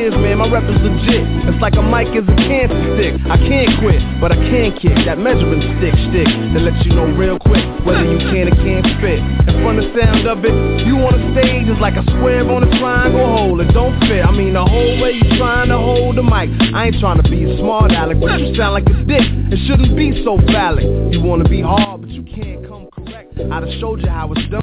my rep is legit. It's like a mic is a cancer stick. I can't quit, but I can kick that measuring stick stick that lets you know real quick whether you can or can't spit. And from the sound of it, you on the stage is like a square on a triangle hole. It don't fit. I mean the whole way you trying to hold the mic. I ain't trying to be a smart aleck, but you sound like a dick. It shouldn't be so phallic. You wanna be hard, but you can't come correct. I done showed you how it's done.